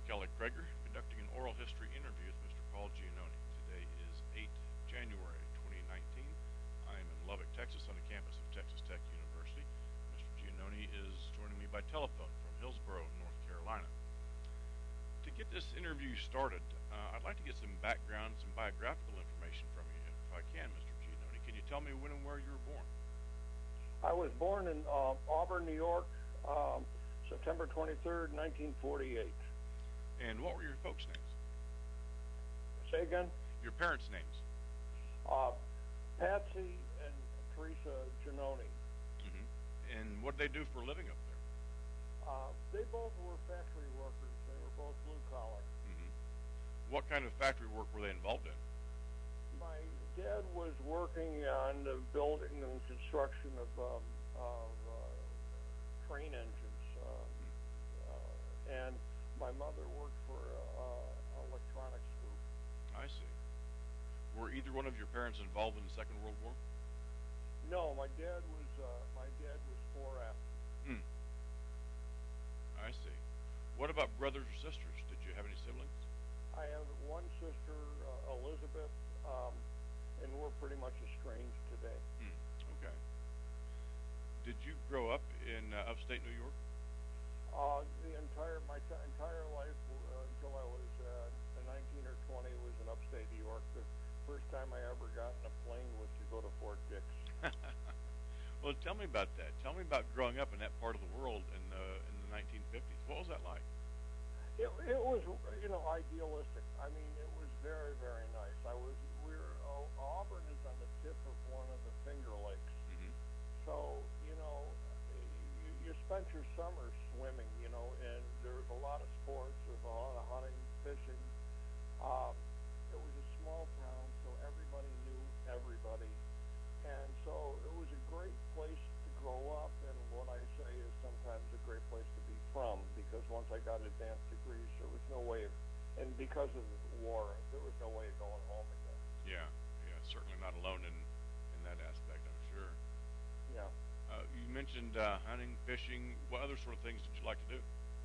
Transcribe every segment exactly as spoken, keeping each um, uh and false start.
Kelly Krager, conducting an oral history interview with Mister Paul Giannone. Today is the eighth of January, twenty nineteen. I am in Lubbock, Texas, on the campus of Texas Tech University. Mister Giannone is joining me by telephone from Hillsborough, North Carolina. To get this interview started, uh, I'd like to get some background, some biographical information from you, if I can, Mister Giannone. Can you tell me when and where you were born? I was born in uh, Auburn, New York, um, September twenty-third, nineteen forty-eight. And what were your folks' names? Say again? Your parents' names? Uh, Patsy and Teresa Giannone. Mm-hmm. And what did they do for a living up there? Uh, they both were factory workers. They were both blue collar. Mm-hmm. What kind of factory work were they involved in? My dad was working on the building and construction of, um, of uh, train engines, uh, uh, and my mother worked for uh, electronics group. I see. Were either one of your parents involved in the Second World War? No, my dad was uh, my dad was four F. Hmm. I see. What about brothers or sisters? Did you have any siblings? I have one sister, uh, Elizabeth, um, and we're pretty much estranged today. Hmm. Okay. Did you grow up in uh, upstate New York? Uh, the entire my t- entire life uh, until I was uh, nineteen or twenty was in upstate New York. The first time I ever got in a plane was to go to Fort Dix. Well, tell me about that. Tell me about growing up in that part of the world in the in the nineteen fifties. What was that like? It, it was, you know, idealistic. I mean, it was very, very nice. I was, we were, uh, Auburn is on the tip of one of the Finger Lakes. Mm-hmm. So, you know, you, you spent your summer swimming, you know, and there was a lot of sports, there was a lot of hunting, fishing. Um, it was a small town, so everybody knew everybody. And so it was a great place to grow up, and what I say is sometimes a great place to be from, because once I got advanced degrees, there was no way of, and because of the war, there was no way of going home again. Yeah, yeah, certainly not alone in, in that aspect, I'm sure. Yeah. Uh, you mentioned uh, hunting, fishing. What other sort of things did you like to do?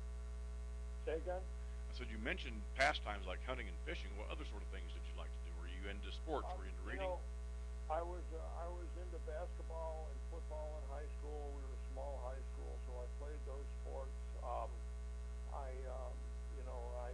Say again? I said you mentioned pastimes like hunting and fishing. What other sort of things did you like to do? Were you into sports? Uh, Were you into you reading? know, I was uh, I was into basketball and football in high school. We were a small high school, so I played those sports. Um, I um, you know I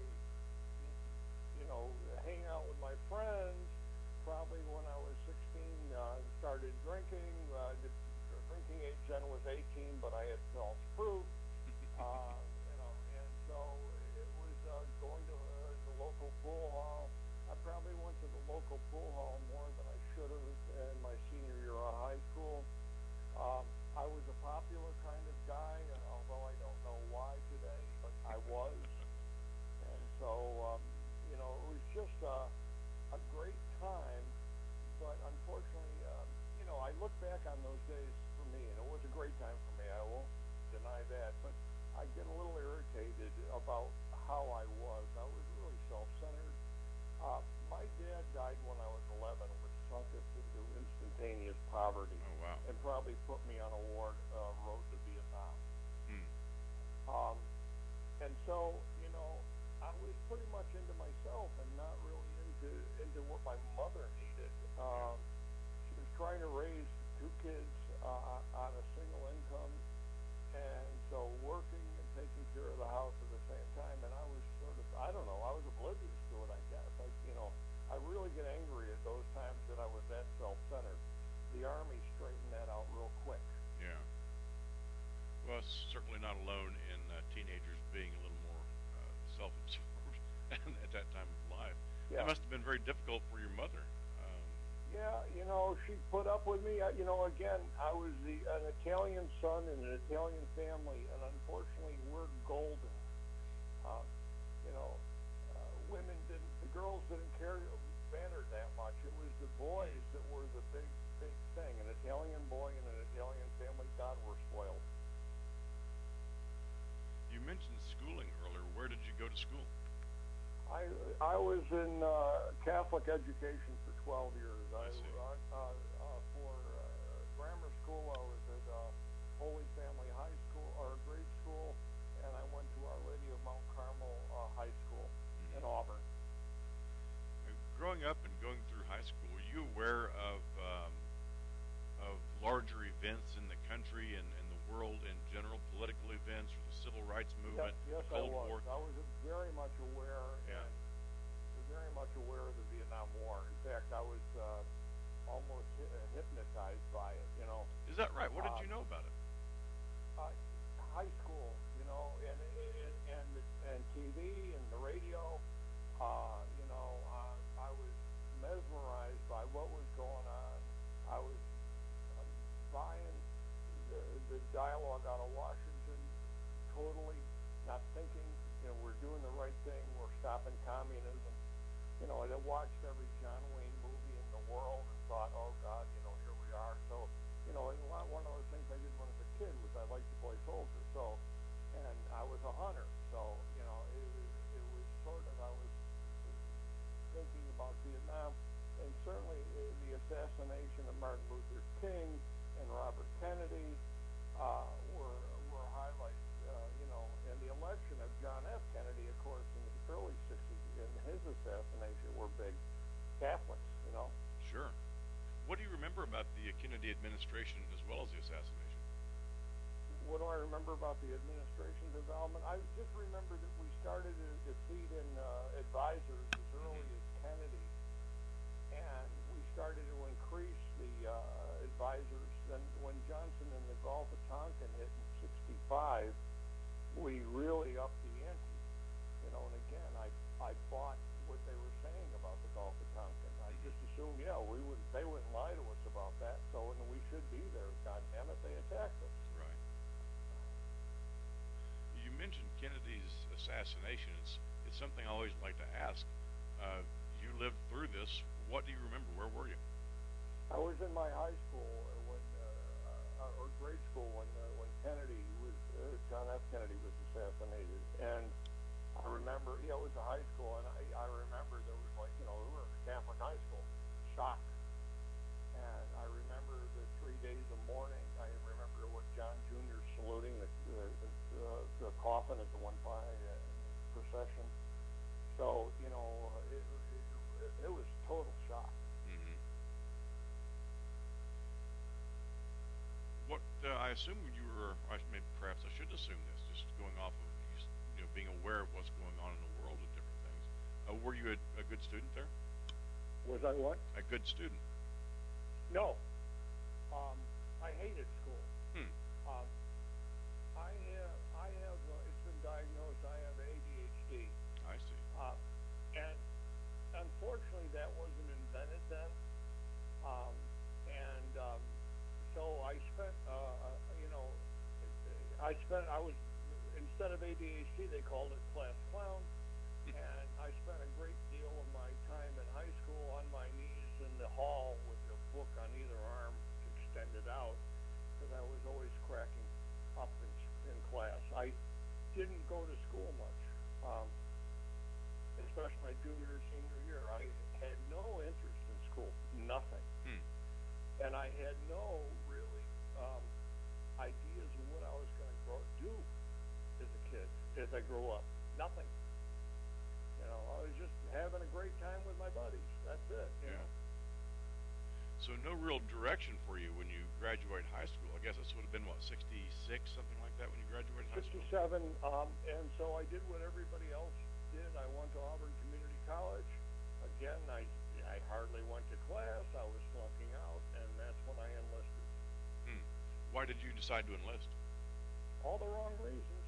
you know hang out with my friends. Probably when I was sixteen, uh, started drinking. Uh, the drinking age then was eighteen, but I had false proof. Uh, you know, and so it was uh, going to uh, the local pool hall. I probably went to the local pool hall more than I should have in my senior year of high school. Um, I was a popular kind of guy, and although I don't know why today, but I was. And so, um, you know, it was just a, a great time. But unfortunately, um, you know, I look back on those days for me, and it was a great time for me. I won't deny that. But I get a little irritated about how I was. I was really self-centered. Uh, my dad died when I was eleven, which sunk us into instantaneous poverty. Oh, wow. And probably put me on a war uh, road to Vietnam. Hmm. Um, and so, you know, I was pretty much into myself and not really into into what my mother needed. Um, she was trying to raise two kids uh, on a single income, and so working and taking care of the house at the same time. And I was sort of, I don't know, I was oblivious to it, I guess. I, you know, I really get angry at those times that I was that self-centered. The Army straightened that out real quick. Yeah. Well, it's certainly not alone in uh, teenagers being a little more uh, self-absorbed at that time of life. Yeah. It must have been very difficult for your mother. Um, Yeah, you know, she put up with me. I, you know, again, I was the, an Italian son in an Italian family, and unfortunately, we're golden. Uh, you know, uh, women didn't, the girls didn't care mattered that much. It was the boys that were the big, big thing. An Italian boy in an Italian family, God, we're spoiled. you mentioned schooling earlier. Where did you go to school? I I was in uh, Catholic education for twelve years. I I, see. uh, uh, for uh, grammar school, I was at uh, Holy Family High School or grade school, and I went to Our Lady of Mount Carmel uh, High School. growing up and going through high school, were you aware of um, of larger events in the country and, and the world in general, political events, or the civil rights movement, Yes, yes, the Cold I was. War? I was very much aware Yeah. and very much aware of the Vietnam War. In fact, I was uh, almost hi- uh, hypnotized by it. You know, Is that right? What did um, you know about it? uh, high school. You know, and and and, and T V and the radio. Uh, you know, uh, I was mesmerized by what was going on. I was um, buying the, the dialogue out of Washington, totally not thinking, you know, we're doing the right thing, we're stopping communism. You know, I watched every John Wayne movie in the world and thought, oh God, you know, here we are. So, you know, and a lot, one of those things I did when I was a kid was I liked to play soldier. So, and I was a hunter. So, you know, it was, it was sort of, I was thinking about Vietnam, and certainly uh, the assassination of Martin Luther King and Robert Kennedy uh, were were highlights. Uh, you know, and the election of John F. Kennedy, of course, in the early sixties, and his assassination were big Catholics. You know. Sure. What do you remember about the Kennedy administration as well as the assassination? What do I remember about the administration development? I just remember that we started to, to feed in uh, advisors as early as Kennedy, and we started to increase the uh, advisors. Then when Johnson and the Gulf of Tonkin hit in sixty-five, we really upped the ante. You know, and again, I I bought what they were saying about the Gulf of Tonkin. I just assumed, yeah, we wouldn't, they wouldn't lie to us about that. So, and we should be there. God damn it, they attacked us. Right. You mentioned Kennedy's assassination. It's it's something I always like to ask. Uh, you lived through this. What do you remember? Where were you? I was in my high school when, uh, uh, or grade school when uh, when Kennedy was uh, John F. Kennedy was assassinated, and I remember, yeah, it was a high school, and I I remember there was like, you know, we were in Catholic high school, shock, and I remember the three days of mourning. I remember what John Junior saluting the the, the, the coffin at the one by uh, procession. So you know, it, it, it was total shock. Mm-hmm. What uh, I assume you were, I maybe perhaps I should assume this, just going off of you, s- you know, being aware of what's going on in the world and different things. Uh, were you a, a good student there? Was I what? A good student. No. Um, I hated school. Hmm. Um, I have, I have, uh, it's been diagnosed, I have A D H D. I see. Uh, and unfortunately that wasn't invented then. Um, and, um, so I spent, uh, uh, you know, I spent, I was, instead of A D H D, they called it class clown. And I spent a great deal of my time in high school on my knees in the hall with a book on either arm extended out, because I was always cracking up in, in class. I didn't go to school much, um, especially my junior and senior year. I had no interest in school, nothing. Hmm. And I had no really um, ideas of what I was going to grow do as a kid, as I grew up. Nothing. You know, I was just having a great time with my buddies. That's it. You Yeah. know. So no real direction for you when you graduate high school. I guess this would have been what, sixty-six, something like that, when you graduated high school. sixty-seven, um, and so I did what everybody else did. I went to Auburn Community College. Again, I I hardly went to class. I was flunking out, and that's when I enlisted. Hmm. Why did you decide to enlist? All the wrong reasons.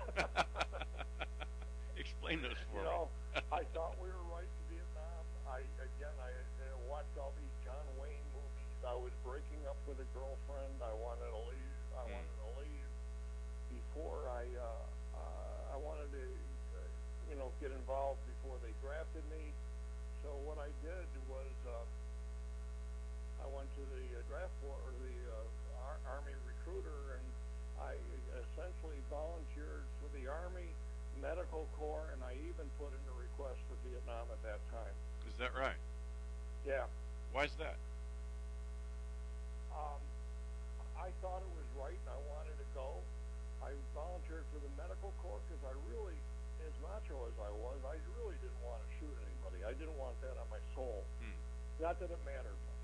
Explain those for You me. know, I thought we were right in Vietnam. I again, I uh, watched all these John Wayne movies. I was breaking up with a girlfriend. I wanted to leave. I Hmm. wanted to leave before I. Uh, uh, I wanted to, uh, you know, get involved before they drafted me. So what I did was, uh, I went to the uh, draft board or the uh, Ar- Army recruiter, and I essentially volunteered for the Army Medical Corps, and I even put in a request for Vietnam at that time. Is that right? Yeah. Why is that? Um, I thought it was right, and I wanted to go. I volunteered for the Medical Corps because I really, as macho as I was, I really didn't want to shoot anybody. I I didn't want that on my soul. Hmm. Not that it mattered much.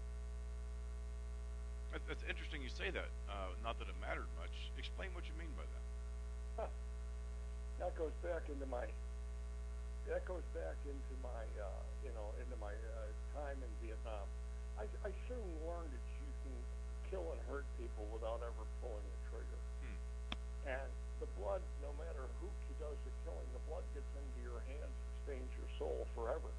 That, that's interesting you say that. Uh, not that it mattered much. Explain what you mean by that. Huh. That goes back into my that goes back into my uh, you know into my uh, time in Vietnam. I, I soon learned that you can kill and hurt people without ever pulling the trigger. Hmm. And the blood, no matter who does the killing, the blood gets into your hands and stains your soul forever.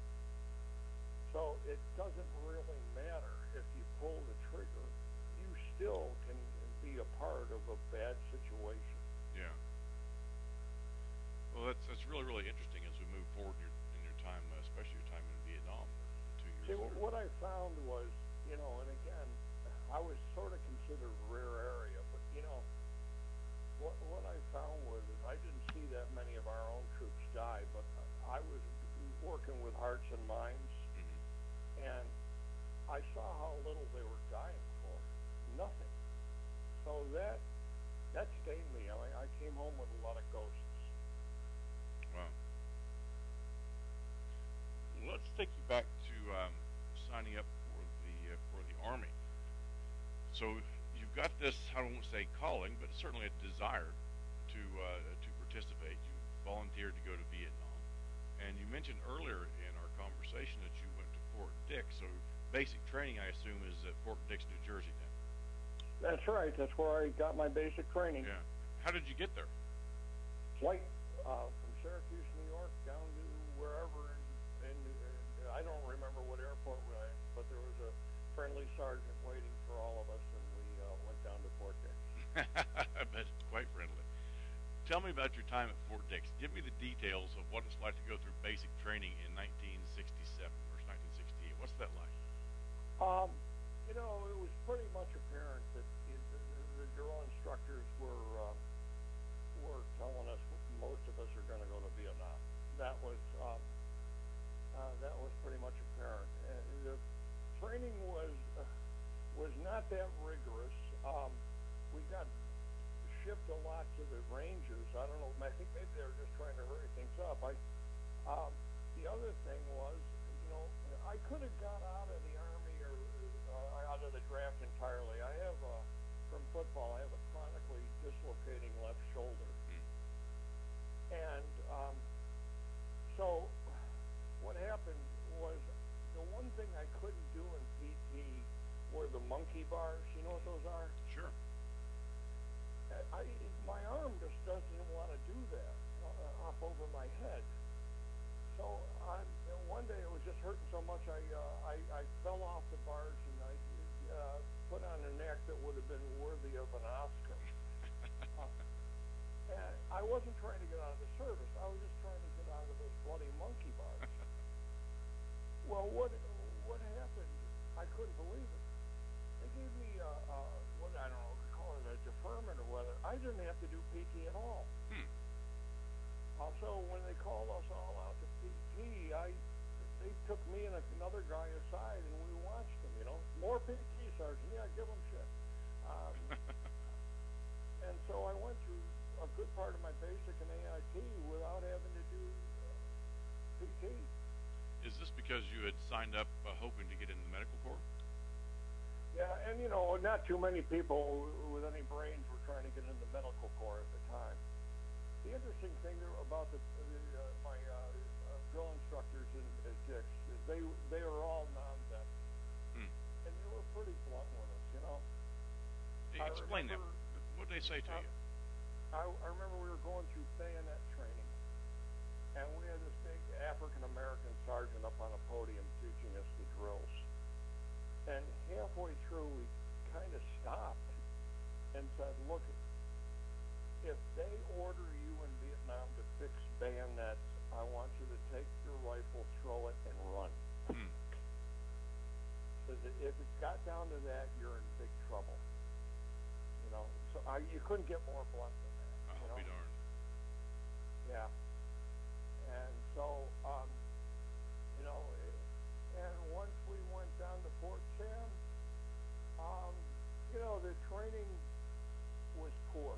So it doesn't really matter if you pull the trigger. You still can be a part of a bad situation. Yeah. Well, that's that's really really interesting as we move forward in your, in your time, uh, especially your time in Vietnam, two years. See, later. what I found was, you know, and again, I was sort of considered a rare area, but you know, what what I found was is I didn't see that many of our own troops die, but I was working with hearts and minds, Mm-hmm. and I saw how little they were dying for, nothing. So that that stayed me. I, I came home with a lot of ghosts. Wow. Let's take you back to um, signing up for the uh, for the Army. So you've got this, I won't say calling, but certainly a desire to uh, to participate. You volunteered to go to Vietnam, and you mentioned earlier in our conversation that you went to Fort Dix. So basic training, I assume, is at Fort Dix, New Jersey, then. That's right. That's where I got my basic training. Yeah. How did you get there? Flight uh, from Syracuse, New York, down to wherever. In, in, in I don't remember what airport we were in, but there was a friendly sergeant waiting for all of us, and we uh, went down to Fort Dix. I bet it's quite friendly. Tell me about your time at Fort Dix. Give me the details of what it's like to go through basic training in nineteen sixty-seven versus nineteen sixty-eight. What's that like? Um, you know, it was pretty much apparent that it, the, the drill instructors were uh, were telling us most of us are going to go to Vietnam. That was um, uh, that was pretty much apparent. Uh, the training was uh, was not that rigorous. Um, we got shipped a lot to the Rangers. I don't know. I think maybe they were just trying to hurry things up. I um, the other thing was, you know, I could have got out of the Army or uh, out of the draft entirely. I have a, from football, I have a chronically dislocating left shoulder, and um, so what happened was the one thing I couldn't do in P T were the monkey bars. You know what those are? Sure. I, my arm just doesn't want to do that uh, up over my head. So I'm, one day it was just hurting so much I uh, I, I fell off the bars and I uh, put on an act that would have been worthy of an Oscar. uh, and I wasn't trying to get out of the service. I was just trying to get out of those bloody monkey bars. Well, what what happened? I couldn't believe it. They gave me uh, uh, what I don't know. A deferment or whether I didn't have to do P T at all. Hmm. Also, when they called us all out to P T, I they took me and another guy aside and we watched them. You know, more P T, Sergeant. Yeah, give them shit. Um, and so I went through a good part of my basic and A I T without having to do uh, P T. Is this because you had signed up uh, hoping to get in the medical corps? Yeah, and you know, not too many people with any brains were trying to get into medical corps at the time. The interesting thing about the, the uh, my uh, uh, drill instructors in at Dix is they they were all non-vets, Hmm. and they were pretty blunt with us. You know, Hey, I explain remember, that. What did they say to uh, you? I, I remember we were going through bayonet training, and we had this big African American sergeant up on a podium teaching us the drills. And halfway through, we kind of stopped and said, look, if they order you in Vietnam to fix bayonets, I want you to take your rifle, throw it, and run. Hmm. Because if it got down to that, you're in big trouble. You know, so I, you couldn't get more blunt than that. I'll you know? be darned. Yeah. And so, um, you know, and once we went down to Fort Sam, um, you know, the training was poor.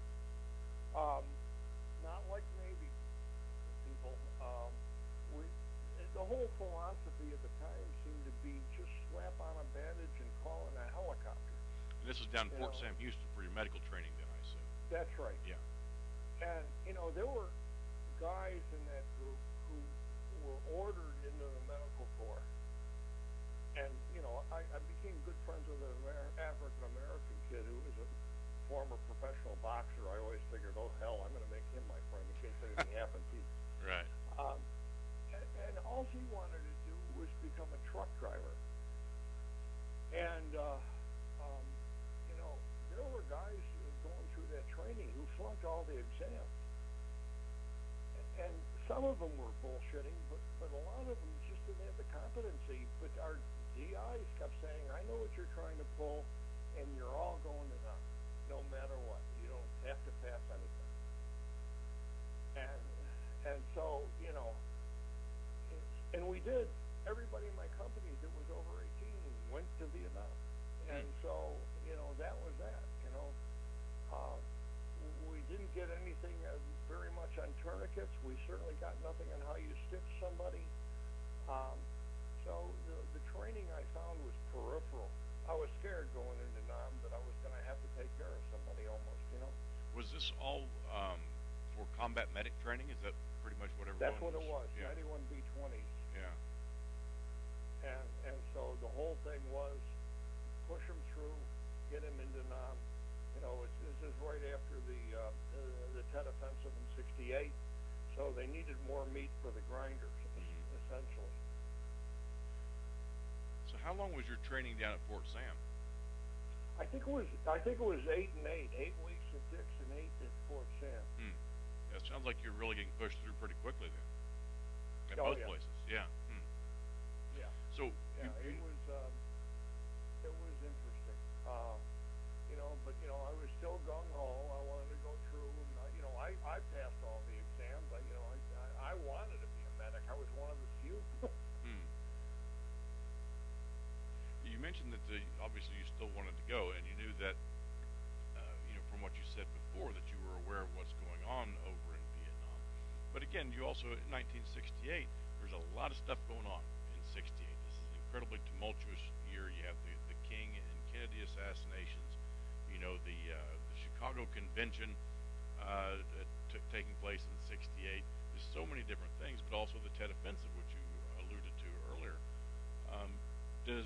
um, not like Navy people. Um, we philosophy at the time seemed to be just slap on a bandage and call in a helicopter. And this was down in You Fort know, Sam Houston for your medical training then, I assume. that's right. Yeah. And you know, there were guys in that group who were ordered into the medical corps. And you know, I, I became good friends with an Amer- African American kid who was a former professional boxer. I always figured, oh hell, I'm going to make him my friend in case anything happens. He, Right. um, and, and all he wanted to do was become a truck driver. And uh, um, you know, there were guys going through that training who flunked all the exams. And some of them were bullshitting, but, but a lot of them just didn't have the competency. But our D Is kept saying, I know what you're trying to pull, and you're all going to knock, no matter what. You don't have to pass anything. And and so, you know, it's, and we did. Everybody in my company that was over eighteen went to Vietnam. And so, you know, that was that, you know. Uh, we didn't get anything uh, very much on tourniquets. We certainly got nothing on how you stitch somebody. Um, so the, the training I found was peripheral. I was scared going into Nam that I was going to have to take care of somebody almost, you know. Was this all um, for combat medic training? Is that pretty much what everyone That's what it was, Yeah. ninety-one B twenties. Yeah. And, and so the whole thing was push him through, get him into Nam. You know, it's, this is right after the, uh, the the Tet Offensive in sixty-eight, so they needed more meat for the grinders, Mhm. essentially. So how long was your training down at Fort Sam? I think it was I think it was eight and eight, eight weeks at Dix and eight at Fort Sam. Hmm. Yeah, it sounds like you're really getting pushed through pretty quickly then. At Oh, both yeah. places, yeah. Hmm. Yeah, So yeah, you, it you, was um, it was interesting. Uh, you know, but you know, I was still gung ho. I wanted to go through, and uh, you know, I I passed all the exams. I you know I I, I wanted to be a medic. I was one of the few. hmm. You mentioned that the, obviously you still wanted to go, and you knew that, uh, you know, from what you said before, that you were aware of what's going on over in Vietnam. But again, you also, in nineteen sixty-eight, there's a lot of stuff going on in sixty-eight. This is an incredibly tumultuous year. You have the, the King and Kennedy assassinations, you know, the, uh, the Chicago Convention uh, that took taking place in sixty-eight. There's so many different things, but also the Tet Offensive, which you alluded to earlier. Um, does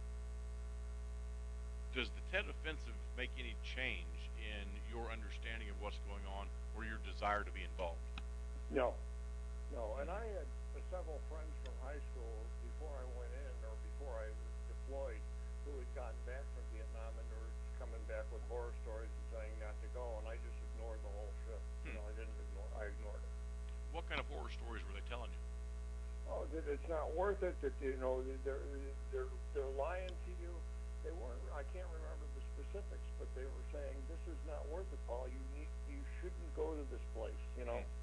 Does the Tet Offensive make any change in your understanding of what's going on or your desire to be involved? No, no. And I had uh, several friends from high school before I went in or before I was deployed who had gotten back from Vietnam and were coming back with horror stories and saying not to go, and I just ignored the whole shit. You Hmm. know, I didn't ignore. I ignored it. What kind of horror stories were they telling you? Oh, that it's not worth it. That you know they're they're they're lying to you. They weren't. I can't remember the specifics, but they were saying this is not worth it, Paul. You need. You shouldn't go to this place. You know. Hmm.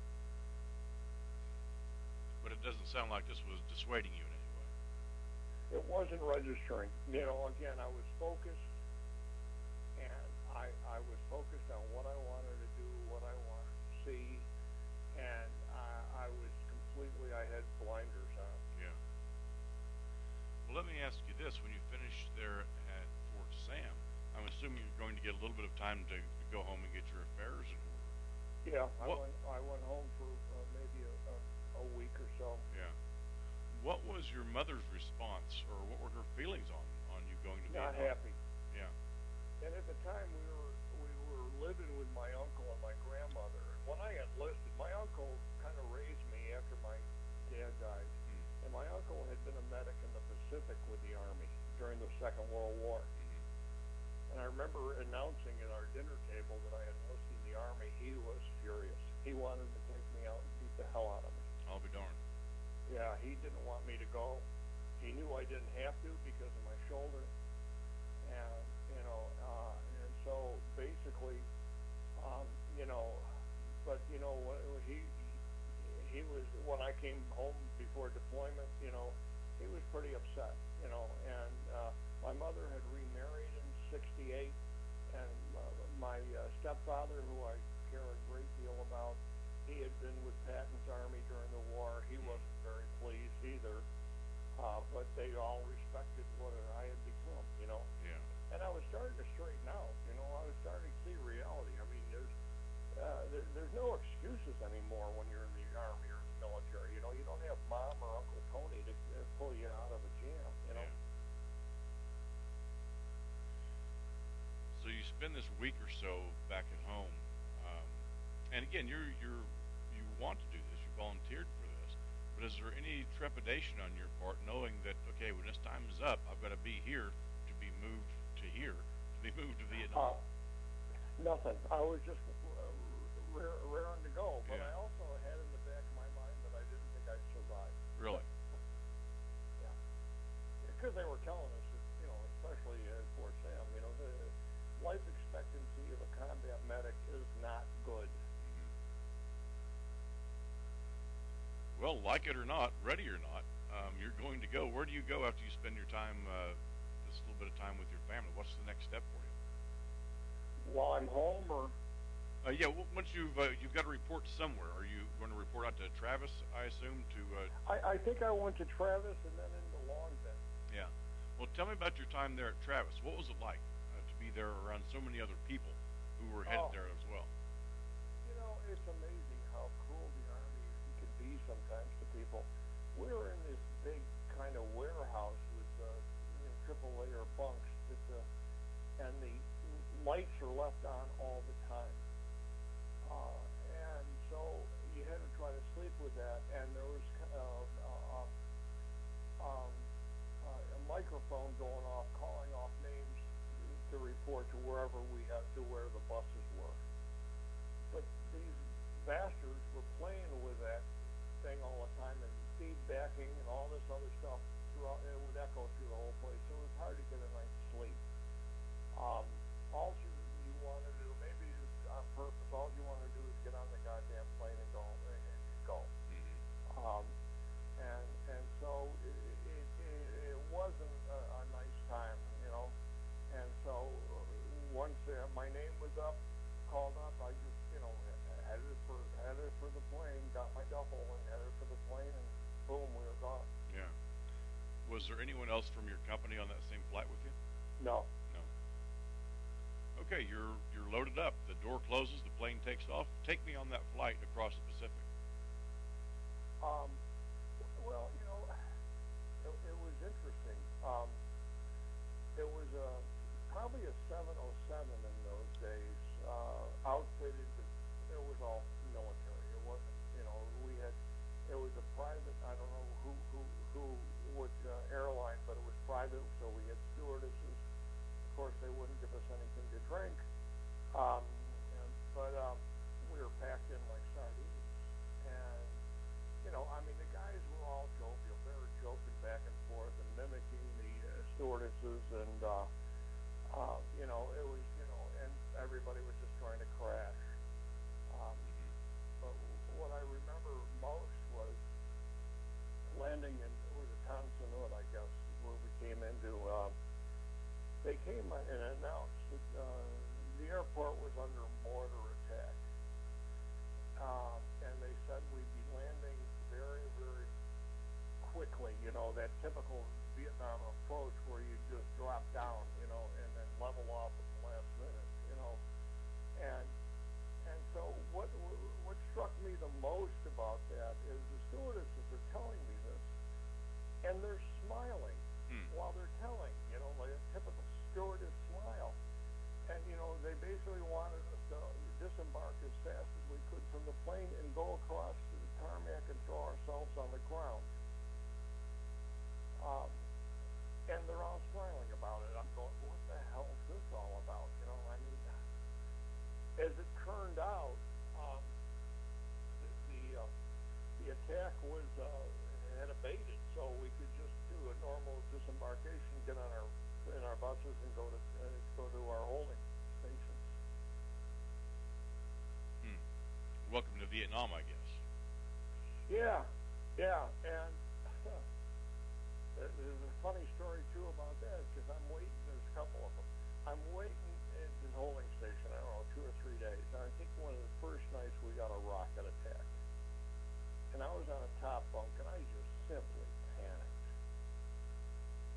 But it doesn't sound like this was dissuading you in any way. It wasn't registering. You know, again, I was focused, and I I was focused on what I wanted to do, what I wanted to see, and I, I was completely. I had blinders on. Yeah. Well, let me ask you this: when you finish there at Fort Sam, I'm assuming you're going to get a little bit of time to, to go home and get your affairs in order. Yeah, I What- went. I went home for uh, maybe a, a a week or so. Yeah. What was your mother's response, or what were her feelings on, on you going to Not Vietnam? happy. Yeah. And at the time, we were we were living with my uncle and my grandmother. And when I enlisted, my uncle kind of raised me after my dad died. Hmm. And my uncle had been a medic in the Pacific with the Army during the Second World War. Mm-hmm. And I remember announcing at our dinner table that I had enlisted in the Army. He was furious. He wanted to take me out and beat the hell out of me. I'll be darned. Yeah, he didn't want me to go. He knew I didn't have to because of my shoulder. And, you know, uh, and so basically, um, you know, but, you know, when he, he was, when I came home before deployment, you know, he was pretty upset, you know, and, uh, my mother had remarried in sixty-eight, and uh, my uh, stepfather, who I care a great deal about, he had been with Patton's Army during the war. He wasn't very pleased either. uh, but they all respected what I had become, you know. Yeah. And I was starting to straighten out, you know. I was starting to see reality. I mean, there's uh, there, there's no excuses anymore when you're in the army or the military. You know, you don't have mom or Uncle Tony to uh, pull you out of a jam. You know. Yeah. So you spend this week or so back at home, um, and again, you're you're you want to do this. You volunteered for this, but is there any trepidation on your part, knowing that okay, when this time is up, I've got to be here to be moved to here, to be moved to Vietnam? Uh, nothing. I was just uh, rare, raring to go, but Yeah. I also had in the back of my mind that I didn't think I'd survive. Really? Yeah, because they were telling us, that, you know, especially at Fort Sam, you know, the life expectancy of a combat medic is not good. Hmm. Well, like it or not, ready or not, um, you're going to go. Where do you go after you spend your time, uh, this little bit of time with your family? What's the next step for you? While I'm home, or Uh, yeah, w- once you've uh, you've got to report somewhere. Are you going to report out to Travis? I assume to. Uh, I, I think I went to Travis and then into Long Bend. yeah. Well, tell me about your time there at Travis. What was it like uh, to be there around so many other people who were headed Oh, there as well? you know, it's amazing how cruel the Army can be sometimes to people. We were in this big kind of warehouse with uh, you know, triple layer bunks that, uh, and the lights are left on all the time. Uh, and so you had to try to sleep with that, and there was uh, uh, um, uh, a microphone going off, calling off names to report to wherever we had to where the buses were. But these bastards were playing with that thing all the time and feedbacking and all this other stuff throughout. It would echo through the whole place, so it was hard to get a night's sleep. Um, all you, you want to do, maybe on purpose, all you want to do is get on the goddamn plane and go. And, and go. Mm-hmm. Um, and and so it, it, it, it wasn't a, a nice time, you know. And so uh, once uh, my name was up, called up, I just, you know, headed for headed for the plane, got my duffel and headed for the plane, and boom, we were gone. Yeah. Was there anyone else from your company on that same flight with you? No. No. Okay, you're you're loaded up. The door closes. The plane takes off. Take me on that flight across the Pacific. Um, well, you know, it, it was interesting. Um, it was a probably a seven oh seven in those days, uh, outfitted. It was all military. It wasn't, you know, we had. It was a private. I don't know who who who would uh, airline, but it was private. So we had stewardesses. Of course, they wouldn't give us anything to drink. Um, and, but um, we were packed in like sardines, and you know, I mean, the guys were all jovial. They were joking back and forth and mimicking the uh, stewardesses, and uh, uh, you know, it was, you know, and everybody was just trying to crash. Um, but what I remember most was landing in, was it Tan Son Nhut, I guess, where we came into. Uh, they came and announced that uh, the airport was under mortar attack. Uh, and they said we'd be landing very, very quickly, you know, that typical Vietnam approach where you just drop down, you know, and then level off at the last minute, you know. And and so what what struck me the most about that is the stewardesses are telling me this, and they're smiling Hmm. while they're telling, you know, like a typical stewardess smile. And, you know, they basically wanted us to disembark as fast as we could from the plane and go across to the tarmac and throw ourselves on the ground. Um, and they're all smiling about it. I'm going, what the hell is this all about? You know, I mean, as it turned out, um, the the, uh, the attack was uh, had abated, so we could just do a normal disembarkation, get on our in our buses, and go to uh, go to our holding stations. Hmm. Welcome to Vietnam, I guess. Yeah, yeah, and there's a funny story too about that because I'm waiting. There's a couple of them. I'm waiting at the holding station. I don't know, two or three days. And I think one of the first nights we got a rocket attack, and I was on a top bunk, and I just simply panicked.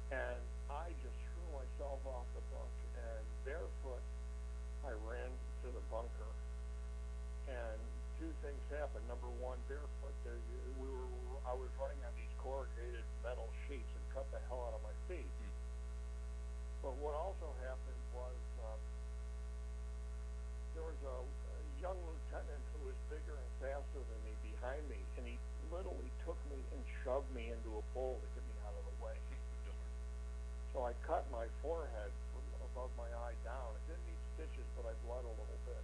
and I just threw myself off the bunk, and barefoot, I ran to the bunker, and two things happened. Number one, barefoot, there, we were, I was running on these corrugated metal sheets and cut the hell out of my feet. Hmm. But what also happened was um, there was a, a young lieutenant who was bigger and faster than me behind me, and he literally took me and shoved me into a bowl to get me out of the way. So I cut my forehead from above my eye down. It didn't need stitches, but I bled a little bit.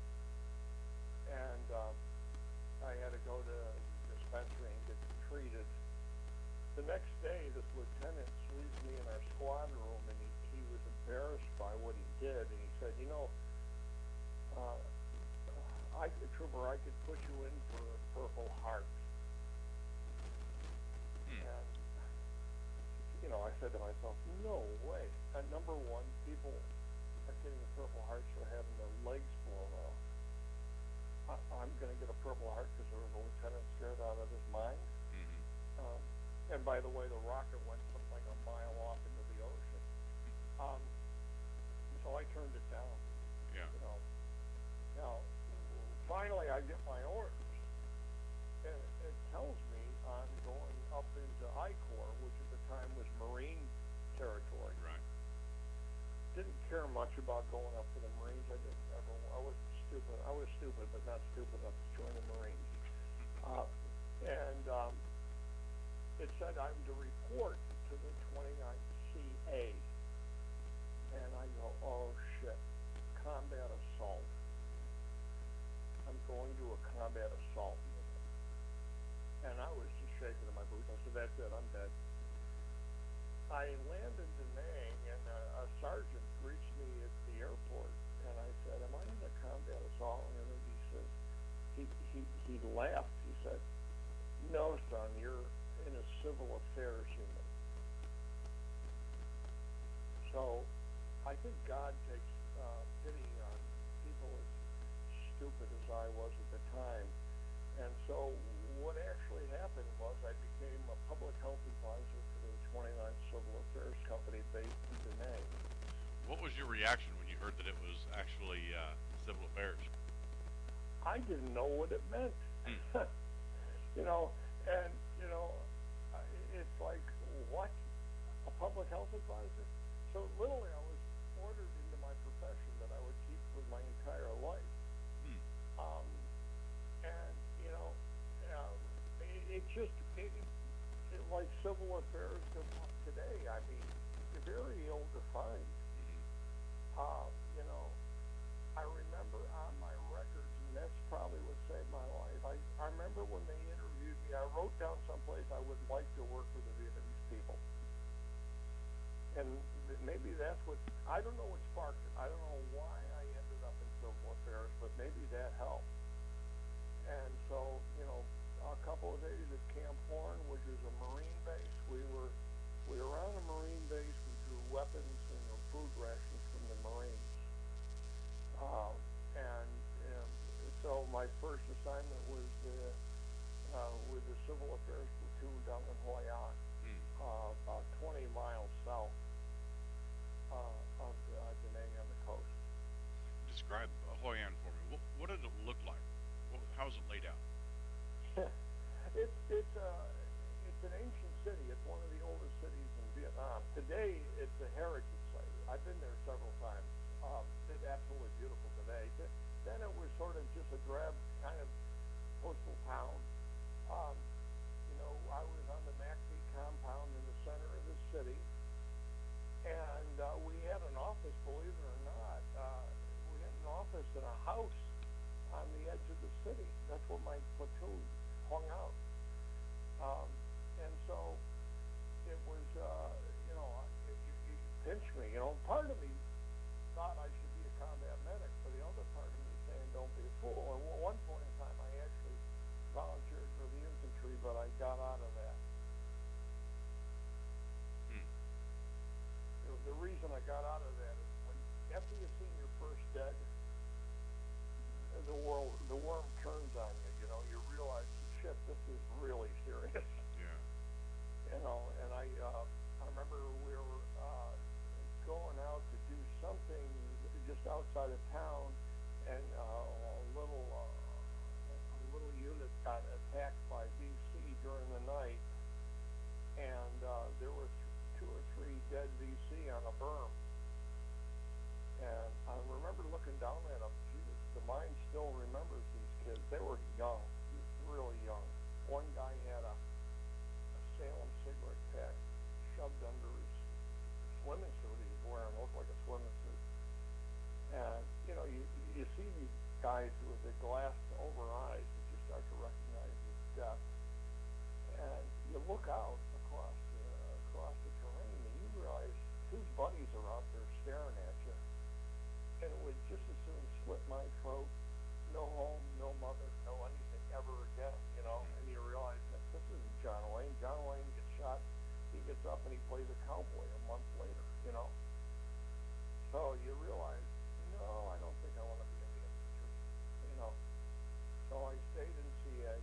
And um, I had to go to the dispensary and get treated. The next day, this lieutenant leaves me in our squad room, and he, he was embarrassed by what he did, and he said, you know, uh, I, Trooper, I could put you in for a Purple Heart. Hmm. And, you know, I said to myself, no way. And number one, people are getting the Purple Hearts for having their legs blown off. I, I'm going to get a Purple Heart because there was a lieutenant scared out of his mind. Mm-hmm. Um, and by the way, the rocket went something like a mile off into the ocean. Um, so I turned it down. Yeah. You know. Now, finally, I get my orders, and it tells me I'm going up into I Corps, which at the time was Marine territory. Right. Didn't care much about going up to the Marines. I didn't ever. I was stupid. I was stupid, but not stupid enough to join the Marines. Uh, and um, it said I'm to report to the twenty-ninth C A. And I go, oh shit, combat assault. I'm going to a combat assault unit. And I was just shaking in my boots. I said, that's it, I'm dead. I land in Da Nang, and a, a sergeant greets me at the airport. And I said, am I in a combat assault unit? He says, he, he, he laughed. He said, no, son, you're in a civil affairs unit. So I think God takes uh, pity on people as stupid as I was at the time. And so what actually happened was I became a public health advisor for the twenty-ninth Civil Affairs Company based in Da Nang. What was your reaction when you heard that it was actually uh, civil affairs? I didn't know what it meant. Hmm. You know, and, you know, it's like, what? A public health advisor? So literally I was ordered into my profession that I would keep for my entire life. Hmm. Um, and, you know, um, it, it just, it, it, like civil affairs today, I mean, they're very ill-defined. Mm-hmm. Uh, you know, I remember on my records, and that's probably what saved my life. I, I remember when they interviewed me, I wrote down someplace I would like to work with the Vietnamese people. And maybe that's what, I don't know what sparked it. I don't know why I ended up in civil affairs, but maybe that helped. And so, you know, a couple of days at Camp Horn, which is a Marine base, we were, we were on a Marine base, we drew weapons and food rations from the Marines. Um, and um, so my first assignment was uh, uh, with the Civil Affairs Platoon down in Hoi An, Hmm. uh, about twenty miles south uh, of uh, Da Nang on the coast. Describe uh, Hoi An for me. What, what did it look like? What, how is it laid out? it's it's uh, it's an ancient city. It's one of the oldest cities in Vietnam. Today, it's a heritage site. I've been there several times. Um, it's absolutely beautiful today. Then it was sort of just a drab kind of coastal town. Um, you know, I was on the McPhee compound in the center of the city, and uh, we had an office, believe it or not. Uh, we had an office in a house on the edge of the city. That's where my platoon hung out. Um, and so it was, uh, you know, it, it, it pinched me. You know, part of me thought I should be a combat medic, but the other part of me saying don't be a fool. And at one point in time, I actually volunteered for the infantry, but I got out of that. Hmm. The, the reason I got out of that is when after you've seen your first dead, the world, the worm turns on you. You know, you realize, shit, this is really serious. Yeah. You know, and I, uh, I remember we were visiting just outside of town, and uh, a little uh, a little unit got attacked by V C during the night, and uh, there were th- two or three dead V C on a berm. And I remember looking down at them. Jesus, the mind still remembers these kids. They were young, really young. One guy had a, a Salem cigarette pack shoved under his swimming suit he was wearing. It looked like a swimming suit. And, you know, you, you see these guys with the glassed over eyes that you start to recognize as death. And you look out across, uh, across the terrain and you realize his buddies are out there staring at you. And it would just as soon slit my throat. No home, no mother, no anything ever again, you know. And you realize that this isn't John Wayne. John Wayne gets shot, he gets up and he plays a cowboy a month later, you know. So you realize, no, I don't think I want to be in the infantry, you know. So I stayed in C A.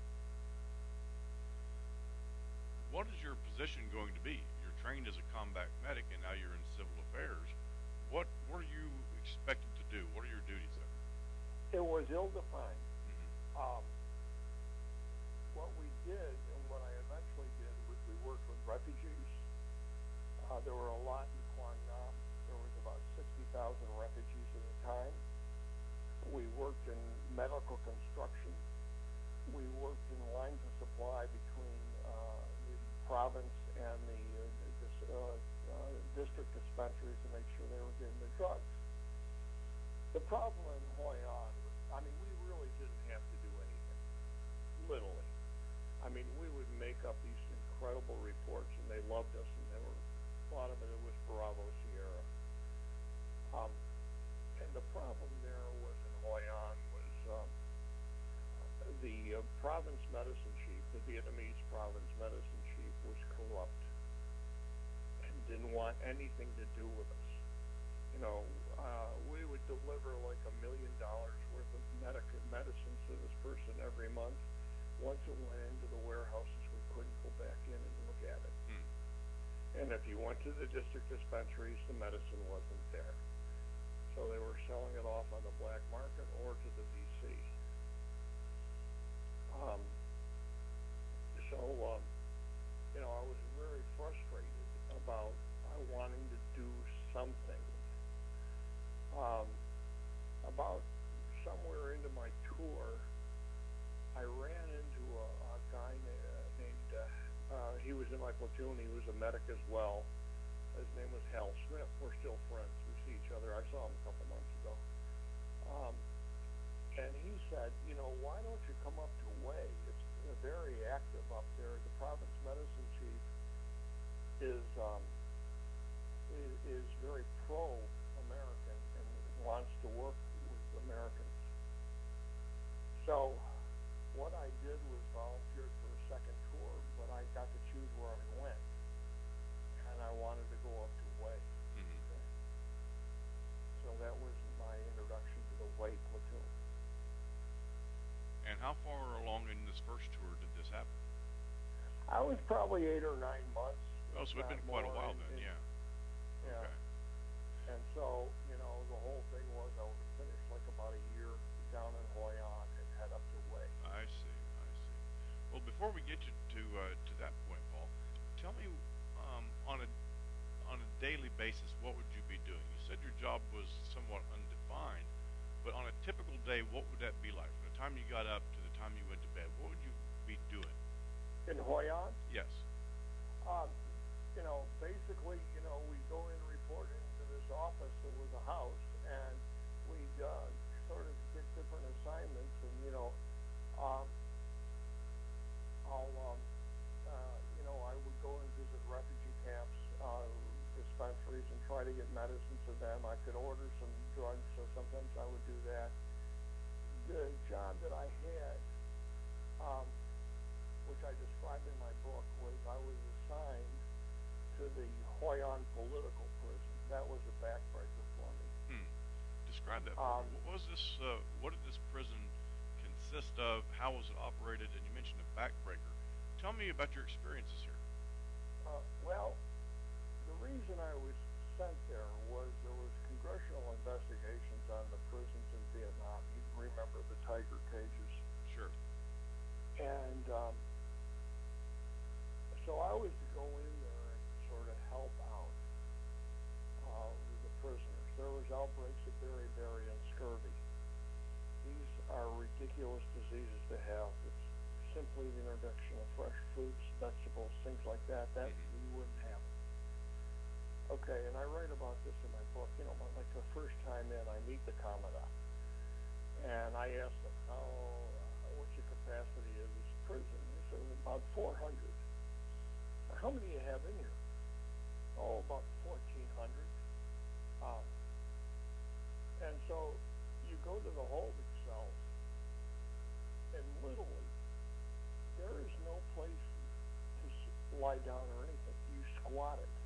What is your position going to be? You're trained as a combat medic, and now you're in civil affairs. What what are you expected to do? What are your duties there? It was ill-defined. Mm-hmm. Um, what we did, and what I eventually did, was we worked with refugees. Uh, there were a lot in Quang Nam. There was about sixty thousand refugees at the time. We worked in medical construction. We worked in lines of supply between uh, the province and the uh, this, uh, uh, district dispensaries to make sure they were getting the drugs. The problem in Hoi An was, I mean, we really didn't have to do anything, literally. I mean, we would make up these incredible reports, and they loved us, and they were, a lot of it, it was Bravo Sierra. Um, and the problem there was in Hoi An was um, the uh, province medicine chief, the Vietnamese province medicine chief, was corrupt and didn't want anything to do with us. You know, uh, we would deliver like a million dollars worth of medic- medicines to this person every month. Once it went into the warehouses, we couldn't go back in and look at it. Hmm. And if you went to the district dispensaries, the medicine wasn't there. So they were selling it off on the black market or to the V C. Um, so, um, you know, I was very frustrated about uh, wanting to do something. Um, about somewhere into my tour, I ran into a, a guy na- named, uh, uh, he was in my platoon, he was a medic as well. His name was Hal Smith. We're still friends. We see each other. I saw him a couple months ago. Um, and he said, you know, why don't you come up to Way? It's uh, very active up there. The province medicine chief is, um, is, is very pro-American and wants to work with Americans. So what I did was volunteered for a second tour, but I got to choose where I went. And I wanted to go up to Way. Mm-hmm. Okay? So that was my introduction to the Way platoon. And how far along in this first tour did this happen? I was probably eight or nine months. Oh, so it'd been quite a while in, then, in, yeah. Yeah. Okay. And so, you know, the whole thing was I would finish like about a year down in Hoi An and head up to Way. I see, I see. Well, before we get you to uh, to that point, Paul, tell me um, on a on a daily basis, what would you be doing? You said your job was somewhat undefined, but on a typical day, what would that be like? From the time you got up to the time you went to bed, what would you be doing? In Hoi An? Yes. Um, you know, basically, you know, we go in, report into this office that was a house, and we'd uh, sort of get different assignments, and, you know, um, I'll, um, uh, you know, I would go and visit refugee camps, uh, dispensaries, and try to get medicine to them. I could order some drugs, so sometimes I would do that. The job that I had, um, which I described in my book, was I was assigned to the Hoi An political prison. That was a backbreaker for me. Hmm. Describe that. Um, for me. What was this? Uh, what did this prison consist of? How was it operated? And you mentioned a backbreaker. Tell me about your experiences here. Uh, well, the reason I was sent there was there was congressional investigations on the prisons in Vietnam. You remember the tiger cages. Sure. And um, so I was to go in there and sort of help out uh, the prisoners. There was outbreaks of beriberi and scurvy. These are ridiculous diseases to have. It's simply the introduction of fresh fruits, vegetables, things like that. That mm-hmm. we wouldn't have. Okay, and I write about this in my book. You know, like the first time in, I meet the commandant, and I ask him how, uh, what's the capacity of this prison? He said about four hundred. How many do you have in here? Oh, about fourteen hundred. Um, and so you go to the holding cells, and literally there is no place to lie down or anything. You squat it.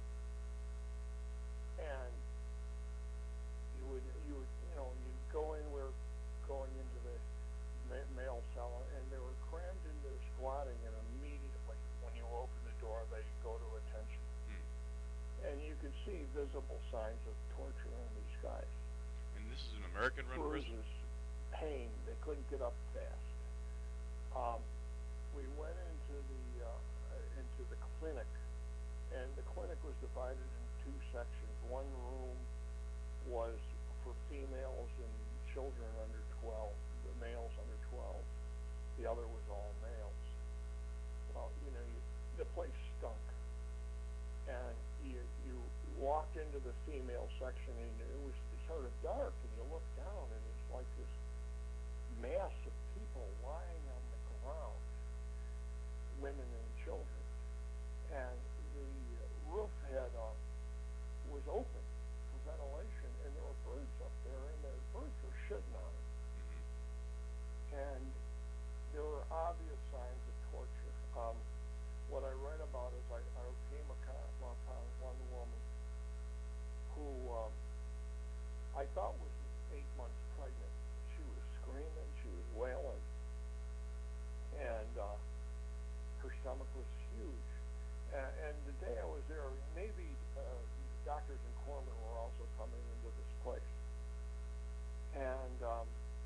And you would, you would, you know, you'd go in, we're going into the ma- male cell, and they were crammed into squatting, and immediately when you open the door, they go to attention. Hmm. And you could see visible signs of torture in these guys. And this is an American-run prison? Bruises, pain, they couldn't get up fast. Um, we went into the, uh, into the clinic, and the clinic was divided into two sections. One room was for females and children under twelve, the males under twelve. The other was all males. Well, you know, you, the place stunk. And you, you walked into the female section, and it was sort of dark, and you look down, and it's like this mass of people lying on the ground, women and children. And the roof had uh, was open for ventilation, and there were birds up there, and the birds were shitting on it. Mm-hmm. And there were obvious signs of torture. Um, what I write about is I, I came upon one woman who um, I thought was eight months pregnant. She was screaming, she was wailing, and uh, her stomach was huge. And, and the day I was there, Navy uh, doctors and corpsmen were also coming into this place. And um,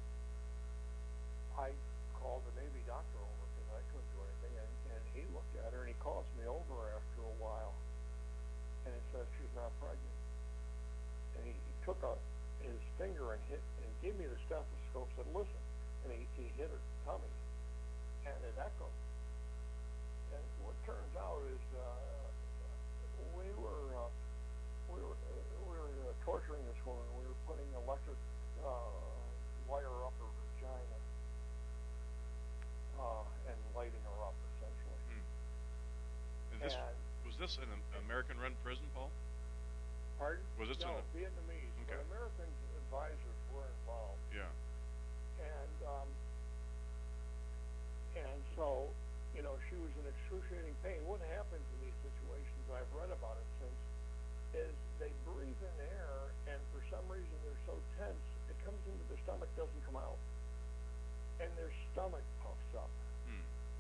I called the Navy doctor over because I couldn't do anything. And, and he looked at her, and he calls me over after a while. And he says she's not pregnant. And he, he took a, his finger and hit and gave me the stethoscope, said, listen. And he, he hit her tummy. And it echoed. And what turns out is uh, we were uh, we were uh, we were uh, torturing this woman. We were putting electric uh, wire up her vagina uh, and lighting her up, essentially. Hmm. And this, and was this an American-run prison, Paul? Pardon? Was this no, an Vietnamese? Okay. But American advisors were involved. Yeah. And um, and so. You know, she was in excruciating pain. What happens in these situations, I've read about it since, is they breathe in air, and for some reason they're so tense, it comes into their stomach, doesn't come out. And their stomach puffs up. Hmm.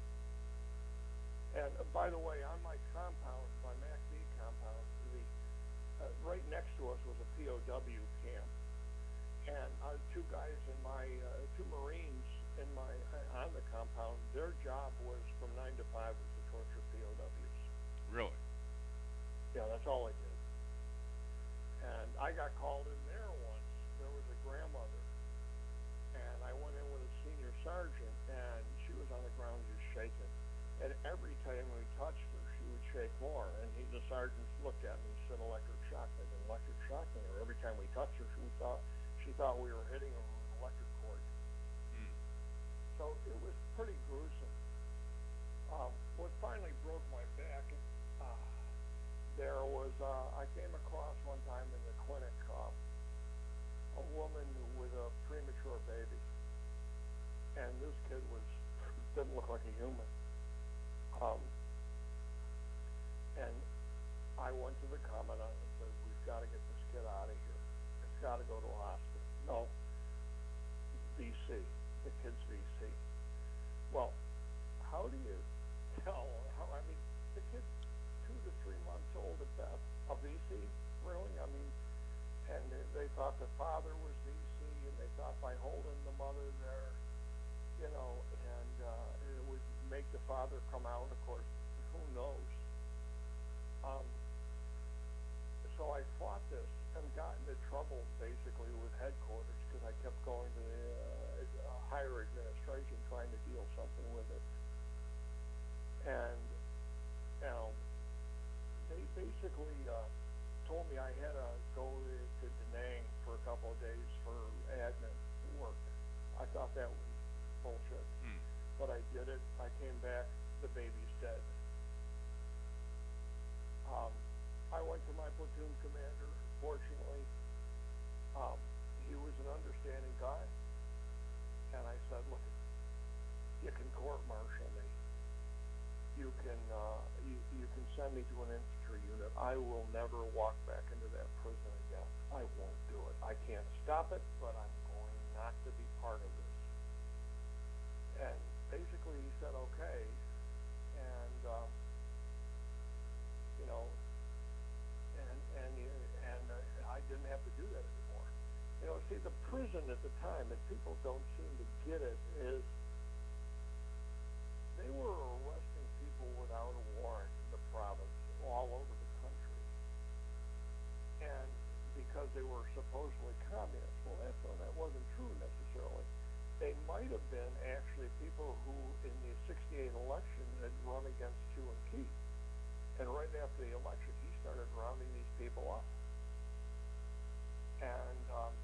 And uh, by the way, on my compound, my MACV compound, the, uh, right next to us was a P O W camp. And uh, two guys in my, uh, two Marines in my, uh, on the compound, their job was from nine to five was to torture P O Ws. Really? Yeah, that's all they did. And I got called in there once. There was a grandmother. And I went in with a senior sergeant, and she was on the ground just shaking. And every time we touched her, she would shake more. And he, the sergeant looked at me and said, electric shock. They've been electric shocking her. Every time we touched her, she thought, she thought we were hitting her with an electric cord. Hmm. So it was pretty gruesome. Um, what finally broke my back, uh, there was, uh, I came across one time in the clinic uh, a woman with a premature baby. And this kid was, didn't look like a human. Um, and I went to the commandant and said, we've got to get this kid out of here. It's got to go to a hospital. No, V C. The kid's V C. Well, how do you tell? How I mean, the kid's two to three months old at best. A V C, really? I mean, and they, they thought the father was V C, and they thought by holding the mother there, you know, and uh, it would make the father come out. Of course, who knows? Um, so I fought this and got into trouble basically with headquarters because I kept going to the uh, higher administration trying to deal something with it. And, you know, they basically uh, told me I had to go to Da Nang for a couple of days for admin work. I thought that was bullshit. Hmm. But I did it. I came back, the baby's dead. Um, I went to my platoon commander. Fortunately, um, he was an understanding guy. And I said, look, you can court-martial me. You can, uh, you, you can send me to an infantry unit. I will never walk back into that prison again. I won't do it. I can't stop it, but I'm going not to be part of this. And basically he said, okay. And, um, you know, and, and, and uh, I didn't have to do that anymore. You know, see, the prison at the time, and people don't seem to get it, is they were arresting people without a warrant in the province all over the country. And because they were supposedly communists. Well, that's, well, that wasn't true necessarily. They might have been actually people who, in the sixty-eight election, had run against Chew and Keith. And right after the election, he started rounding these people up. And, um,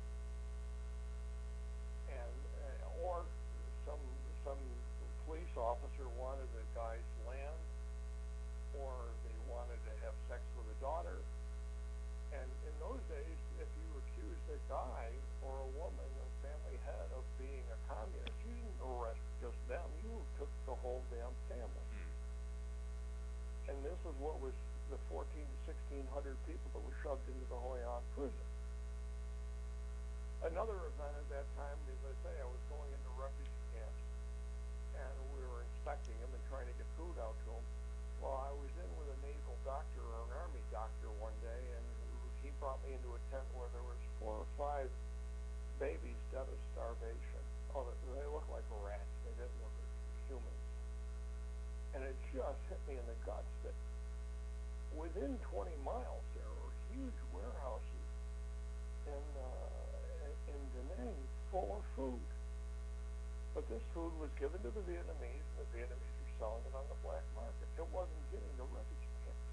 and uh, or some some police officer wanted the guy's land, or they wanted to have sex with a daughter. And in those days, if you accused a guy or a woman, a family head, of being a communist, you didn't arrest just them. You took the whole damn family. Hmm. And this is what was the fourteen to sixteen hundred people that were shoved into the Hoi An prison. Another event at that time, as I say, I was going into refugee camps, and we were inspecting them and trying to get food out to them. Well, I was in with a naval doctor or an army doctor one day, and he brought me into a tent where there was four or five babies dead of starvation. Oh, they looked like rats. They didn't look like humans. And it just hit me in the guts that within twenty miles there were huge warehouses in, uh, in Da Nang full of food. But this food was given to the Vietnamese, and the Vietnamese were selling it on the black market. It wasn't getting to refugee camps.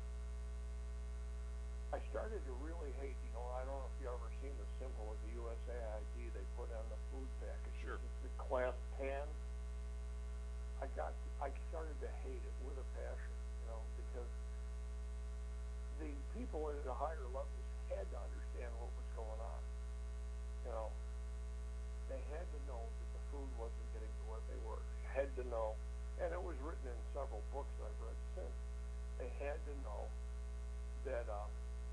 I started to really hate, you know, I don't know if you ever seen the symbol of the U S A I D they put on the food package. Sure. It's the clasp pan. I got, I started to hate it with a passion, you know, because the people at the higher levels had to understand what was going on. You know, they had to know that the food wasn't getting to where they were. They had to know, and it was written in several books I've read since. They had to know that uh,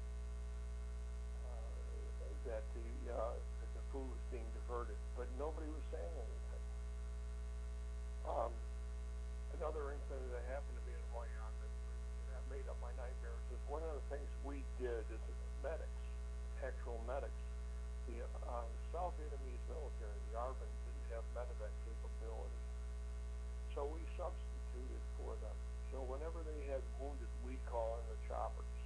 uh, that the uh, that the food was being diverted, but nobody was saying anything. Um, another incident that happened to me in Hoi An that, that made up my nightmares is one of the things we did as medics, actual medics. The uh, South Vietnamese military, the A R V N, didn't have medevac capability, so we substituted for them. So whenever they had wounded, we call in the choppers.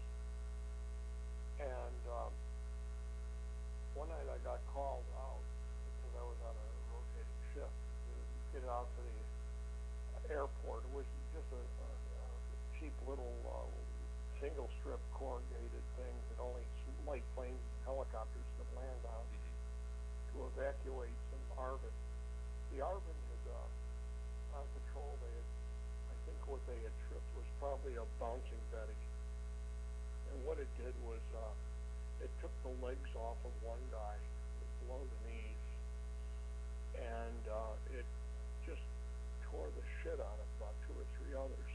And um, one night I got called out because I was on a rotating shift to get out to the airport. It was just a, a, a cheap little uh, single strip corrugated thing that only light planes and helicopters could land on, Mm-hmm. to evacuate some A R V N. The A R V N had uh, on patrol. They had, I think what they had tripped was probably a bouncing Betty. And what it did was uh, it took the legs off of one guy below the knees, and uh, it just tore the shit out of about two or three others.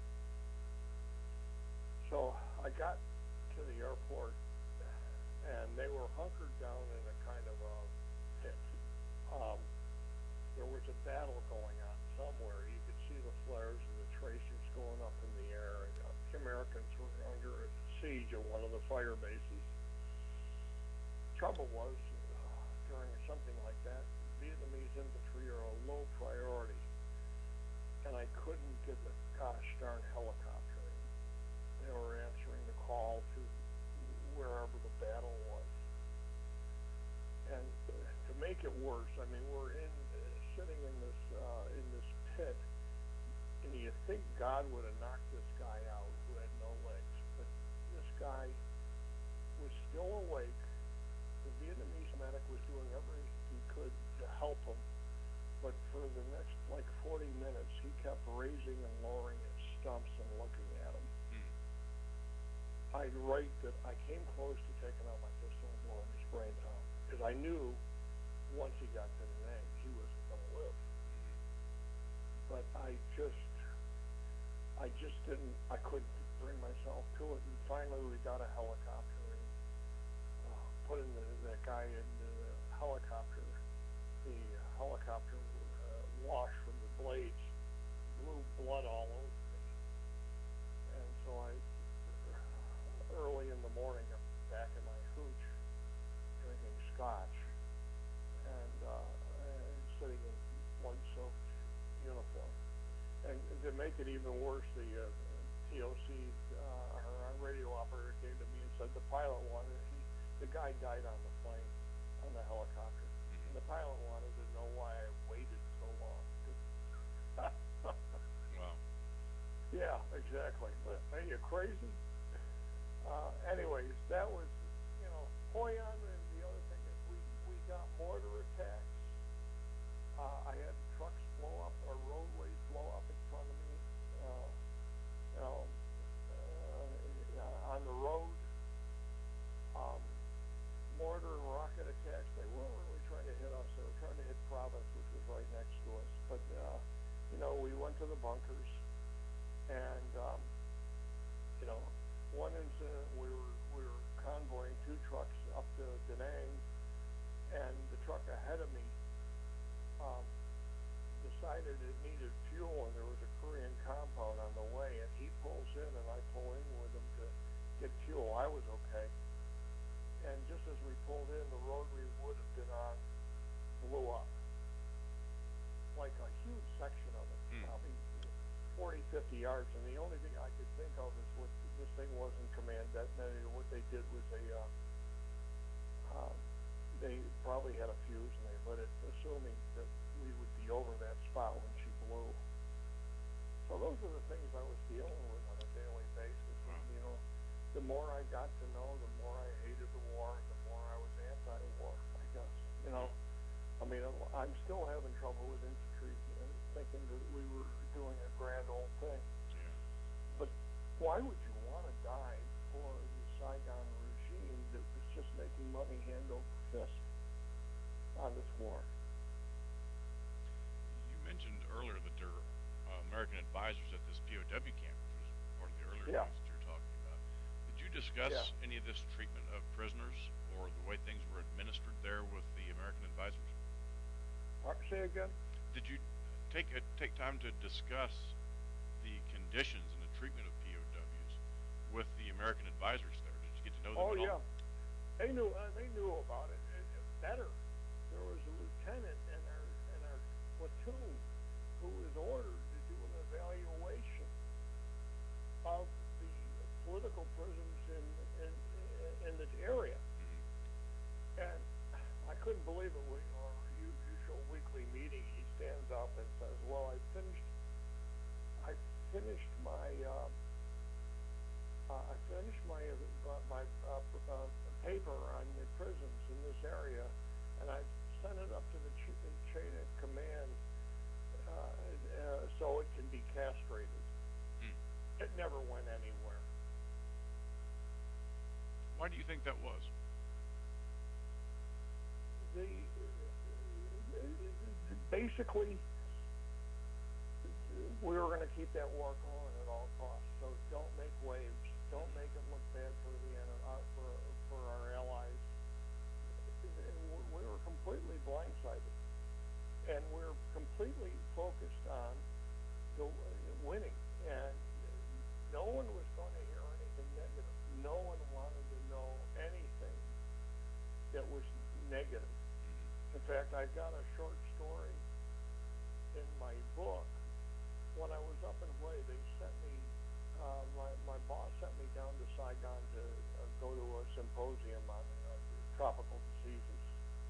So I got to the airport, and they were hunkered down in a kind of a pit. Um, there was a battle going on somewhere. You could see the flares and the tracers going up in the air. And, uh, the Americans were under siege at one of the fire bases. trouble was, uh, during something like that, Vietnamese infantry are a low priority, and I couldn't get the gosh darn helicopter in. They were answering the call to wherever the battle was. And uh, to make it worse, I mean, we're in uh, sitting in this uh, in this pit, and you think God would have knocked this guy out who had no legs, but this guy was still awake. The Vietnamese medic was doing everything he could to help him, but for the next like forty minutes, he kept raising and lowering his stumps and looking at him. Hmm. I'd write that I came close to taking out my pistol and blowing his brains out, because I knew once he got to the name, he wasn't going to live. But I just, I just didn't, I couldn't bring myself to it. And finally, we got a helicopter and uh, put in the, that guy in the helicopter. The helicopter uh, wash from the blades blew blood all over me. And so I, early in the morning, I'm back in my hooch, drinking scotch, and, uh, and sitting in blood-soaked uniform. And to make it even worse, the uh, T O C, uh, our, our radio operator came to me and said the pilot wanted, he, the guy died on the plane, on the helicopter. And the pilot wanted to know why I waited so long. Wow. Yeah, exactly. But are you crazy? Uh, anyways, that was, you know, Hoi An, and the other thing is we, we got mortar attacks. Uh, I had trucks blow up, or roadways blow up in front of me, uh, you know, uh, on the road. Um, mortar and rocket attacks, they weren't really trying to hit us, they were trying to hit Province, which was right next to us. But, uh, you know, we went to the bunkers, and, um, you know, one incident, we were, we were convoying two trucks up to Da Nang, and the truck ahead of me, um, decided it needed fuel, and there was a Korean compound on the way, and he pulls in, and I pull in with him to get fuel. I was okay. And just as we pulled in, the road we would have been on blew up. Like a huge section of it, Hmm. probably forty, fifty yards. And the only thing I could think of is what this thing wasn't command detonated. What they did was they, uh, uh, they probably had a fuse and they lit it, assuming that we would be over that spot when she blew. So those are the things I was dealing with on a daily basis. Wow. And, you know, the more I got to know, the more I hated the war, and the more I was anti-war, I guess. You know, I mean, I'm still having trouble with infantry, uh, thinking that we were doing a grand old thing. Yeah. But why would you want to die for the Saigon regime that was just making money hand over fist on this war? You mentioned earlier that there are uh, American advisors at this P O W camp, which was part of the earlier Yeah. things that you're talking about. Did you discuss Yeah. any of this treatment of prisoners or the way things were administered there with the American advisors? Uh, Say again? Did you take a, take time to discuss the conditions and the treatment of P O Ws with the American advisors there? Did you get to know them Oh at all? yeah, they knew. Uh, they knew about it. And, and better, there was a lieutenant in our in our platoon who was ordered to do an evaluation of the political prisons in in in the area, Mm-hmm. and I couldn't believe it. We, our u- usual weekly meeting, he stands up and says, "Well, I finished. I finished my." Uh, Uh, I finished my uh, my uh, uh, paper on the prisons in this area, and I sent it up to the ch- the chain of command uh, uh, so it can be castrated. Hmm. It never went anywhere. Why do you think that was? The basically we were going to keep that war going at all costs. So don't make waves. Don't make it look bad for the uh, for for our allies. We were completely blindsided, and we're completely focused on the winning. And no one was going to hear anything negative. No one wanted to know anything that would negative. Mm-hmm. In fact, I've got a short story in my book. When I was up in Hawaii, they sent me, uh, my, my boss sent me down to Saigon to uh, go to a symposium on uh, tropical diseases.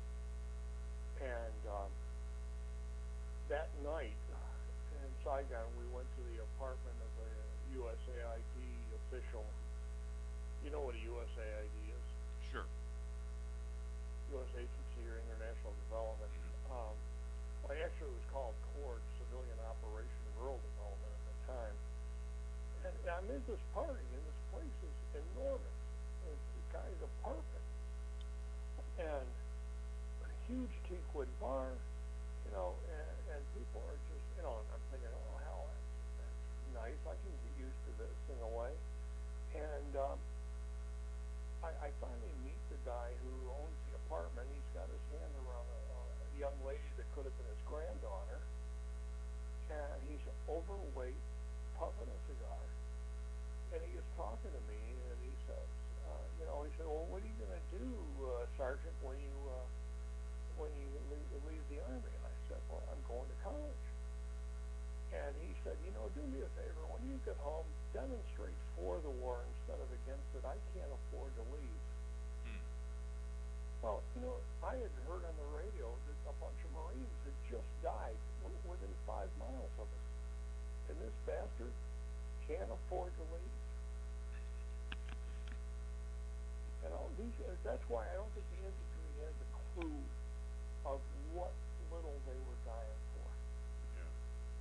And um, that night in Saigon, we went to the apartment of a U S A I D official. You know what a U S A I D is? Sure. U S Agency or International Development. Mm-hmm. Um, well, actually, it was called CORD, Civilian Operation Rural Development at the time. And, and I'm in this party, and this place is enormous. It's a guy's apartment. And a huge teakwood bar, you know, and, and people are just, you know, and I'm thinking, oh, hell, that's, that's nice. I can get used to this in a way. And um, I, I finally meet the guy who owns the apartment. He's got his hand around a, a young lady that could have been his granddaughter. And he's overweight, puffing a cigar. And he is talking to me, and he says, uh, you know, he said, well, what are you going to do, uh, Sergeant, when you uh, when you leave, leave the Army? And I said, well, I'm going to college. And he said, you know, do me a favor. When you get home, demonstrate for the war instead of against it. I can't afford to leave. Hmm. Well, you know, I had heard on the radio that a bunch of Marines had just died w- within five miles of us. And this bastard can't afford to leave. You know, these, uh, that's why I don't think the infantry has a clue of what little they were dying for. Yeah.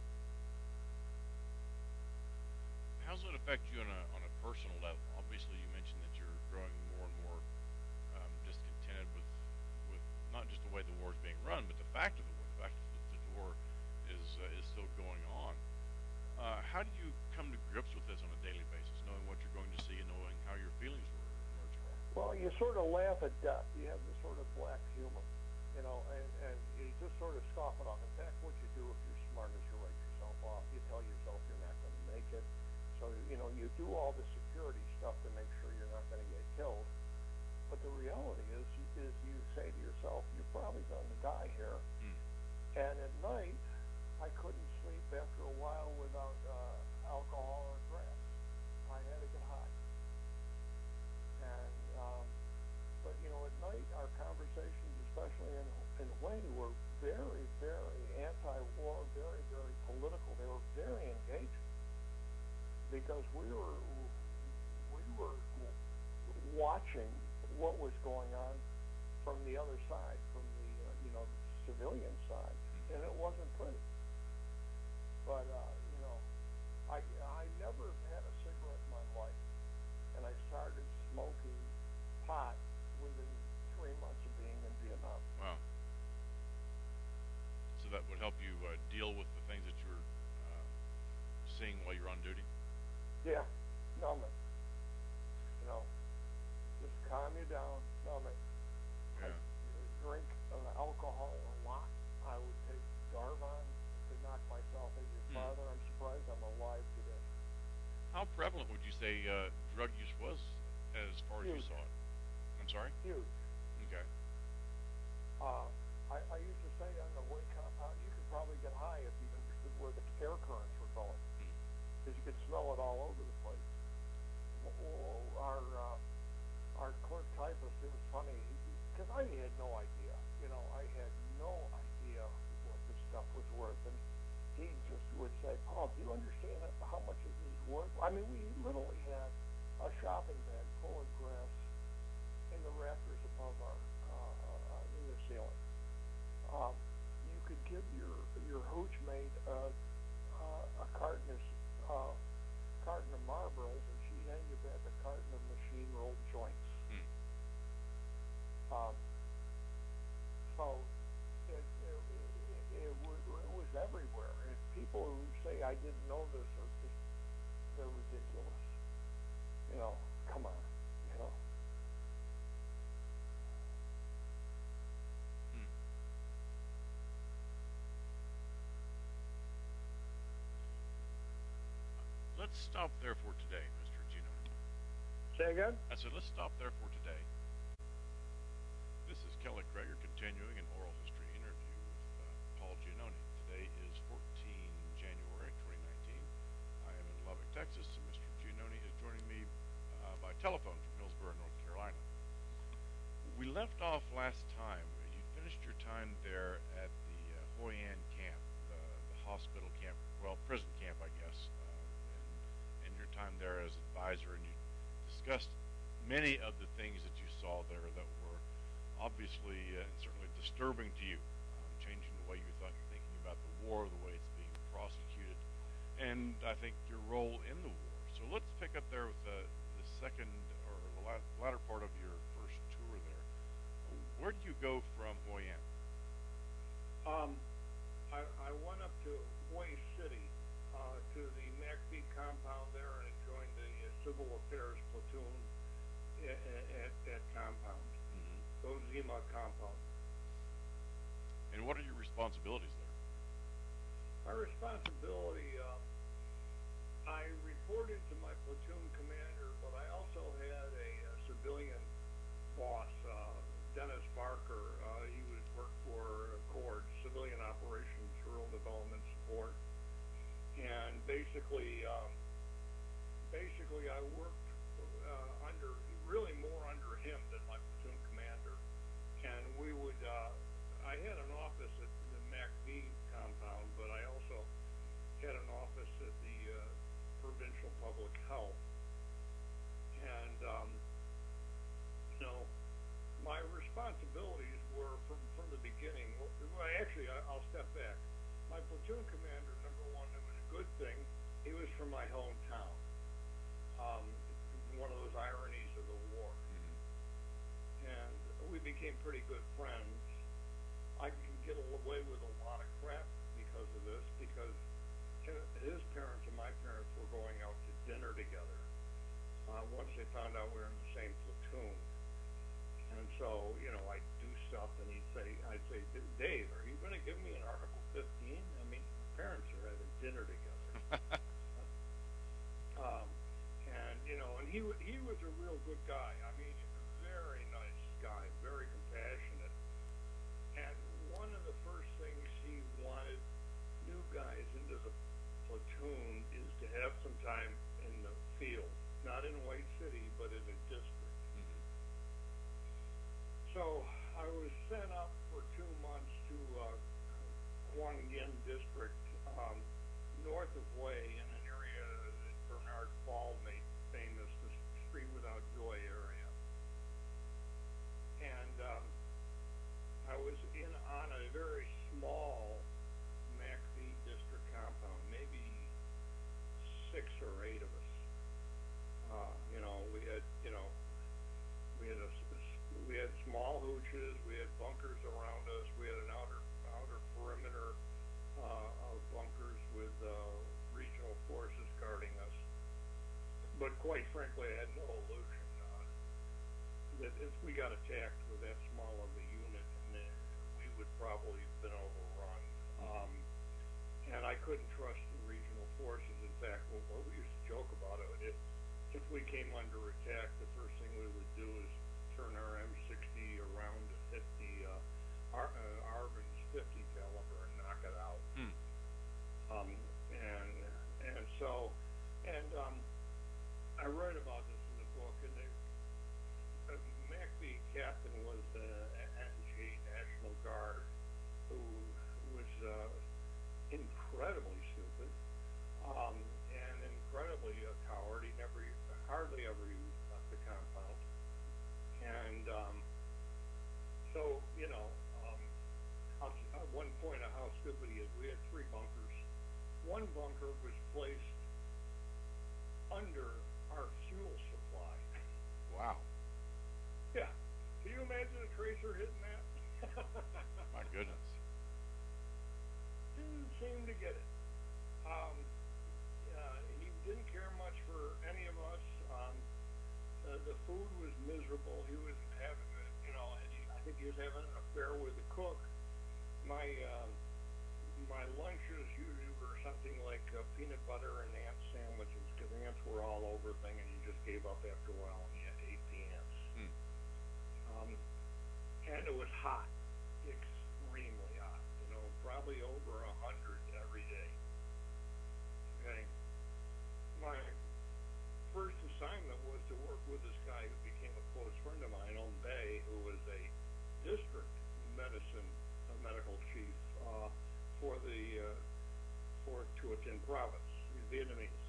How does it affect you on a on a personal level? Obviously, you mentioned that you're growing more and more um, discontented with with not just the way the war is being run, but the fact of the war. The fact that the war is uh, is still going on. Uh, how do you come to grips with this on a daily basis, knowing what you're going to see and knowing how your feelings were emerging? Well, you sort of laugh at death. You have this sort of black humor, you know, and, and you just sort of scoff it off. In fact, what you do if you're smart is you write yourself off. You tell yourself you're not going to make it. So, you know, you do all the security stuff to make sure you're not going to get killed. But the reality is, is you say to yourself, you're probably going to die here. Hmm. And at night, I couldn't sleep after a while without uh, alcohol or grass. I had to get high. And, um, but you know, at night, our conversations, especially in, in Hawaii, were very, very anti-war, very, very political. They were very engaging because we were, we were watching what was going on from the other side, from the, uh, you know, the civilian side, and it wasn't pretty. But, uh, you know, I, I never had a cigarette in my life, and I started smoking pot within three months of being in Vietnam. Wow. So that would help you uh, deal with the things that you were uh, seeing while you were on duty? Yeah, numb it. You know, just calm you down, numb it. Yeah. I drink uh, alcohol a lot. I would take Darvon to knock myself into your Hmm. father. I'm surprised I'm alive today. How prevalent would you say uh, drug use was as far as you Huge. saw it? I'm sorry? Huge. Okay. Uh, I, I used to say on the way compound, you could probably get high if you understood where the air currents were going, Hmm. because you could smell it all over the place. Oh, Our uh, our clerk typist, it was funny, because I had no idea. You know, I had no idea what this stuff was worth, and he just would say, Paul, do you understand how much this is worth? I mean, we literally had a shopping bag full of grass in the rafters above our, uh, uh, in the ceiling. Um, you could give your, your hooch mate uh, uh, a carton of, uh, carton of Marlboros, and she'd hand you back a carton of machine-rolled joints. Hmm. Um, so it, it, it, it, was, it was everywhere. And people who say I didn't know this are just, they're ridiculous. You know, come on, you know. Hmm. Let's stop there for today, Mister Gino. Say again? I said, let's stop there for today. This is Kelly Krager, continuing an oral history interview with uh, Paul Giannone. Today is fourteenth January twenty nineteen. I am in Lubbock, Texas, and Mister Giannone is joining me uh, by telephone from Hillsborough, North Carolina. We left off last time. You finished your time there at the uh, Hoi An camp, the, the hospital camp, well, prison camp, I guess, uh, and, and your time there as advisor, and you discussed many of the things that you saw there that were obviously uh, and certainly disturbing to you, um, changing the way you thought, thinking about the war, the way it's being prosecuted, and I think your role in the war. So let's pick up there with the, the second or the la latter part of your first tour there. Where did you go from Hoi An? Um, I, I went up to Hue City, uh, to the MACV compound there, and joined the uh, Civil Affairs platoon at, at that compound, mm-hmm. the Zima compound. And what are your responsibilities there? My responsibility, uh, I reported to my platoon commander, but I also had a, a civilian boss, uh, Dennis Barker. Uh, he would work for CORD, Civilian Operations Rural Development Support, and basically, um, basically I worked uh, under, really more under him than my platoon commander, and we would, uh, I had an office at the MACV compound, but I also had an office at the uh, Provincial Public Health, and um, you know, my responsibilities were from, from the beginning, well, actually I, I'll step back. My platoon commander, number one, it was a good thing, he was from my hometown. Um, one of those ironies of the war. Mm-hmm. And we became pretty good friends. I can get away with a lot of crap because of this, because his parents and my parents were going out to dinner together uh, once they found out we were in the same platoon. And so, you know, I'd do stuff, and he'd say, I'd say, Dave, are you going to give me an Article fifteen? I mean, parents are having dinner together. um, and, you know, and he, he was a real good guy. I mean, a very nice guy, very compassionate. And one of the first things he wanted new guys into the platoon is to have some time in the field, not in White City, but in a district. So I was sent up for two months to uh, Quang Yen District, um, north of Hue, in an area that Bernard Fall made famous, the Street Without Joy area. And um, I was in on a very small MACV district compound, maybe six or eight of us. Uh, you know, we had, you know, we had a We had small hooches, we had bunkers around us, we had an outer outer perimeter uh, of bunkers with uh, regional forces guarding us. But quite frankly, I had no illusion uh, that if we got attacked with that small of a unit, and then we would probably have been overrun. Um, and I couldn't trust the regional forces. In fact, what we used to joke about it, if, if we came under attack, the first thing we would do is turn our M sixty around to fifty, uh, Ar uh, Arvin's fifty caliber and knock it out. Hmm. Um, and and so, and um, I write about this in the book. And the uh, MACV captain was the N G National Guard, who was uh, incredibly stupid um, and incredibly a coward. He never, hardly ever used left the compound. And um, so, you know, um, I'll, uh, one point of how stupid he is, we had three bunkers. One bunker was placed under our fuel supply. Wow. Yeah. Can you imagine a tracer hitting that? My goodness. Didn't seem to get it. Um, uh, he didn't care much for any of us. Um, Uh, the food was miserable. He was having, a, you know, he, I think he was having an affair with the cook. My uh, my lunches usually were something like uh, peanut butter and ant sandwiches, because ants were all over thing, and you just gave up after a while, and you ate the ants. Hmm. Um, and it was hot, extremely hot. You know, probably over a hundred every day. Okay, my first assignment was to work with this guy who became a close friend of mine, Old Bay, who was a district medicine uh, medical chief uh, for the uh, for Tuo Tin province, Vietnamese.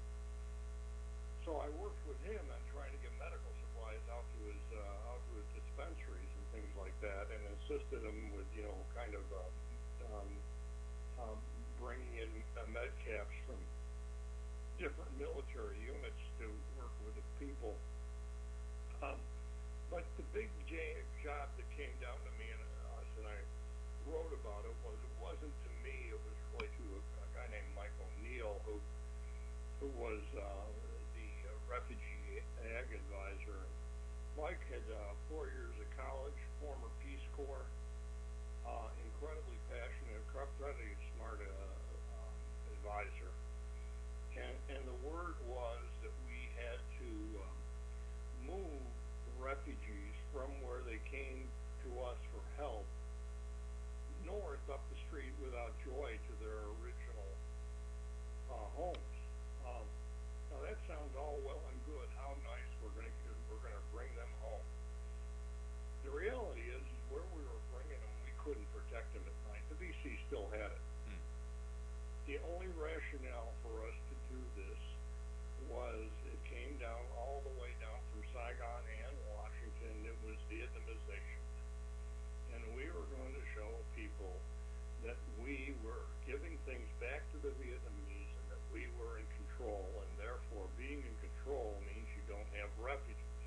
So I worked with him on trying to get medical supplies out to his uh, out to his dispensaries and things like that, and assisted him with you know kind of uh, um, um, bringing in uh, med caps from different military units to work with the people. Um, but the big j- job that came down to me and us, and I wrote about it, was it wasn't to me, it was really to a, a guy named Mike O'Neill, who who was uh, the uh, refugee ag advisor. Mike had uh, four years of college, former Peace Corps, uh, incredibly passionate, incredibly smart uh, um, advisor. And, and the word was that we had to um, move refugees from where they came to us for help north up the street without joy to their original uh, homes. Um, now that sounds all well and good. How nice we're going to we're going to bring them home. The reality is, is where we were bringing them, we couldn't protect them at night. The V C still had it. Hmm. The only rationale for us to do this was it came down all the way down from Saigon and Washington. It was Vietnamization, and we were going to show people that we were giving things back to the Vietnamese and that we were in control, and therefore being in control means you don't have refugees.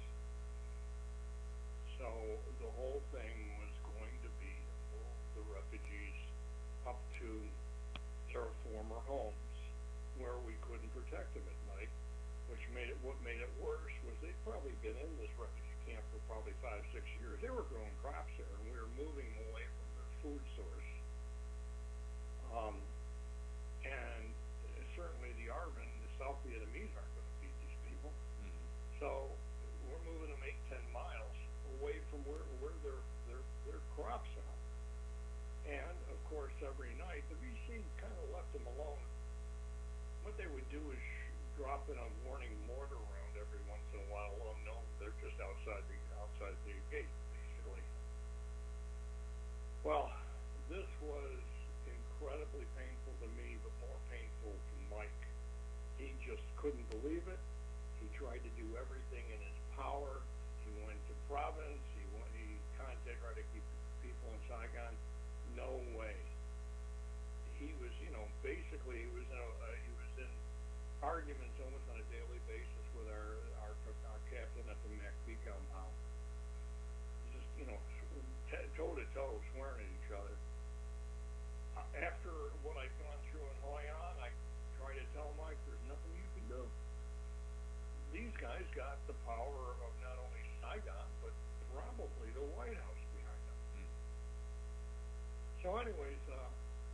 So the whole thing was going to be to move the refugees up to their former homes where we couldn't protect them at night, which made it, what made it worse was they'd probably been in this refugee camp for probably five, six years. They were growing crops there, and we were moving away from their food source. Um, and certainly the A R V N, the South Vietnamese, aren't going to feed these people. Mm-hmm. So we're moving them eight, ten miles away from where, where their, their, their crops are. And, of course, every night, the V C kind of left them alone. What they would do is drop in a warning mortar round every once in a while, let them know they're just outside the, outside the gate, basically. Well, this was incredibly painful to me, but more painful to Mike. He just couldn't believe it. He tried to do everything in his power. He went to province. He went, he contacted, tried to keep people in Saigon. No way. He was, you know, basically he was in a, uh, he was in arguments almost on a daily basis with our our, our captain at the MacB compound. Just, you know, t- toe to toe, swearing at each other. After what I'd gone through in Hoi An, I tried to tell Mike, there's nothing you can do. These guys got the power of not only Saigon, but probably the White House behind them. Hmm. So anyways, uh,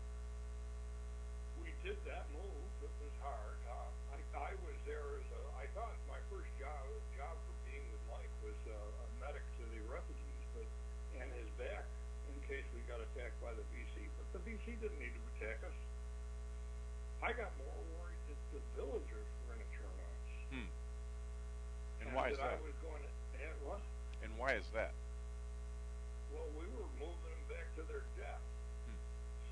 we did that move. It was hard. Uh, I, I was there as a, I thought my first job, job for being with Mike was uh, a medic to the refugees, but, and his back, in case we got attacked by the V C. But the V C didn't need to attack us. I got more worried that the villagers were going to turn on us. Hmm. And, and why that is that? I was going to, and what? And why is that? Well, we were moving them back to their death. Hmm.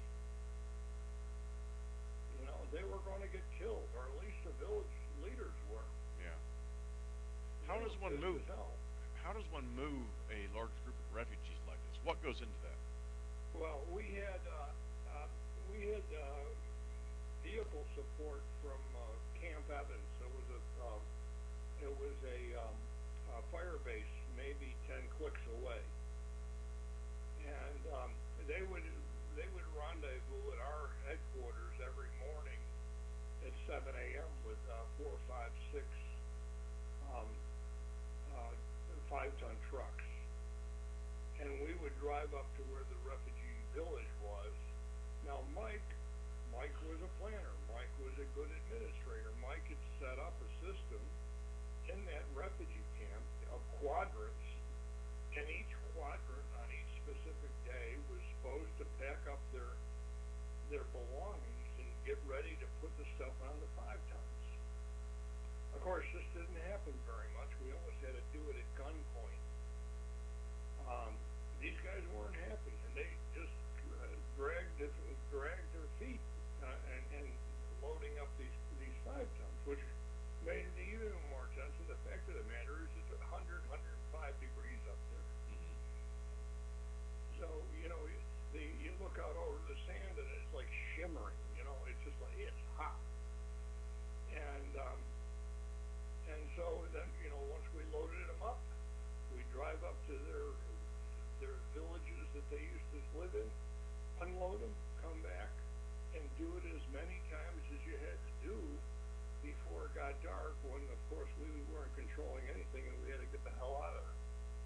You know, they were going to get killed, or at least the village leaders were. Yeah. How does one move? How does one move a large group of refugees like this? What goes into that? Well, we had uh, uh, we had uh, vehicle support from uh, Camp Evans. It was a uh, it was a, um, a fire base, maybe ten clicks away, and um, they would they would rendezvous at our headquarters every morning at seven a.m. with uh, four, five, six um, uh, five-ton trucks. And we would drive up to where the refugee village was. Now, Mike, Mike was a planner. Mike was a good administrator. Mike had set up a system in that refugee camp of quadrants, and each quadrant on each the five tons. Of course, this didn't happen very much. We almost had to do it at gunpoint. Um, these guys weren't happy, and they just uh, dragged it, dragged their feet uh, and, and loading up these these five tons, which made it even more tense. And the fact of the matter is, it's one hundred, one hundred five degrees up there. Mm-hmm. So you know, the you look out over the sand and it's like shimmering. You know, it's just like it's hot. And um, and so then you know, once we loaded them up, we drive up to their their villages that they used to live in, unload them, come back, and do it as many times as you had to do before it got dark, when of course we weren't controlling anything and we had to get the hell out of there.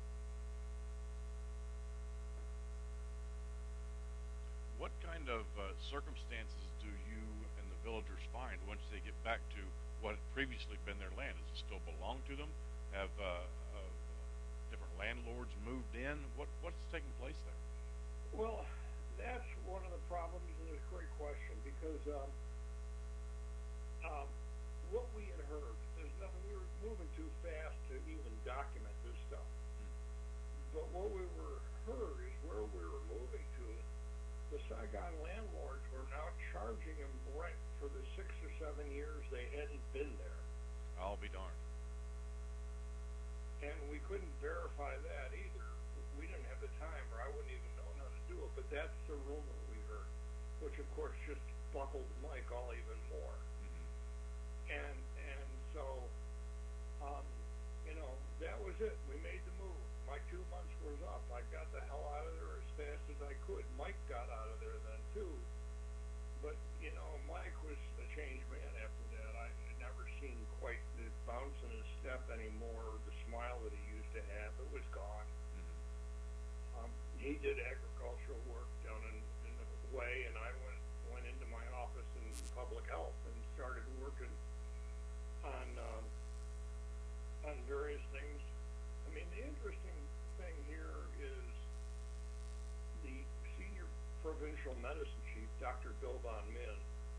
What kind of uh, circumstances do you and the villagers find once they get back to what had previously been their land? Does it still belong to them? Have uh, uh, different landlords moved in? What what's taking place there? Well, that's one of the problems, and it's a great question, because um, um, what we had heard, there's nothing, we were moving too fast to even document this stuff. Hmm. But what we were heard is where we were moving to, the Saigon landlords were now charging them rent for the six or seven years they hadn't been there. I'll be darned. And we couldn't verify that either. We didn't have the time, or I wouldn't even know how to do it, but that's the rumor we heard, which of course just buckled Mike all even more. Mm-hmm. And and so, um, you know, that was it. We made the move. My two months was up. I got the hell out of there as fast as I could. Mike got out of there then too. But, you know, Mike was a changed man after that. I had never seen quite the bounce in his step anymore, the smile that he used to have. It was gone. Mm-hmm. Um, he did agricultural work down in, in the way, and I went went into my office in public health and started working on um, on various things. I mean, the interesting thing here is the senior provincial medicine chief, Doctor Bill Von Min,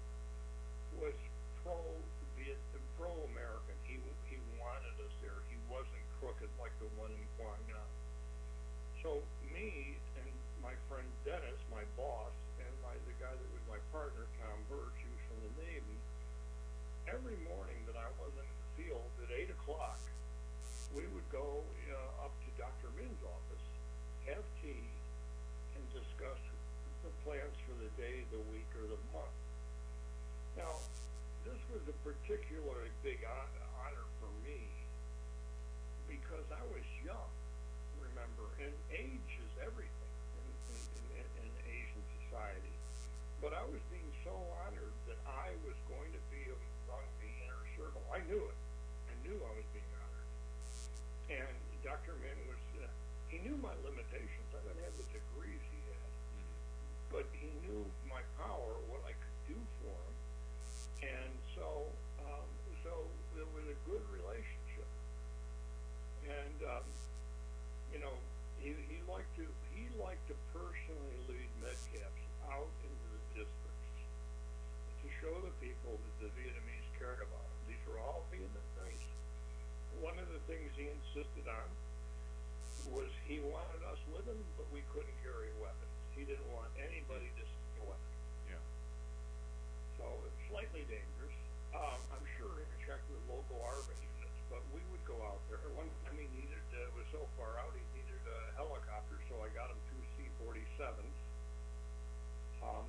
was pro Viet, pro-American. He he wanted us there. He wasn't crooked like the one in Guangdong. So me and my friend Dennis, my boss, and my the guy that was my partner, Tom Birch, he was from the Navy, every morning that I wasn't in the field at eight o'clock, we would go uh, up to Doctor Min's office, have tea, and discuss the plans for the day, the week, or the month. Now, this was a particularly big honor for me because I was young, remember, and age is everything in, in, in, in Asian society. But I was being so honored that I was going to be among the inner circle. I knew it. I knew I was being honored. And Doctor Min was, uh, he knew my limitations. I didn't have the degrees he had. Mm-hmm. But he knew my power, what I could do for him. And so, um, so it was a good relationship. And, um, you know, he, he liked to, he liked to personally lead MedCaps out into the districts to show the people that the Vietnamese cared about them. These were all Vietnamese. One of the things he insisted on was he wanted us with him, but we couldn't carry weapons. He didn't want anybody to steal weapons. Yeah. So it's slightly dangerous. Um, I'm sure he checked with local ARVA units, but we would go out there. One time he needed, uh, it was so far out, he needed a helicopter, so I got him two C forty-sevens. Um,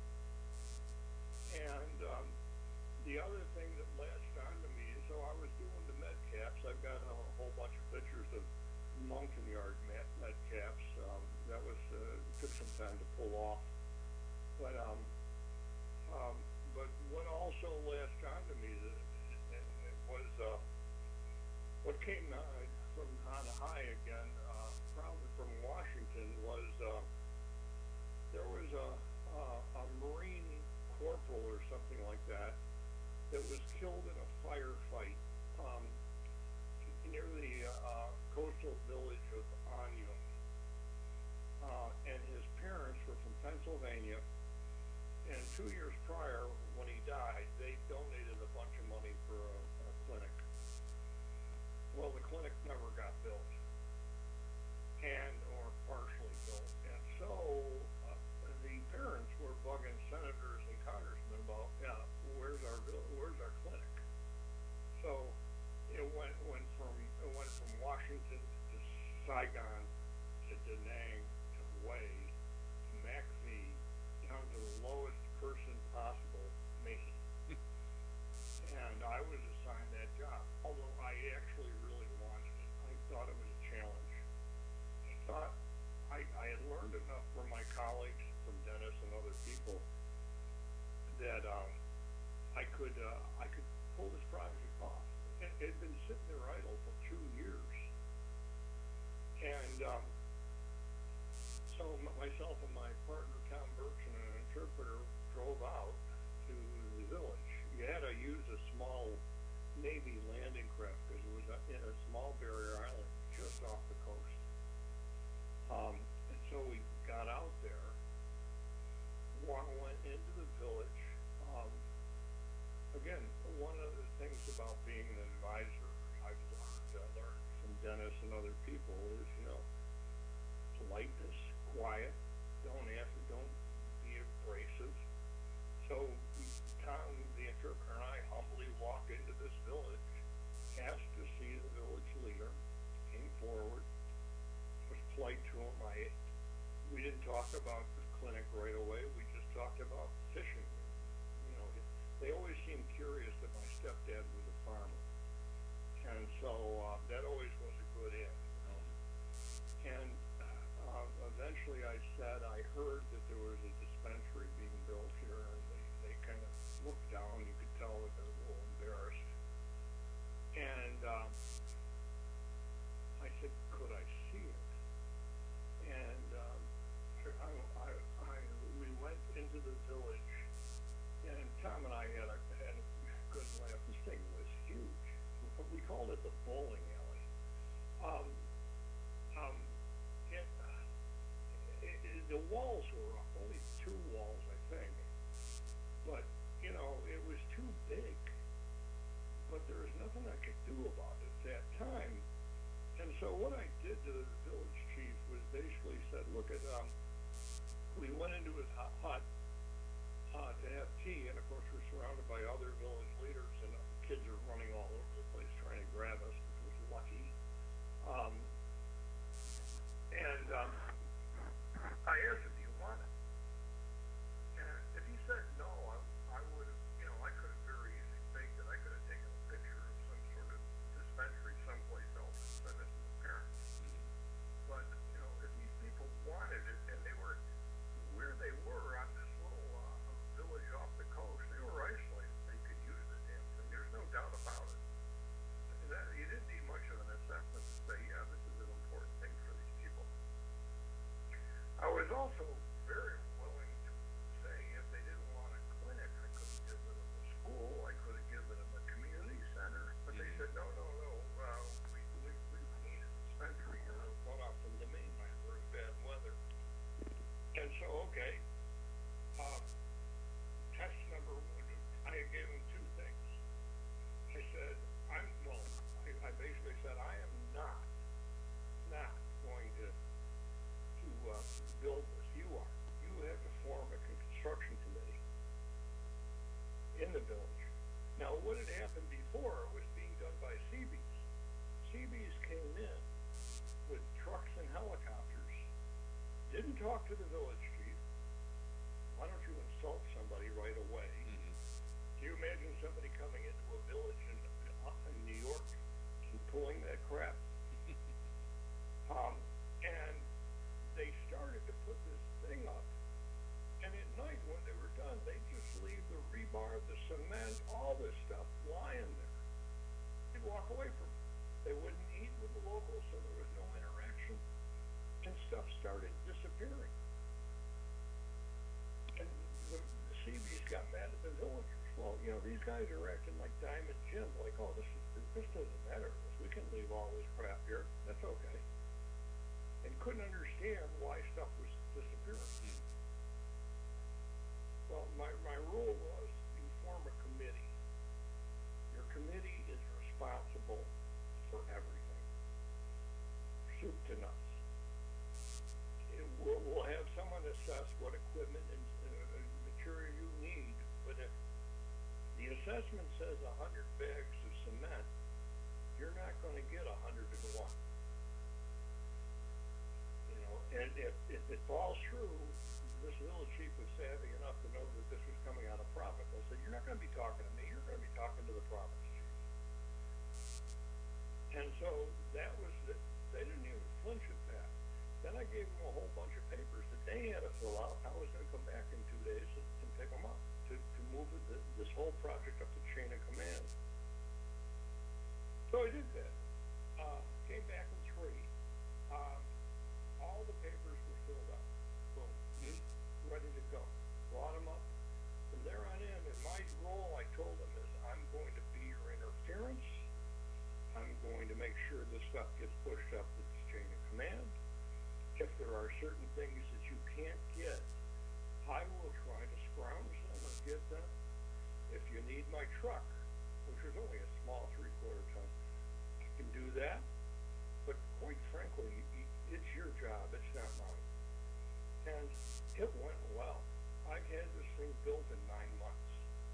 and um, the other thing that latched onto me is, so I was doing the med caps. I've got a whole bunch of pictures of Montagnard med, med caps. Um, that was uh, took some time to pull off, but um, um, but what also latched onto me that, was uh, what came uh, from on high again, uh, probably from Washington, was uh, there was a, a a Marine corporal or something like that that was killed in a firefight um, near the uh, coastal village of Anyang. Uh, and his parents were from Pennsylvania, and two years prior, when he died, they donated a thought it was a challenge. I thought I, I had learned enough from my colleagues, from Dennis and other people, that um, I could uh, I could pull this project off. It, it had been sitting there idle for two years, and um, so m- myself and my partner Tom Birch and an interpreter drove out to the village. You had to use a small Navy landing craft because it was a, in a small barrier island just off the coast. Um, and so we got out there, wa- went into the village. Um, again, one of the things about being an advisor I've learned, uh, learned from Dennis and other people is, you know, politeness, quiet, don't answer, don't be abrasive. So we, Tom, the interpreter, and I humbly walked into this village, asked to see the village leader, came forward, was polite to him. I, we didn't talk about the clinic right away. We just talked about fishing. You know, it, they always seemed curious that my stepdad was a farmer, and so uh, that always was a good in. You know? And uh, eventually, I said I heard that there was a dispensary being built here, and they, they kind of looked down. You could tell that they were a little embarrassed. And um, I said, could I see it? And um, I, I, I, we went into the village, and Tom and I had a, had a good laugh. This thing was huge. We called it the bowling alley. Um, um, it, it, it, the walls were up, only two walls, I think. But, you know, it was too big. But there was nothing I could do about it at that time. And so what I did to the village chief was basically said, look at, um, we went into his hu- hut uh, to have tea, and of course we're surrounded by other village leaders, and uh, kids are running all over the place trying to grab us, which was lucky. Um, and um, I asked him, do you want it? And if he said no, I, I would have, you know, I could have very easily faked it. I could have taken a picture of some sort of dispensary someplace else and sent it to the parents. But, you know, if these people wanted it, and they were, where they were on this little uh, village off the coast, they were isolated. They could use the damn thing. There's no doubt about it. And that, you didn't need much of an assessment to say, yeah, this is an important thing for these people. I was also very willing to say if they didn't want a clinic, I could have given them a school, I could have given them a community center, but they said, no, no, no, uh, we, we, we need a dispensary here, one off in the mainland, we're in bad weather. And so, okay, uh, test number one, I gave them two things. I said, I'm, well, I, I basically said, I am not, not going to to uh, build this. You are. You have to form a construction committee in the village. Now, what had happened before was being done by Seabees. Seabees came in with trucks and helicopters, didn't talk to the village chief. Why don't you insult somebody right away? Mm-hmm. Do you imagine somebody coming into a village in, in New York and pulling that crap? um, and they started to put this thing up, and at night when they were done, they just leave the rebar, the cement, all this stuff lying there. They'd walk away from it. They wouldn't eat with the locals, so there was no interaction, and stuff started disappearing. And the, the Seabees got mad at the villagers. Well, you know, these guys are acting like Diamond Jim, like, oh, this is this doesn't matter to us. We can leave all this crap here. That's okay. And couldn't understand why stuff was disappearing. Mm. Well, my, my rule was you form a committee. Your committee is responsible for everything, soup to nuts. It will, we'll have someone assess what equipment and uh, material you need, but if the assessment says a hundred bags of cement, you're not going to get a hundred and one. And if, if it falls through, this village chief was savvy enough to know that this was coming out of profit. They said, you're not going to be talking to me, you're going to be talking to the province chief. And so that was the, gave them a whole bunch of papers that they had to fill out. I was going to come back in two days and, and pick them up to, to move it, this whole project up the chain of command. So I did that. Uh, came back in three. Um, all the papers were filled out. Boom. Ready to go. Brought them up. From there on in, in my role, I told them is I'm going to be your interference. I'm going to make sure this stuff gets pushed up the chain of command. If there are certain things that you can't get, I will try to scrounge them and get them. If you need my truck, which is only a small three-quarter ton, I can do that. But quite frankly, it's your job. It's not mine. And it went well. I had this thing built in nine months.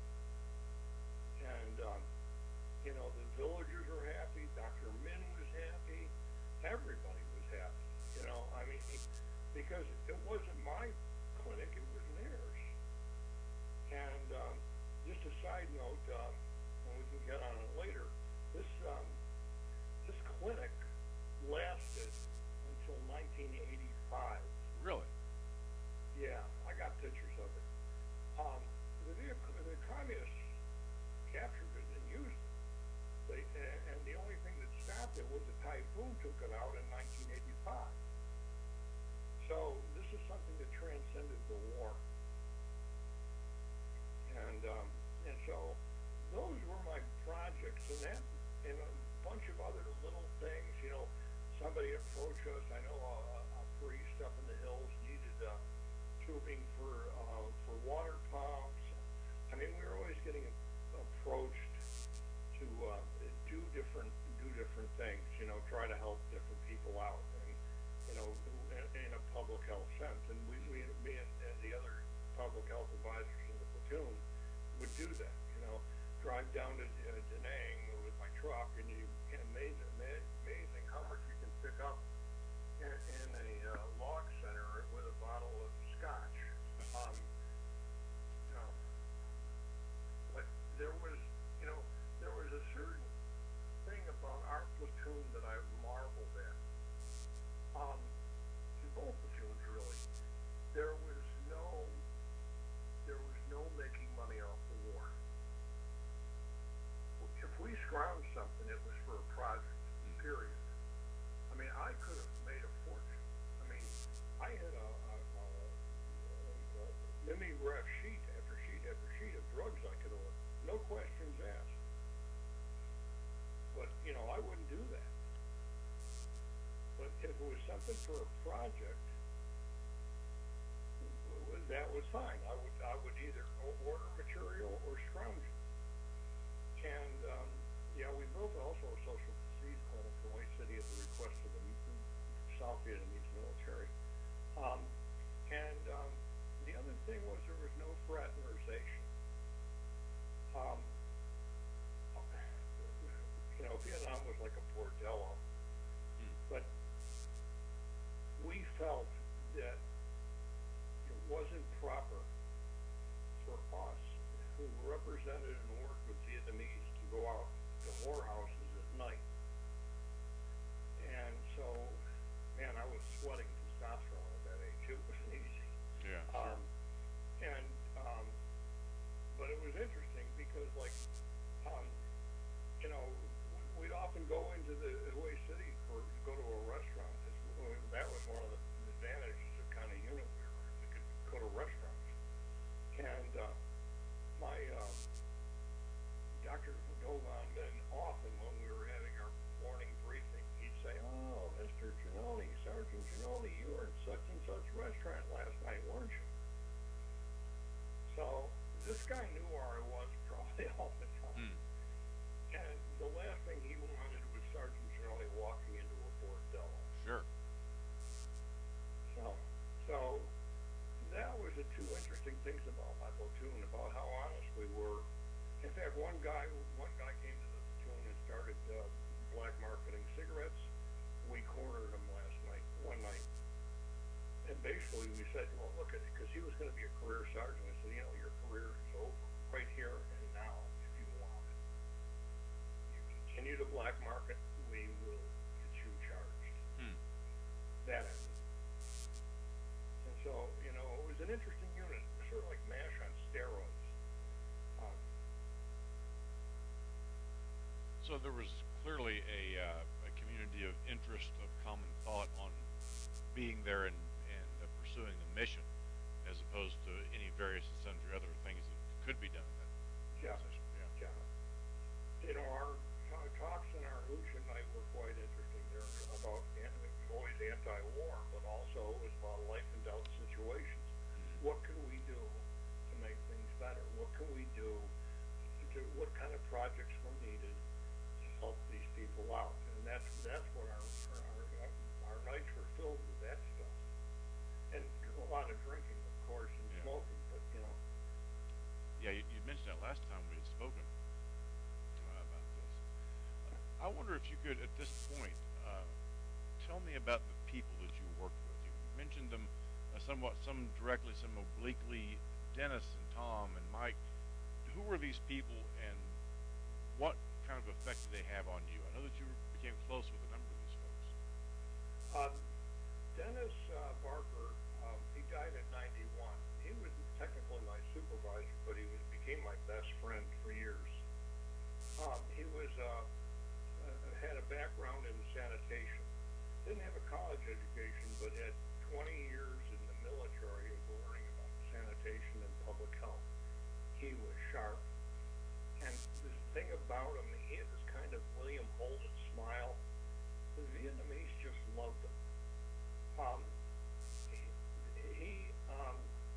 And, um, you know, the villagers were happy. Doctor Min was happy. Everybody was happy. You know, I mean, because it wasn't my clinic, it was theirs. And um, just a side note, um, and we can get on it later, this, um, this clinic lasted until nineteen eighty-five. Really? Yeah, I got pictures of it. Um, the, the communists captured it and used it. They, and, and the only thing that stopped it was the typhoon took it out in nineteen eighty-five. So this is something that transcended the war. And um, and so those were my projects, and that and a bunch of other little things. You know, somebody approached us. I know a, a priest up in the hills needed uh, tubing for uh, for water pumps. I mean, we were always getting approached to uh, do different do different things. You know, try to help different people out, and you know, in, in a public health sense. And we, we me and, and the other public health advisors in the platoon would do that. You know, drive down to uh, Da Nang with my truck, and you amazing, amazing how much you can pick up in, in a uh, log center with a bottle of scotch. Um, you know, but there was, you know, there was a certain thing about our platoon that I marveled at. Um, in both platoons, really, there was no, there was no making money off the war. If we scrounged something, it was for a project, period. I mean, I could have made a fortune. I mean, I had a, a, a, a mimeograph sheet after sheet after sheet of drugs I could order. No questions asked. But, you know, I wouldn't do that. But if it was something for a project, that was fine. I would I would either order material or scrounge it. And, um, yeah, we built also a social disease clinic in White City at the request of the South Vietnamese military. Um, and um, the other thing was there was no fraternization. Um, you know, Vietnam was like a bordello. Hmm. But we felt that it wasn't proper for us who represented and worked with Vietnamese to go out to whorehouses at night. And so, man, I was sweating testosterone at that age. It wasn't easy. Yeah, um, sure. And, um, but it was interesting because, like, um, you know, we'd often go into the Hue City for to go to a restaurant. That was one of the advantages of kind of unit we were in. We could go to restaurants. And uh, my uh, Doctor Dovan Min, often when we were having our morning briefing, he'd say, "Oh, Mister Giannone, Sergeant Giannone, you were in such and such restaurant last night, weren't you?" So this guy knew where I was probably all the time. Mm. And the last thing he wanted was Sergeant Giannone walking into a bordello. Sure. So, so that was the two interesting things about my platoon, about how honest we were. In fact, one guy, one guy came to the platoon and started uh, black marketing cigarettes. We cornered him last night, one night, and basically we said, "Well, look at it," because he was going to be a career sergeant. I said, "You know, your career is over right here and now. If you want it, you continue to black market, we will get you charged." Hmm. That ended. interesting unit, sort of like MASH on steroids. Um, So there was clearly a, uh, a community of interest, of common thought on being there and, and uh, pursuing the mission, as opposed to any various and sundry other things that could be done in that yeah, position. Yeah. yeah. You know, our ta- talks in our Lucia night were quite interesting. They're about an- always anti-war, but also it was about life and death situations. Mm-hmm. What can we do to make things better? What can we do to, what kind of projects were needed to help these people out? And that's, that's what our, our, our, our nights were filled with that stuff. And a lot of drinking, of course, and Yeah. smoking, but you know. Yeah, you, you mentioned that last time we had spoken uh, about this. Uh, I wonder if you could, at this point, uh, tell me about the people that you worked with. You mentioned them uh, somewhat, some directly, some obliquely. Dennis and Tom and Mike. Who were these people, and what kind of effect did they have on you? I know that you became close with a number of these folks. Um, Dennis uh, Barker, um, he died at ninety-one. He was technically my supervisor, but he was, became my best friend for years. Um, he was uh, uh, had a background in sanitation. Didn't have a college education, but had twenty years in the military of learning about sanitation and public health. He was sharp. And the thing about him, he had this kind of William Holden smile. The Vietnamese just loved him. Um, he, he um,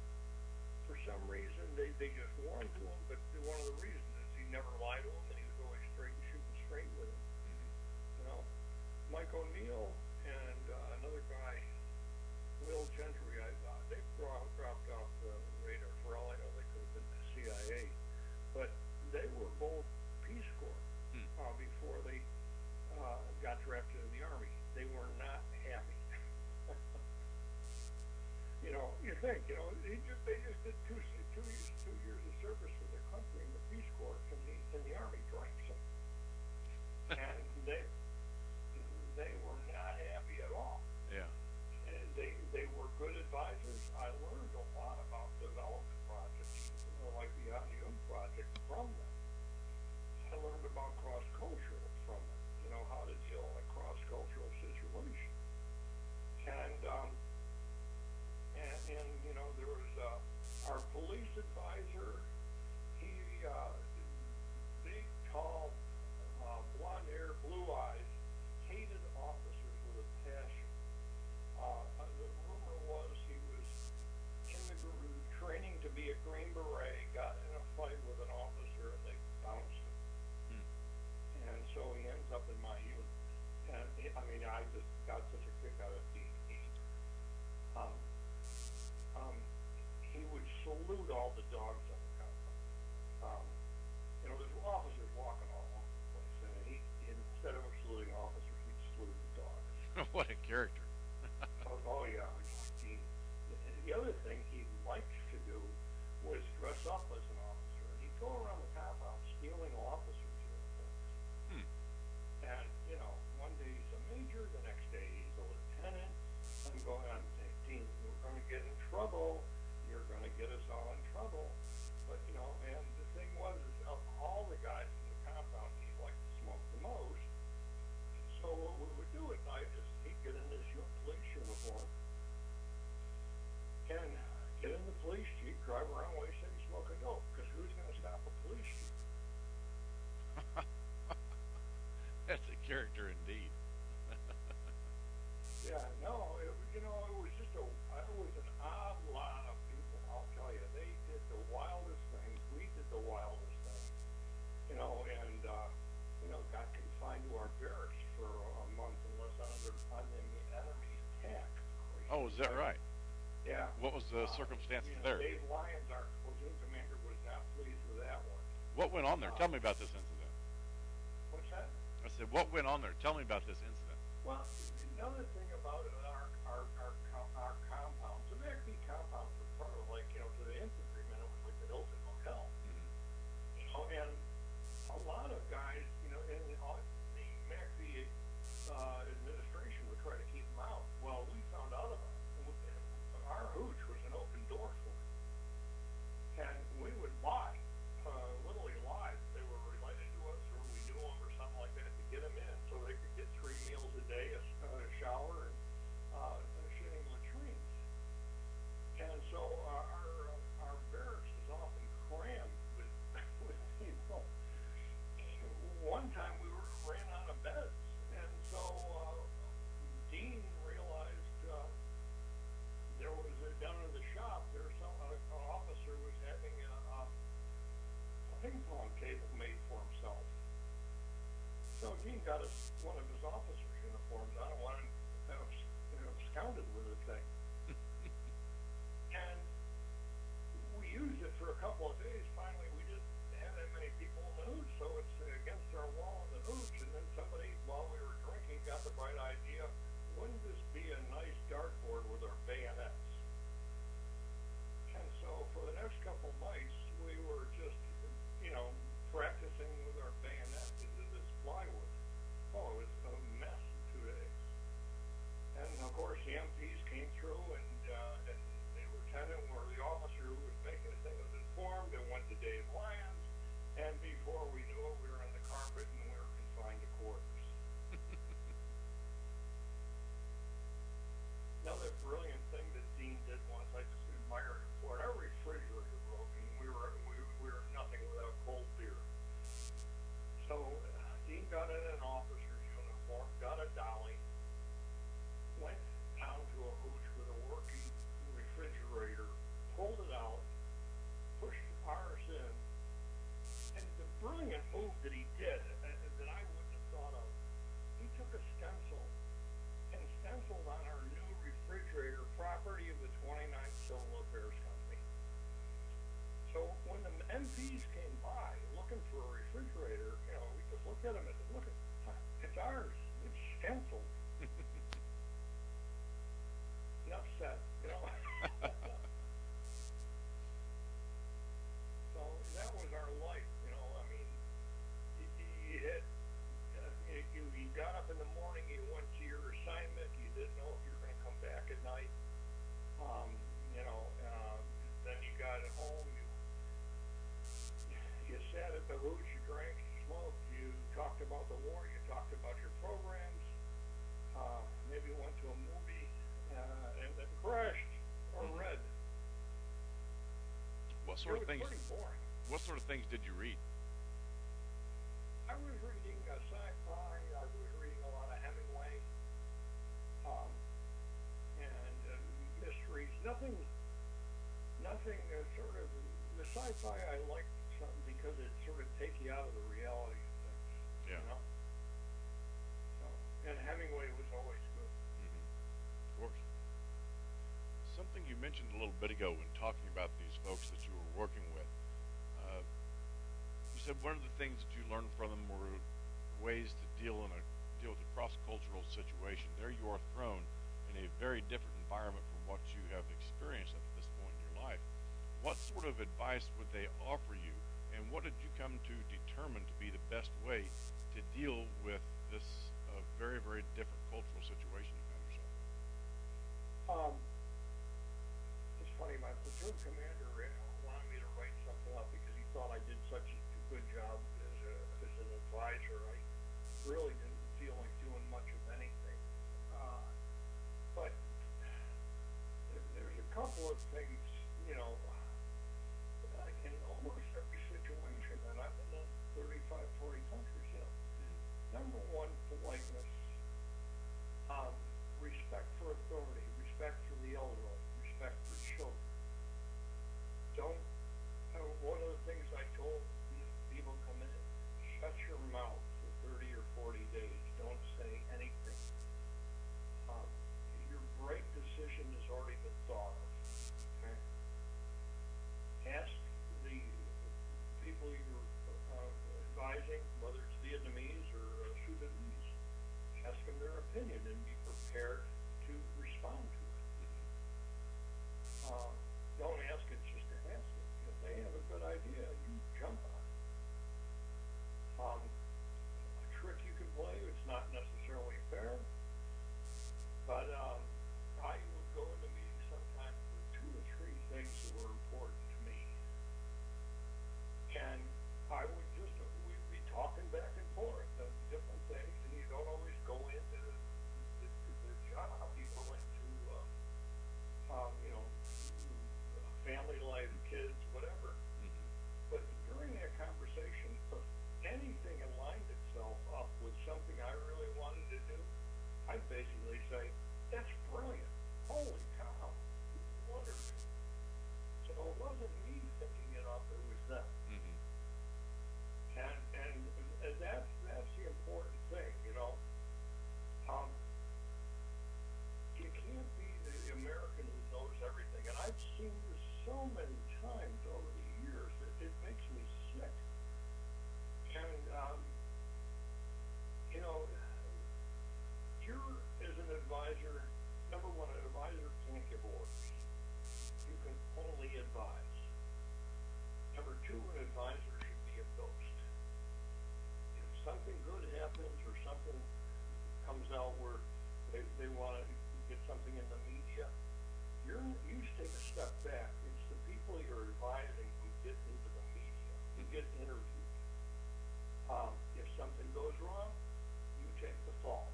for some reason, they, they just warmed to him, but one of the reasons is he never lied to them, and he was always straight and shooting straight with him. Mm-hmm. You know, Mike O'Neill and uh, another guy, Will Gentry, I thought, they dropped, dropped off the radar. For all I know, they could have been the C I A. But they were both Peace Corps Hmm. uh, before they uh, got drafted in the Army. They were not happy. You know, you think, you know, they just, they just did two, two, years, two years of service for their country in the Peace Corps, and the, and the Army drafts them. And they, they were not happy at all. Yeah. And they, they were good advisors. I learned a lot about development projects, you know, like the Onion project from them. I learned about cross-cultural from them, you know, how to deal in a cross-cultural situation. And, um, and, and, you know, there was, uh, our police advisor, he, uh, big, tall, uh, blonde hair, blue eyes, hated officers with a passion. Uh, the rumor was he was in the gr- training to be a Green Beret, got in a fight with an officer, and they bounced him. Hmm. And so he ends up in my unit. And he, I mean, I just got such a kick out of it. He, he, um, um, he would salute all the dogs on the compound. Um, you know, there's officers walking all over the place, and he, instead of saluting officers, he'd salute the dogs. What a character. Oh, oh yeah. He, the other thing he liked to do was dress up as an officer. And he'd go around the compound stealing officers' uniforms. Hmm. And, you know, one day he's a major, the next day he's a lieutenant. I'm going on eighteen, we're going to get in trouble. You're going to get us all in trouble. But, you know, and the thing was, is of all the guys in the compound, he liked to smoke the most. So what we would do at night is he'd get in his police uniform and get in the police jeep, drive around while he said he's smoking dope, because who's going to stop a police jeep? That's a character indeed. Yeah, no, it, you know, it was just a, it was an odd lot of people, I'll tell you. They did the wildest things. We did the wildest things, you know, and, uh, you know, got confined to our barracks for a month unless under, under the enemy's attack. Oh, is that right? Yeah. What was the Uh, circumstances you know, there? Dave Lyons, our platoon commander, was not pleased with that one. What went on there? Uh, Tell me about this incident. What's that? I said, what went on there? Tell me about this incident. Well, another thing about it, our our our, com- our compounds, the M A C B compounds were part of, like, you know, to the infantrymen, it was like the Hilton Hotel. Mm-hmm. You know, and a lot of guys, you know, and all, the M A C B uh, administration would try to keep them out. Well, we found out about it. Our hooch was an open door for Dean got us one of his officer's uniforms. I don't want to have absconded with the thing. And we used it for a couple of days. Finally, we didn't have that many people in the hooch, so it's against our wall in the hooch. And then somebody, while we were drinking, got the bright idea, wouldn't this be a nice dartboard with our bayonets? And so for the next couple nights, we were just, you know, practicing with our bayonets into this plywood. Oh, it was a mess in two days. And of course, the M Ps came through, and, uh, and the lieutenant or the officer who was making the thing was informed and went to Dave Lyons. And before we knew it, we were on the carpet and we were confined to quarters. Another brilliant thing that Dean did once, I just admired him for it. Our refrigerator broke, and we were we, we were nothing without cold beer. So uh, Dean got in an officer's uniform, got a dolly, went down to a hooch with a working refrigerator, pulled it out, pushed ours in, and the brilliant move that he did uh, that I wouldn't have thought of, he took a stencil and stenciled on our new refrigerator, property of the twenty-ninth Civil Affairs Company. So when the M Ps came by looking for a refrigerator, you know, we could look at them and say, look, it's ours. It's stenciled. Enough said, you know. So that was our life, you know. I mean, you, you had, uh, you, you got up in the morning, you went to your assignment, you didn't know if you were going to come back at night. Um, you know, uh, then you got at home, you, you sat at the hooch, you drank, you smoked, you talked about the war, you talked about your programs, uh, maybe went to a movie, uh, and then crashed or Mm-hmm. read. What It sort was of things? pretty boring. What sort of things did you read? I was reading uh, sci-fi, I was reading a lot of Hemingway, um, and uh, mysteries, nothing, nothing uh, sort of, the sci-fi I liked something because it sort of take you out of the reality of things, Yeah. you know? So, and Hemingway was always good. Mm-hmm. Of course. Something you mentioned a little bit ago when talking about these folks that you were working with. Uh, you said one of the things that you learned from them were ways to deal in a deal with a cross-cultural situation. There you are thrown in a very different environment from what you have experienced at this point in your life. What sort of advice would they offer you, and what did you come to determine to be the best way to deal with this uh, very, very different cultural situation you found yourself in? Um, it's funny, my platoon commander uh, wanted me to write something up because he thought I did such a good job as, a, as an advisor. I really didn't feel like doing much of anything. Uh, but there, there's a couple of things, you know, uh, in almost every situation, and I've been in thirty-five, forty countries, you know. Number one, politeness, um, respect for authority, respect for the elderly, respect for children. Don't, uh, one of the things I told these people come in, shut your mouth for thirty or forty days. Don't say anything. Um, your break decision has already been thought of. Okay? Ask the people you're uh, advising, whether it's Vietnamese or uh, Sudanese, ask them their opinion and be prepared to respond to it. Uh, don't ask it just to ask it. If they have a good idea, you jump on it. Um, a trick you can play, it's not necessarily fair, but um, I would go into meetings sometimes with two or three things that were important to me. And I would just, we'd be talking back and forth. so many times over the years that it makes me sick. And, um, you know, here as an advisor, number one, an advisor can't give orders. You can only advise. Number two, an advisor should be a ghost. If something good happens or something comes out where they, they want to get something in the media, you're, you take a step back. It's the people you're advising who get into the media, who get interviewed. Um, if something goes wrong, you take the fall.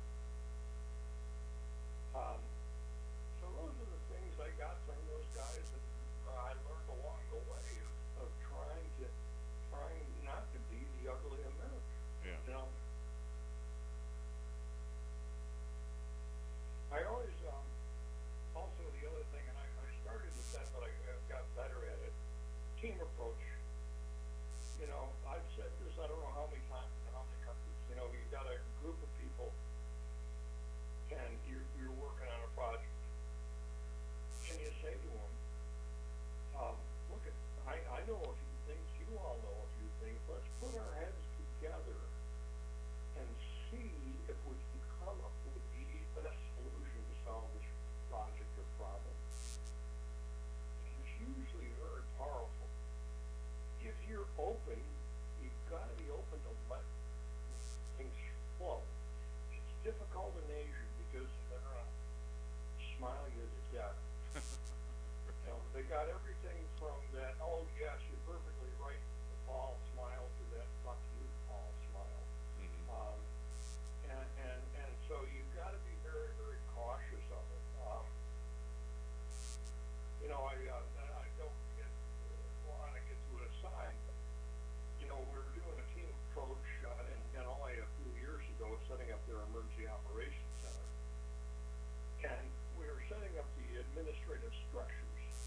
Um, so those are the things I got from those guys that uh, I learned along the way of, of trying to, trying not to be the ugly American. Yeah. You know? I always, um, also the other thing, and I, I started with that, but I, I got better at it, team approach. You know, I've said this, I don't know how many times in how many countries, you know, you've got a group of people and you're, you're working on a project. And you say to them, um, look, at, I, I know a few things, you all know a few things, let's put our heads together and see if we can come up with the best solution to solve this project or problem. And it's usually very powerful. If you're open, you've got to be open to let things flow. It's difficult in Asia because they're going to smile you to death. You know, they got everything from that, oh yes, you're perfectly right, Paul, smile, to that, fuck you, Paul, smile. Mm-hmm. Um, and, and, and so you've got to be very, very cautious of it. Um, you know, I, uh, I don't get, uh, want to get to it aside, but, you know, we were doing a team approach, uh, and, and only a few years ago, setting up their emergency operations center. And we were setting up the administrative structures.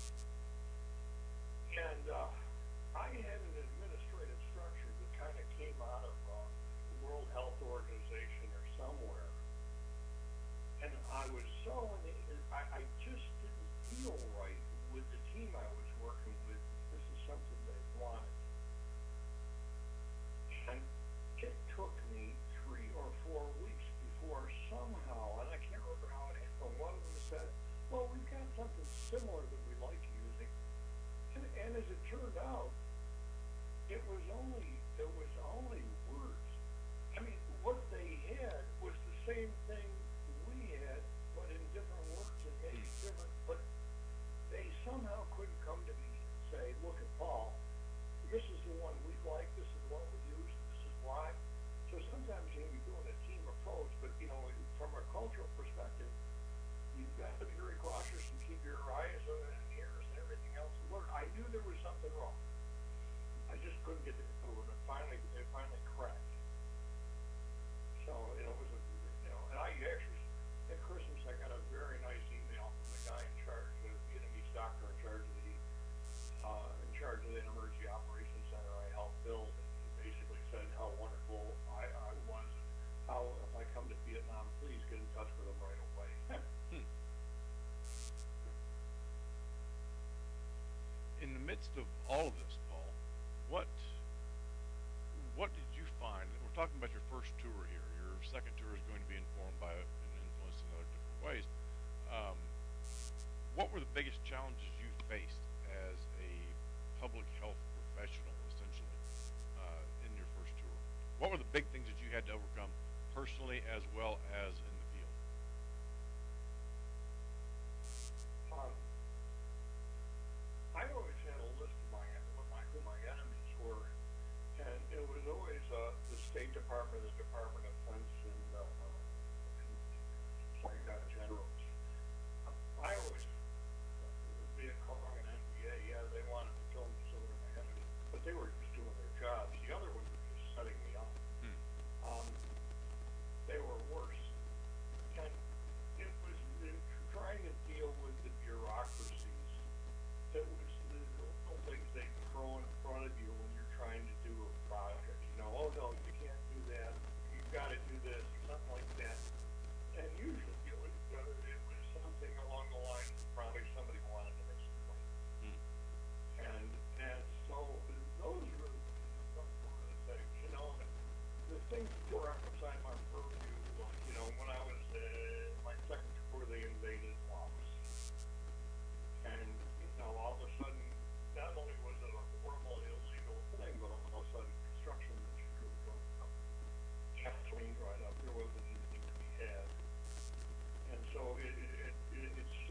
And, uh, I had an administrative structure that kind of came out of, uh, the World Health Organization or somewhere. And I was so, I, I just didn't feel right with the team I was working with. This is something they wanted. And it took me three or four weeks before somehow, and I can't remember how it happened, one of them said, well, we've got something similar that we like using. And, and as it turned out, it was only, it was only words. I mean, what they had was the same thing we had, but in different words and maybe different, but they somehow couldn't come to me and say, look at Paul, this is the one we like, this is what we use, this is why. So sometimes you know, you're doing a team approach, but you know, from a cultural perspective, you've got to be very cautious and keep your eyes and ears and everything else alert. I knew there was something wrong. I just couldn't get it through, and it finally, it finally cracked. So, you know, it was a, you know, and I actually, at Christmas, I got a very nice email from the guy in charge, the Vietnamese doctor in charge of the, uh, in charge of the emergency operations center I helped build, and he basically said how wonderful I, I was, and how if I come to Vietnam, please get in touch with him right away. Hmm. In the midst of all of this, Paul, what what did you find? We're talking about your first tour here. Your second tour is going to be informed by and influenced in other different ways. Um, what were the biggest challenges you faced as a public health professional, essentially, uh, in your first tour? What were the big things that you had to overcome personally as well as in the field? Um, I always had a list of my, what my who my enemies were, and it was always uh, the State Department, the Department of Defense, and uh, like uh, generals. I always, uh, Vietcong and N B A, yeah, they wanted to kill me, so they were my enemies, but they were just doing their jobs. The other ones were just setting me up. Hmm. Um, they were worse.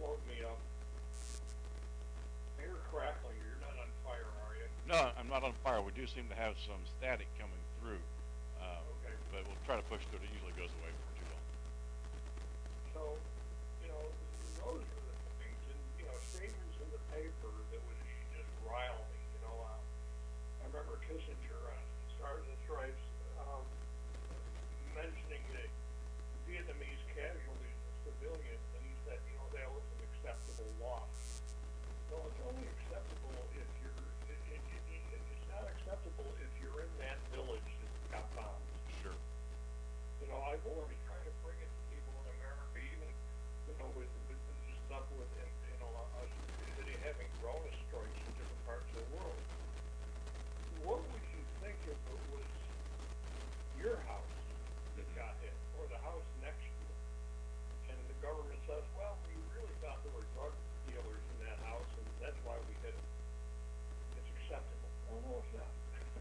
load me up. You're crackling. You're not on fire, are you? No, I'm not on fire. We do seem to have some static coming through, um, Okay. but we'll try to push through it. It usually goes away before too long. So, you know, those are the things, and you know, statements in the paper that would just rile me. You know, uh, I remember Kissinger on Stars and Stripes um, mentioning the Vietnamese casualties and civilians, and he said, you know, that was an acceptable loss. Well, it's only acceptable if you're. It, it, it, it, it's not acceptable if you're in that village that got bombed. Sure. You know, I've already tried to bring it to people in America, even, you know, with, with this stuff with, you know, us having drone strikes in different parts of the world. What would you think if it was your house that got hit, or the house next to it, and the government says, well, we really thought there were drug dealers in that house, and that's why we hit it. It's acceptable. Well, no, it's not.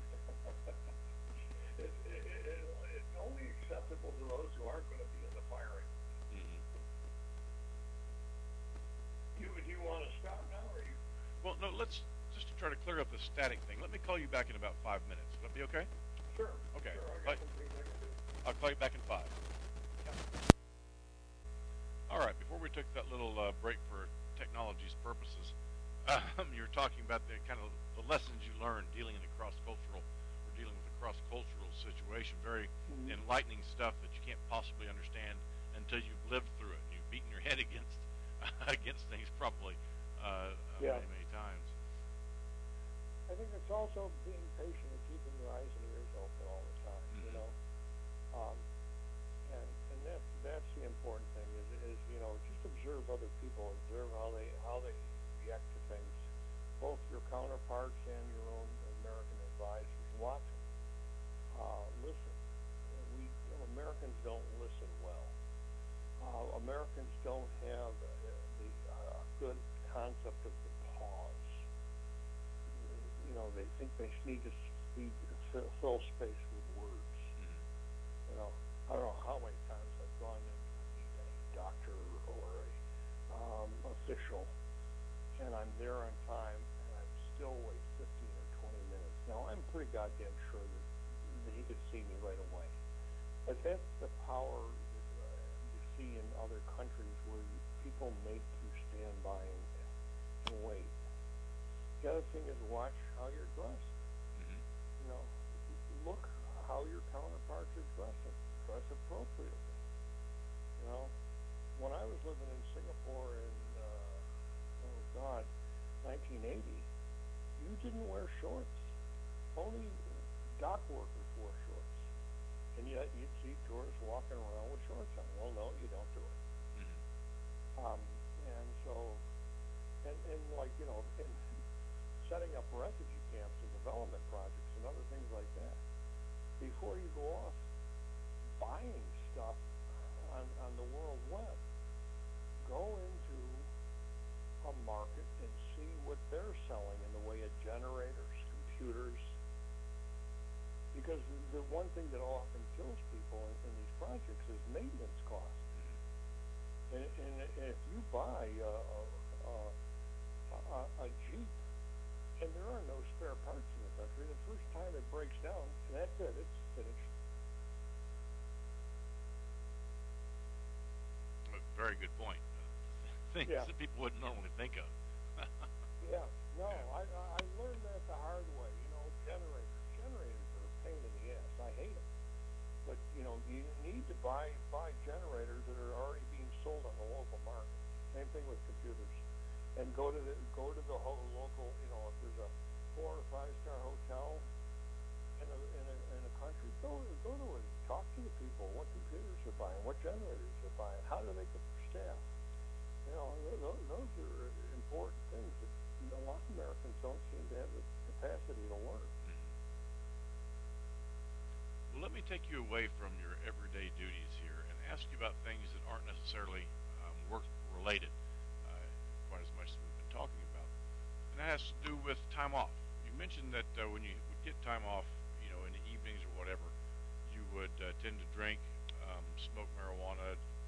it, it, it, it's only acceptable to those who aren't going to be in the firing. Mm-hmm. Do, do you want to stop now, or you? Well, no, let's just to try to clear up the static thing. Let me call you back in about five minutes. Would that be okay? Sure. Okay. Sure, I Bye. got some things I can do. I'll call you back in five. Yeah. All right. Before we took that little uh, break for technology's purposes, um, you were talking about the kind of the lessons you learned dealing in a cross-cultural or dealing with a cross-cultural situation. Very Mm-hmm. enlightening stuff that you can't possibly understand until you've lived through it. You've beaten your head against against things probably uh, Yeah. many many times. I think it's also being patient and keeping your eyes and ears open all the time. Mm-hmm. You know, um, and and that that's the important thing is is you know just observe other people, observe how they how they react to things, both your counterparts and your own American advisors. Watch them. Uh, listen. We Americans don't listen well. Uh, Americans don't have uh, the uh, good concept of the pause. You know, they think they need to speak, fill, fill space with words. Mm-hmm. You know, I don't know how many times I've gone in to meet a doctor or a um, official, and I'm there on time, and I'm still wait fifteen or twenty minutes. Now, I'm pretty goddamn sure that, that he could see me right away. But that's the power that uh, you see in other countries where you, people make you stand by and, and wait. The other thing is watch how you're dressed. Mm-hmm. You know, look how your counterparts are dressing. Dress appropriately. You know, when I was living in Singapore in, uh, oh God, nineteen eighty, you didn't wear shorts. Only dock workers wore shorts. And yet you'd see tourists walking around with shorts on. Well, no, you don't do it. Mm-hmm. Um, and so, and, and like, you know, in setting up refugee camps and development projects and other things like that, before you go off buying stuff on, on the World Web, go into a market and see what they're selling in the way of generators, computers. Because the one thing that often kills people in, in these projects is maintenance costs. And, and if you buy a, a, a, a Jeep and there are no spare parts in the country, the first time it breaks down, and that's it, it's finished. A very good point. Things Yeah. that people wouldn't normally think of. Yeah, no, I, I learned that the hard way. You know, generators. Generators are a pain in the ass. I hate them. But, you know, you need to buy buy generators that are already being sold on the local market. Same thing with computers. And go to the go to the whole local, you know, if there's a four or five star hotel in a in a in a country, go go to it. Talk to the people. What computers they're buying, what generators they're buying, how do they get their staff? You know, those, those are important things that a lot of Americans don't seem to have the capacity to learn. Well, let me take you away from your everyday duties here and ask you about things that aren't necessarily um, work related uh, quite as much as we've been talking about. And that has to do with time off. You mentioned that uh, when you would get time off, you know, in the evenings or whatever, you would uh, tend to drink, um, smoke marijuana, you know,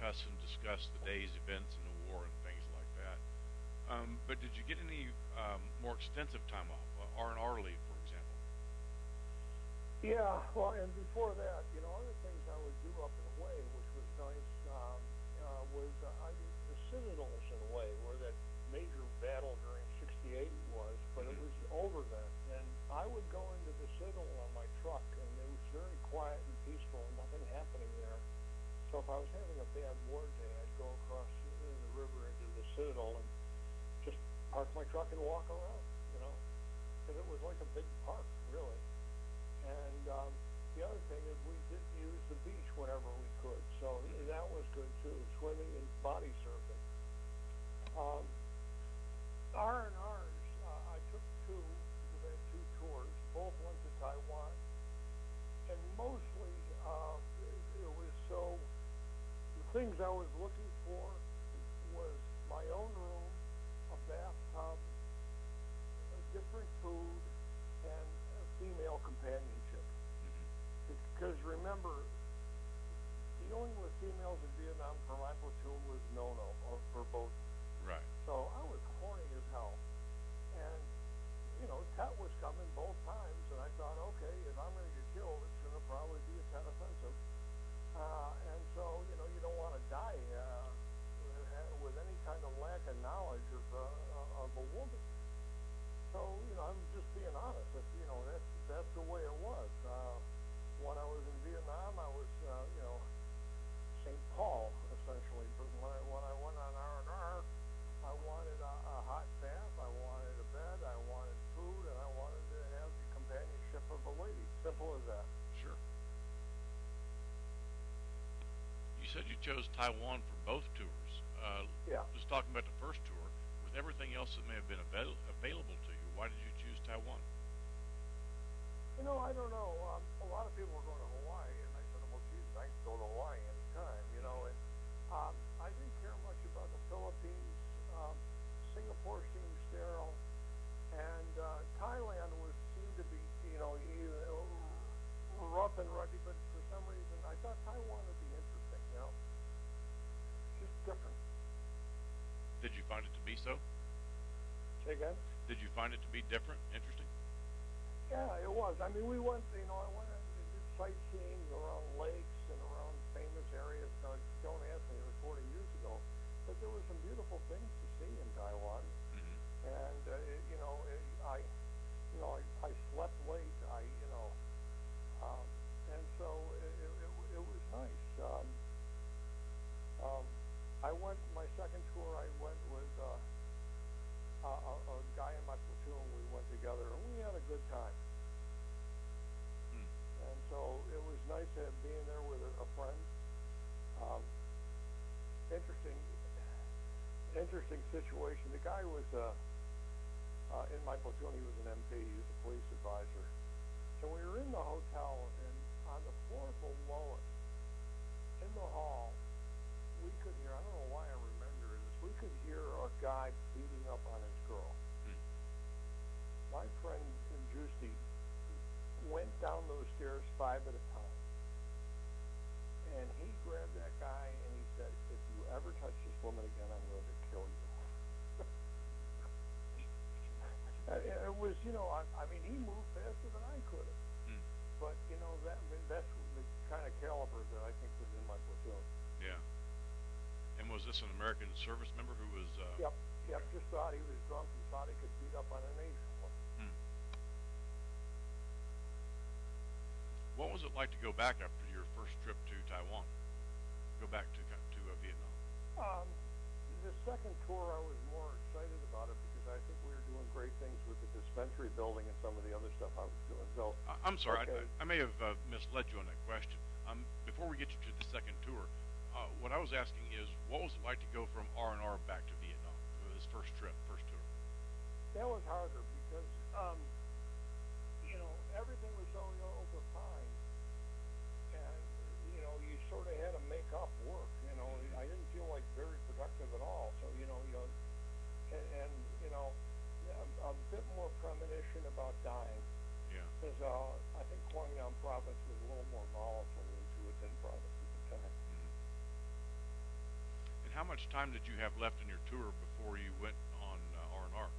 discuss and discuss the day's events and the war and things like that. Um, but did you get any um, more extensive time off, uh, R and R leave, for example? Yeah, well, and before that, you know, other things I would do up and away, which was nice, um, uh, was uh, I mean, the Citadels in a way, where that major battle during sixty-eight was, but it Mm-hmm. was over then. And I would go into the Citadel on my truck, and it was very quiet and peaceful, and nothing happening there. So if I was having a bad war day, I'd go across the, the river into the Citadel and just park my truck and walk around, you know, because it was like a big park, really. And um, the other thing is we did use the beach whenever we could, so that was good too, swimming and body surfing. Um, R and R's, uh, I took two, because I had two tours, both went to Taiwan, and mostly uh, it, it was so, the things I was looking for was my own room, a bathtub, a different food, and a female companionship. Mm-hmm. Because remember, dealing with females in Vietnam for my platoon was no-no, or for both. Right. So I was horny as hell. And, you know, Tet was coming both times, and I thought, okay, if I'm going to get killed, it's going to probably be a Tet offensive. Uh, and so, you know, you don't want to die uh, with any kind of lack of knowledge of, uh, of a woman. So, you know, I'm just being honest. If, you know, that's, that's the way it was. Uh, when I was in Vietnam, I was, uh, you know, Saint Paul, essentially. But when I, when I went on R and R, I wanted a, a hot bath, I wanted a bed, I wanted food, and I wanted to have the companionship of a lady. Simple as that. Sure. You said you chose Taiwan for both tours. Uh, Yeah. Just talking about the first tour, with everything else that may have been avail- available to you, why did you choose Taiwan? You know, I don't know. Um, a lot of people were going to Hawaii, and I said, well, Jesus, I can go to Hawaii anytime, you know. And um, I didn't care much about the Philippines. Um, Singapore seemed sterile, and uh, Thailand was seemed to be, you know, you, uh, rough and ruddy. But for some reason, I thought Taiwan would be interesting, you know, just different. Did you find it to be so? Say again? Did you find it to be different, interesting? Yeah, it was. I mean, we went, you know, I went and did sightseeing around lakes and around famous areas. Now, don't ask me, it was forty years ago. But there were some beautiful things to see in Taiwan. Mm-hmm. And, uh, it, you know, it, I, you know, I, I slept late. I, you know, um, and so it, it, it, it was nice. Um, um, I went, my second tour, I went with, uh, Uh, a, a guy in my platoon. We went together, and we had a good time. Hmm. And so it was nice to have being there with a, a friend. Um, interesting, interesting situation. The guy was uh, uh, in my platoon. He was an M P. He was a police advisor. So we were in the hotel, and on the floor below us, in the hall, we could hear. I don't know why I remember this. We could hear a guy beating up on his girl. Hmm. My friend Giusti went down those stairs five at a time, and he grabbed that guy and he said, "If you ever touch this woman again, I'm going to kill you." It was, you know, I, I mean, he moved faster than I could have. Hmm. But you know, that I mean, that's the kind of caliber that I think was in my platoon. Yeah. And was this an American service member who was? Uh, Yep, yep. okay. Just thought he was drunk and thought he could beat up on an Asian woman. Hmm. What was it like to go back after your first trip to Taiwan? Go back to to uh, Vietnam. Um, the second tour, I was more excited about it because I think we were doing great things with the dispensary building and some of the other stuff I was doing. So, I, I'm sorry, okay. I, I may have uh, misled you on that question. Um, before we get you to the second tour, uh, what I was asking is, what was it like to go from R and R back to Vietnam for this first trip, first tour? That was harder because, um, you know, everything was so over fine, and you know, you sort of had to make up work. You know, I didn't feel like very productive at all. So, you know, you know, and, and you know, a, a bit more premonition about dying. Yeah. Because uh, I think Guangdong province was a little more volatile than Chiutin province at the time. Mm-hmm. much time did you have left in your tour before you went on uh, R and R?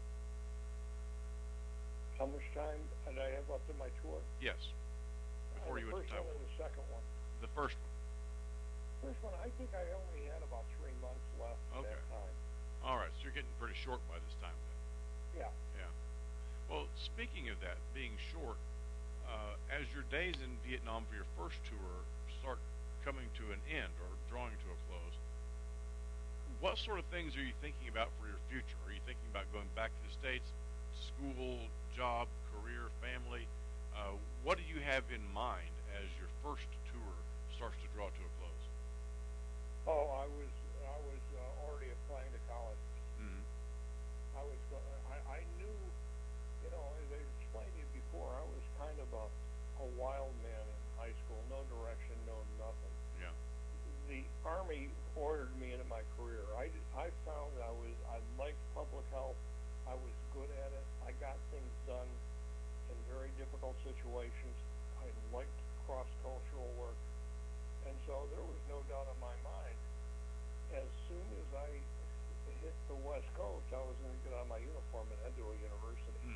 How much time did I have left in my tour? Yes, Uh, before the you went first to one Taiwan. or the second one? The first one. First one, I think I only had about three months left at Okay. that time. All right, so you're getting pretty short by this time then. Yeah. Yeah. Well, speaking of that, being short, uh, as your days in Vietnam for your first tour start coming to an end or drawing to a close, what sort of things are you thinking about for your future? Are you thinking about going back to the States, school, job, career, family? Uh, what do you have in mind as your first tour starts to draw to a close? Oh, I was I was uh, already applying to colleges. Mm-hmm. I was go- I I knew, you know, as I explained to you before, I was kind of a a wild man in high school. No direction, no nothing. Yeah. The Army ordered me into my career. I, I found I was I liked public health. I was good at it. I got things done in very difficult situations. I liked cross-cultural work. And so there was no doubt in my mind, as soon as I hit the West Coast, I was going to get on my uniform and head to a university. Hmm.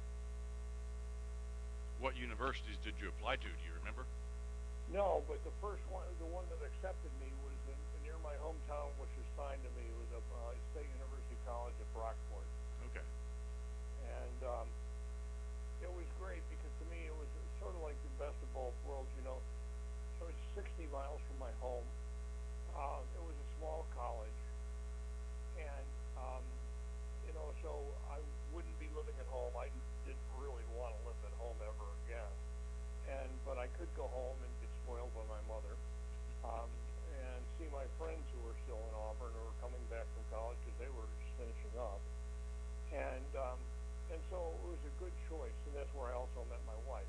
What universities did you apply to? Do you remember? No, but the first one, the one that accepted me was in, near my hometown, which was signed to me. It was a uh, State University College at Brockport. Okay. And um, it was great because to me it was sort of like the best of both worlds, you know. It was sixty miles from my home. Uh, it was a small college. And, um, you know, so I wouldn't be living at home. I didn't really want to live at home ever again. And but I could go home and get spoiled by my mother, um, and see my friends who were still in Auburn or were coming back from college because they were just finishing up, and um, and so it was a good choice, and that's where I also met my wife.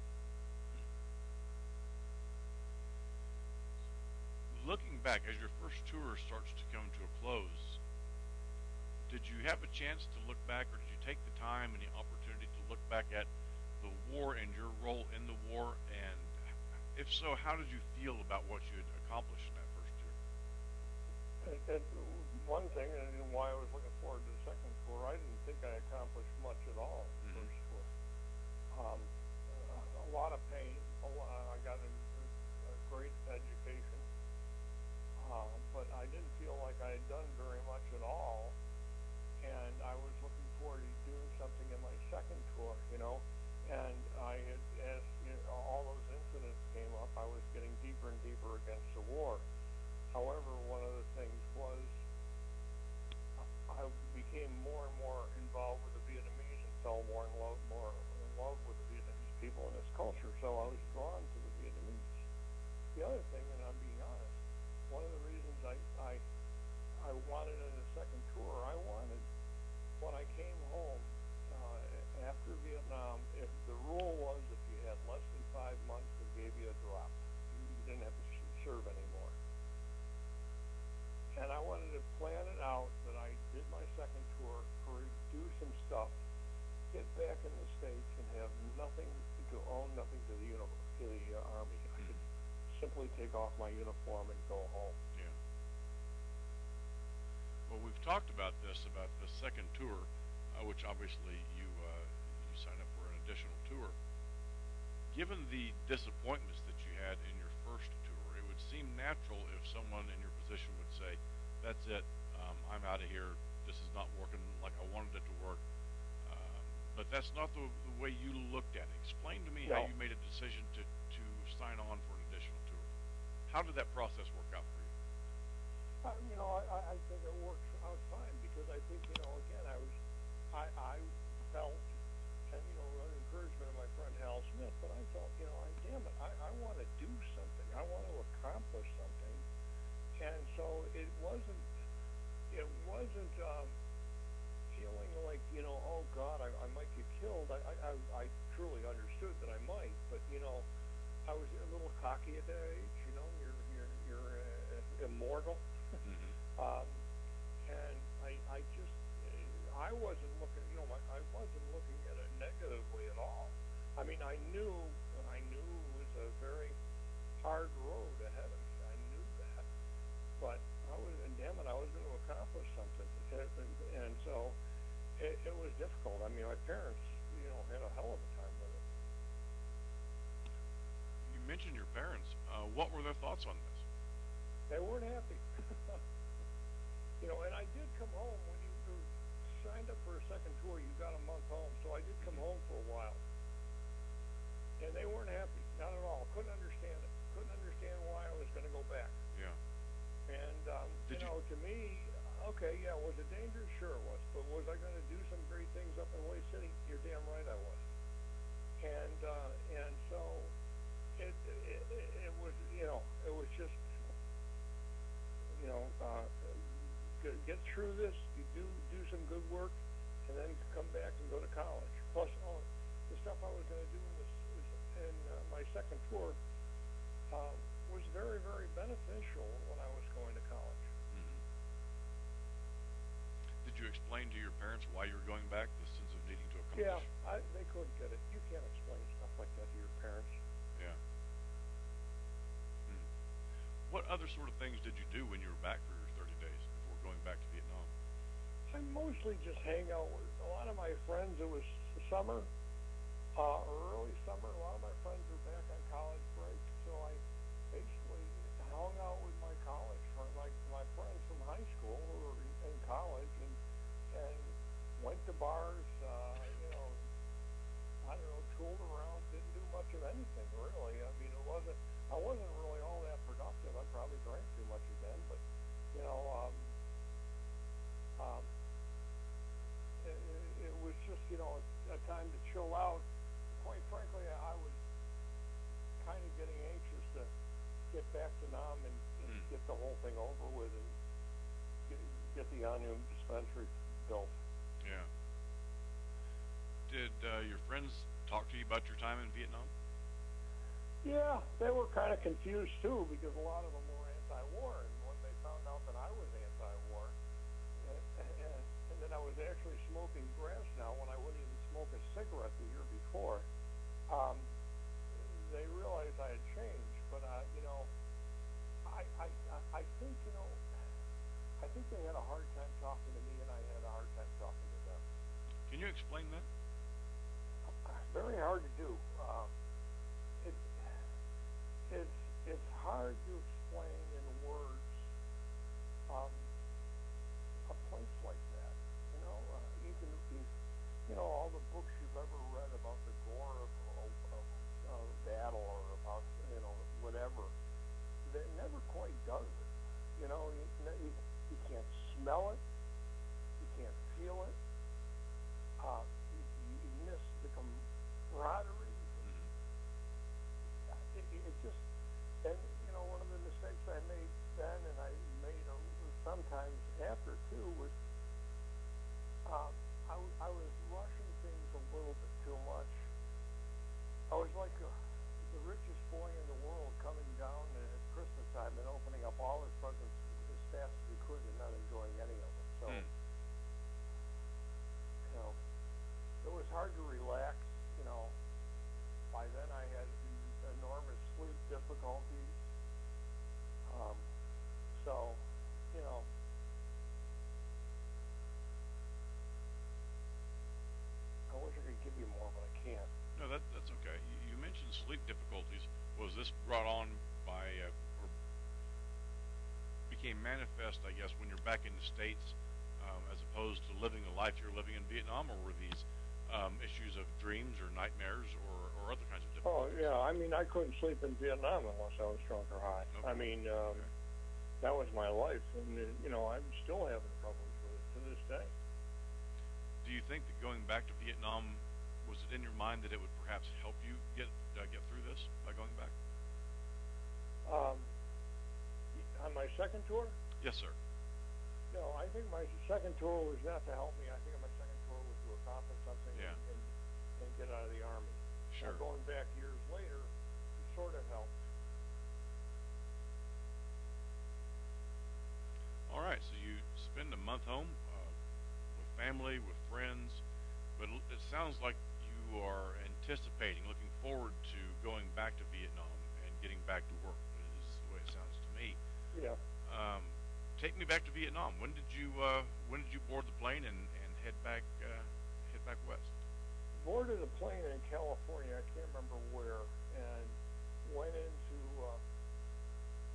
Looking back, as your first tour starts to come to a close, did you have a chance to look back, or did you take the time and the opportunity to look back at the war and your role in the war? And if so, how did you feel about what you had accomplished in that first tour? And, and one thing, and why I was looking forward to the second tour, I didn't think I accomplished much at all in the Mhm. first tour. Um, a lot of pain. A lot, I got a, a great education, uh, but I didn't feel like I had done very much at all. And I was looking forward to doing something in my second tour, you know. And I had, as you know, all those incidents came up, I was getting deeper and deeper against the war. However, one of the things was I became more and more involved with the Vietnamese and fell more in love, more in love with the Vietnamese people and its culture. So I was drawn to the Vietnamese. The other thing, and I'm being honest, one of the reasons I I, I wanted in the second tour, I wanted when I came home uh, after Vietnam, if the rule was if you had less than five months, they gave you a drop. You didn't have to serve anymore. And I wanted to plan it out that I did my second tour, do some stuff, get back in the States, and have nothing to own, nothing to the uni- to the uh, Army. I could simply take off my uniform and go home. Yeah. Well, we've talked about this, about the second tour, uh, which obviously you uh, you sign up for an additional tour. Given the disappointments that you had in your first tour, it would seem natural if someone in your position would say, "That's it, um, I'm out of here. This is not working like I wanted it to work." Um, but that's not the, the way you looked at it. Explain to me No. how you made a decision to to sign on for an additional tour. How did that process work out for you? Uh, you know, I, I I think it works out fine because I think, you know, again, I was, I, I felt, and, you know, the encouragement of my friend Hal Smith, but I felt, you know, I, damn it, I, I want to do something. I want to accomplish something. And so it wasn't, it wasn't um, feeling like, you know, oh, God, I, I might get killed. I, I, I, I truly understood that I might, but, you know, I was a little cocky at that age, you know, you're, you're, you're uh, immortal. Mm-hmm. Um, and I, I just, I wasn't looking, you know, I, I wasn't looking at it negatively at all. I mean, I knew, I knew it was a very hard road ahead of me. I knew that, but I was, and damn it, I was going to accomplish thoughts on this? They weren't happy. You know, and I did come home when you uh, signed up for a second tour. You got a month home, so I did come Mm-hmm. home for a while, and they weren't happy, not at all. Couldn't understand it. Couldn't understand why I was going to go back. Yeah. And um, you Did you? know, to me, okay, yeah, was it dangerous? Sure it was. But was I going to do some great things up in Way City? You're damn right I was. And uh, and so it, it it was, you know, it was just, you know, uh, get, get through this. You do do some good work, and then come back and go to college. Plus, all the stuff I was going to do in, this, in uh, my second tour um, was very, very beneficial when I was going to college. Mm-hmm. Did you explain to your parents why you were going back? The sense of needing to accomplish. Yeah, I, they couldn't get it. You can't explain stuff like that to your parents. Yeah. Hmm. What other sort of things did you do when you were back for your thirty days before going back to Vietnam? I mostly just hang out with a lot of my friends. It was the summer, uh, or early summer. A lot of my friends were back on college break, so I basically hung out with my college friends, like my friends from high school who were in, in college, and and went to bars. Uh, you know, I don't know, tooled around. Didn't do much of anything really. I mean, it wasn't. I wasn't really all that productive. I probably drank too much again, but you know. Um, um, It, it was just, you know, a, a time to chill out. Quite frankly, I was kind of getting anxious to get back to Nam and, and Hmm. get the whole thing over with and get, get the Omnium dispensary built. Yeah. Did uh, your friends talk to you about your time in Vietnam? Yeah, they were kind of confused too because a lot of them were anti-war, and when they found out that I was anti-war, and, and, and that I was actually smoking grass now when I wouldn't even smoke a cigarette the year before, um, they realized I had changed. But uh, you know, I, I I think you know, I think they had a hard time talking to me, and I had a hard time talking to them. Can you explain that? Very hard to do. Um, it it's it's hard to explain in words. Um, a place like that, you know, uh, you can, you, you know, all the books you've ever read about the gore of, of, of, of battle or about, you know, whatever, that never quite does it. You know, you, you, you can't smell it, you can't feel it, uh, you, you miss the camaraderie. Mm-hmm. It, it, it just, and, you know, one of the mistakes I made then, and I made a, sometimes after too, was um, I, I was rushing things a little bit too much. I was like a, the richest boy in the world coming down at Christmas time and opening up all his presents as fast as he could and not enjoying any of them. So, Hmm. you know, it was hard to relax. You know, by then I had enormous sleep difficulties. Um, so, you know, I wish I could give you more, but I can't. No, that that's okay. You, you mentioned sleep difficulties. Was this brought on by uh, or became manifest, I guess, when you're back in the States, um, as opposed to living the life you're living in Vietnam, or were these um, issues of dreams or nightmares or, or other kinds of Oh, difficulties? yeah, I mean, I couldn't sleep in Vietnam unless I was drunk or high. Okay. I mean, um, Okay. that was my life, and, uh, you know, I'm still having problems with it to this day. Do you think that going back to Vietnam, was it in your mind that it would perhaps help you get uh, get through this by going back? Um, on my second tour, Yes, sir. no, I think my second tour was not to help me. I think my second tour was to accomplish something Yeah. and, and, and get out of the Army. Sure. Now, going back years later, it sort of helped. All right, so you spend a month home uh, with family, with friends, but l- it sounds like you are anticipating, looking forward to going back to Vietnam and getting back to work. Is the way it sounds to me. Yeah. Um, take me back to Vietnam. When did you uh, when did you board the plane and, and head back uh, head back west? Boarded a plane in California, I can't remember where, and went into uh,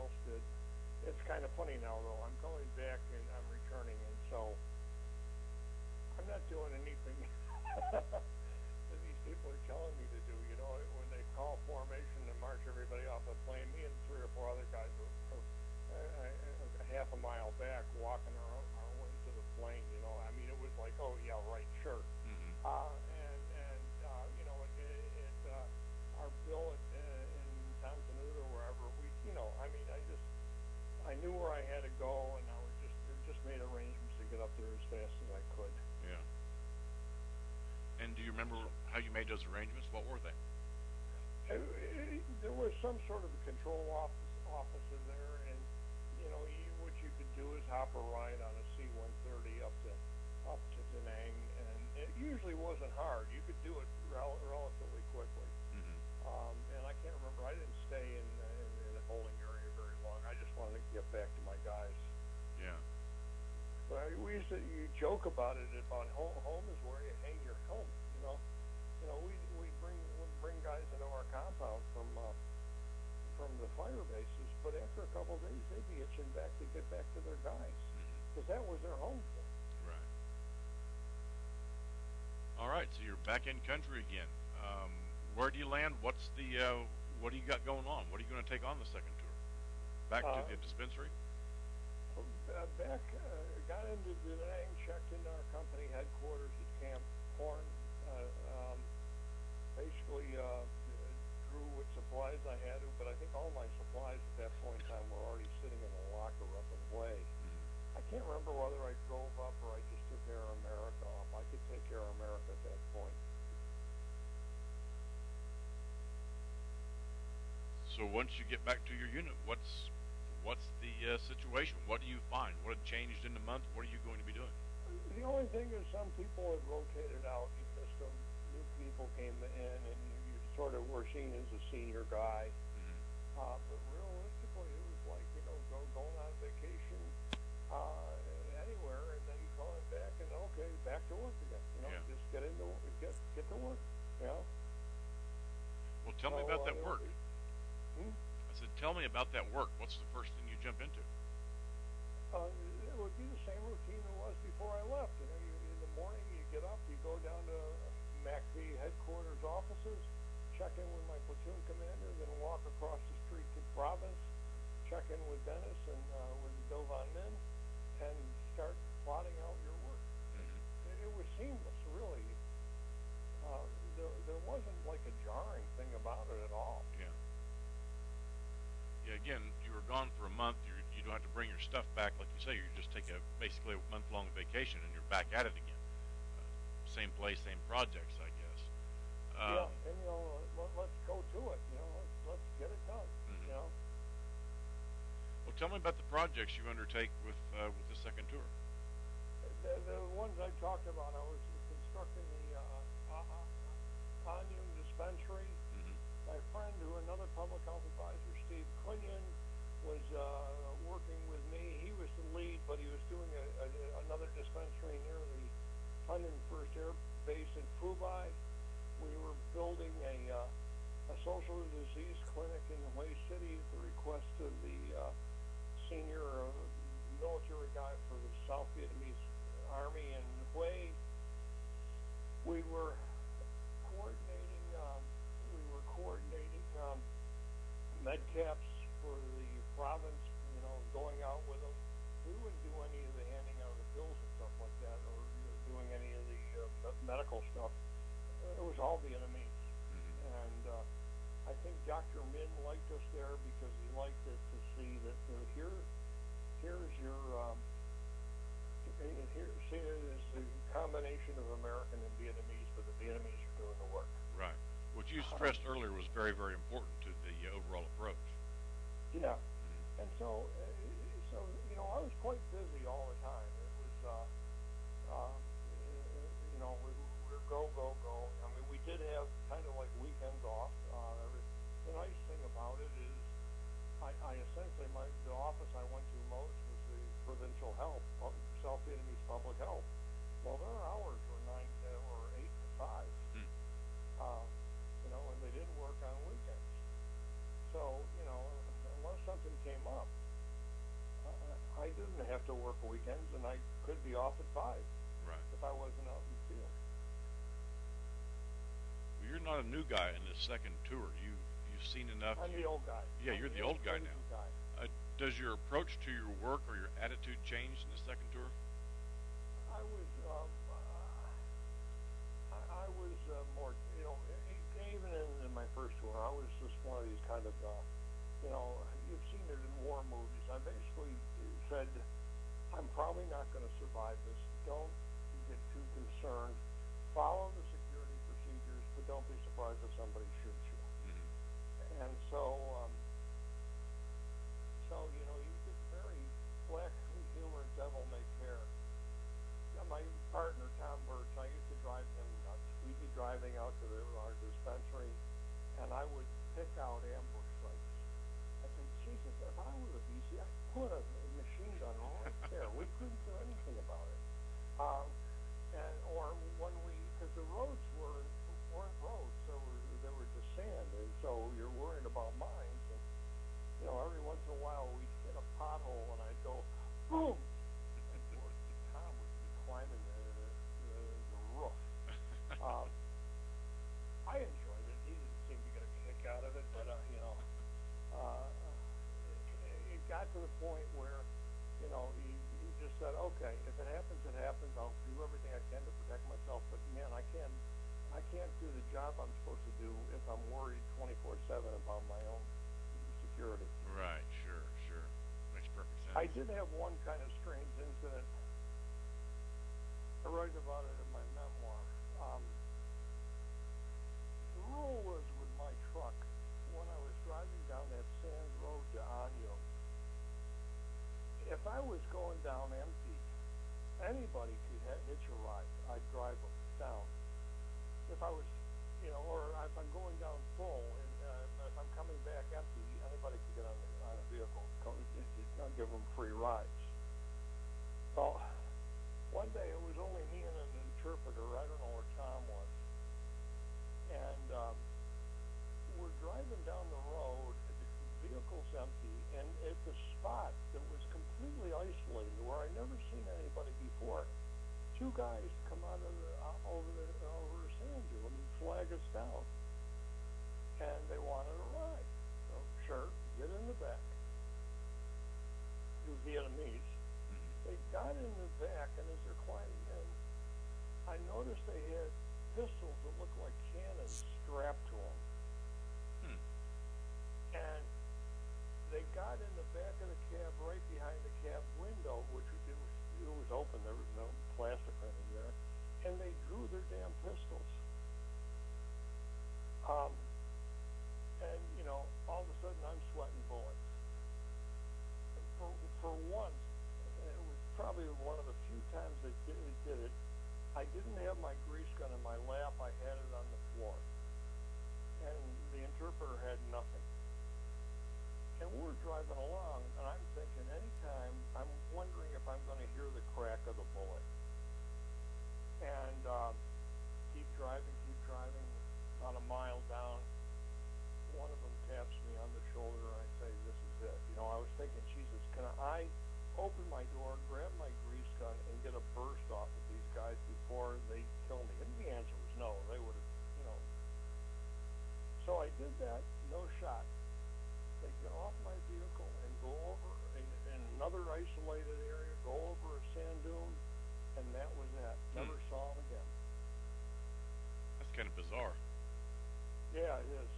else did. It's kind of funny now, though. I'm going back and I'm returning, and so I'm not doing anything that these people are telling me to do. You know, when they call formation and march everybody off the plane, me and three or four other guys were, were uh, uh, half a mile back walking our, our way to the plane. You know, I mean, it was like, oh yeah, right, sure. Mm-hmm. Uh, and and uh, you know, it, it uh, our bill at, uh, in Thompson or wherever we, you know, I mean, I just I knew where I had to go, and I was just just made arrangements to get up there as fast as I could. Yeah. And do you remember how you made those arrangements? What were they? It, it, there was some sort of a control office officer there, and you know, you, what you could do is hop a ride on a C one thirty up to up to Da Nang, and it usually wasn't hard. You could do it rel relatively quickly. Mm-hmm. um, and I can't remember. I didn't stay in, uh, in in the holding area very long. I just wanted to get back to my guys. Yeah. But we used to you joke about it about home, home is where you hang your helmet. You know, you know we we bring we bring guys into our compound from uh, from the fire bases, but after a couple of days they'd be itching back to get back to their guys because mm-hmm. that was their home field. Right. All right, so you're back in country again. Um, where do you land? What's the uh, what do you got going on? What are you going to take on the second tour? Back to uh, the dispensary? Uh, back, uh, got into Da Nang, checked into our company headquarters at Camp Horn. Uh, um, basically, uh, drew what supplies I had, but I think all my supplies at that point in time were already sitting in a locker up and away. Mm-hmm. I can't remember whether I drove up or I just took Air America off. I could take Air America at that point. So once you get back to your unit, what's What's the uh, situation? What do you find? What had changed in the month? What are you going to be doing? The only thing is some people had rotated out. You missed them. New people came in, and you, you sort of were seen as a senior guy. Mm-hmm. uh, but realistically, it was like, you know, go, going on vacation uh, anywhere, and then coming back, and okay, back to work again. You know, yeah. just get into get get to work. You know. Well, tell so, me about that uh, work. Hmm? So tell me about that work. What's the first thing you jump into? Uh, it would be the same routine it was before I left. You know, you, in the morning you get up, you go down to M A C V headquarters offices, check in with my platoon commander, then walk across the street to Province, check in with Dennis and uh, with Bill Von Min, and start plotting out your work. Mm-hmm. it, it was seamless, really. Uh, there, there wasn't like a jarring thing about it at all. Yeah. Yeah, again, you were gone for a month. You you don't have to bring your stuff back, like you say. You just take a basically a month-long vacation, and you're back at it again. Uh, same place, same projects, I guess. Um, yeah, and you know, let, let's go to it. You know, let's let's get it done. Mm-hmm. You know. Well, tell me about the projects you undertake with uh, with the second tour. The, the ones I talked about, I was constructing the uh, uh, Onion dispensary. My friend, who another public health advisor, Steve Cunyon, was uh, working with me. He was the lead, but he was doing a, a, another dispensary near the Huntington First Air Base in Phubai. We were building a, uh, a social disease clinic in Hue City at the request of the uh, senior uh, military guy for the South Vietnamese Army in Hue. We were coordinating. Um, coordinating um, med caps for the province, you know, going out with them. We wouldn't do any of the handing out of the pills and stuff like that, or you know, doing any of the uh, medical stuff. It was all Vietnamese. Mm-hmm. And uh, I think Doctor Min liked us there because he liked it to see that uh, here, here's your, um, here, see it as a combination of American and Vietnamese, but the Vietnamese are doing the work. Right. What you stressed uh, earlier was very, very important to the uh, overall approach. Yeah, mm-hmm. and so, uh, so you know, I was quite busy all the time. It was, uh, uh, you know, we, we were go, go, go. I mean, we did have kind of like weekends off. Uh, the nice thing about it is, I, I essentially my the office I went to most was the provincial health, South Vietnamese public health. Well, their hours were nine uh, or eight to five. Mm. Uh, You know, and they didn't work on weekends. So, you know, unless something came up, uh, I didn't have to work weekends, and I could be off at five Right. if I wasn't out in the field. Well, you're not a new guy in this second tour. You you've seen enough. I'm you, the old guy. Yeah, I'm you're the, the old old guy now. guy. Uh, does your approach to your work or your attitude change in the second tour? I was, um, uh, I, I was uh, more, you know, even in, in my first tour, I was just one of these kind of, uh, you know, you've seen it in war movies. I basically said, I'm probably not going to survive this. Don't get too concerned. Follow the security procedures, but don't be surprised if somebody shoots you. Mm-hmm. And so, um, so you know, you get very black humor, devil may care. Yeah, my partner Tom Birch, I used to drive him nuts. We'd be driving out to the, our dispensary, and I would pick out ambush sites. I said, Jesus, if I were the V C, I'd put a, a machine gun right there. We couldn't do anything about it. Um, and or when we, because the roads were weren't roads, so were, they were just sand, and so you're worried about mines. And you know, every once in a while we'd hit a pothole, and I'd go, boom. And poor Tom would be climbing the the, the roof. Um, I enjoyed it. He didn't seem to get a kick out of it, but uh, you know, uh, it, it got to the point where, you know, he, he just said, okay, if it happens, it happens. I'll do everything I can to protect myself, but man, I can't, I can't do the job I'm supposed to do if I'm worried twenty-four seven about my own security. Right. Sure. Sure. Makes perfect sense. I did have one kind of strange incident. I write about it in my memoir. Um, the rule was with my truck, when I was driving down that sand road to Anyo, if I was going down empty, anybody could ha- hitch a ride. I'd drive them down. If I was, you know, or if I'm going down full, and uh, if I'm coming back empty, anybody could get on, the, on a vehicle. I'll give them free rides. Well, one day it was only me and an interpreter. I don't know where Tom was. And um, we're driving down the road, and the vehicle's empty, and at the spot that was completely isolated, where I'd never seen anybody before, two guys come out of the, uh, over the over a sand dune and flag us down. And they wanted a ride. So, sure, get in the back. Two Vietnamese. They got in the back, and as they're climbing in, I noticed they had pistols that looked like cannons strapped to them. Hmm. And they got in the back of the cab, right behind the cab window, which it was, it was open. There was no plastic or anything there. And they drew their damn pistols. Um, and, you know, all of a sudden I'm sweating bullets. For, for once, it was probably one of the few times they did, they did it, I didn't have my grease gun in my lap. I had it on the floor. And the interpreter had nothing. And we're driving along, and I'm thinking, anytime, I'm wondering if I'm going to hear the crack of the bullet. And um, keep driving, keep driving, about a mile down. One of them taps me on the shoulder, and I say, this is it. You know, I was thinking, Jesus, can I open my door, grab my grease gun, and get a burst off of these guys before they kill me? And the answer was no. They would have, you know. So I did that, no shot. They get off my vehicle and go over in, in another isolated area, go over a sand dune, and that was that. Never hmm. saw them again. That's kind of bizarre. Yeah, it is.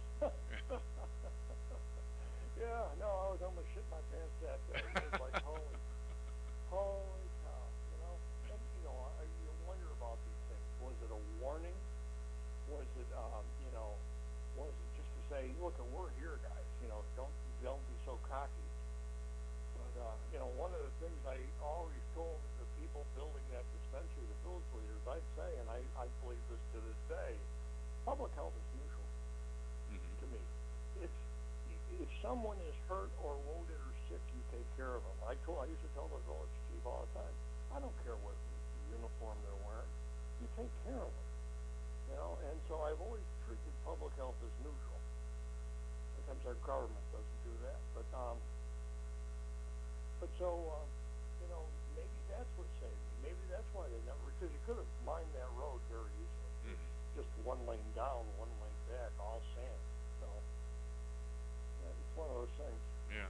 Yeah, no, I was almost shit my pants that day. It was like, holy, holy cow, you know? And, you know, I, you wonder about these things. Was it a warning? Was it, um, you know, was it just to say, look, we're here, guys, you know, don't, don't be so cocky. But, uh, you know, one of the things I always told the people building that dispensary, the village leaders, I'd say, and I, I believe this to this day, public health is neutral mm-hmm. to me. It's, if someone is hurt or wounded or sick, you take care of them. I told, I used to tell the village chief all the time, I don't care what uniform they're wearing. You take care of them. You know, and so I've always treated public health as neutral. Sometimes our government doesn't do that, but um, but so, uh, you know, maybe that's what saved me. Maybe that's why they never, because you could have mined that road very easily. Mm-hmm. It's just one lane down, one lane back, all sand. So, yeah, it's one of those things. Yeah.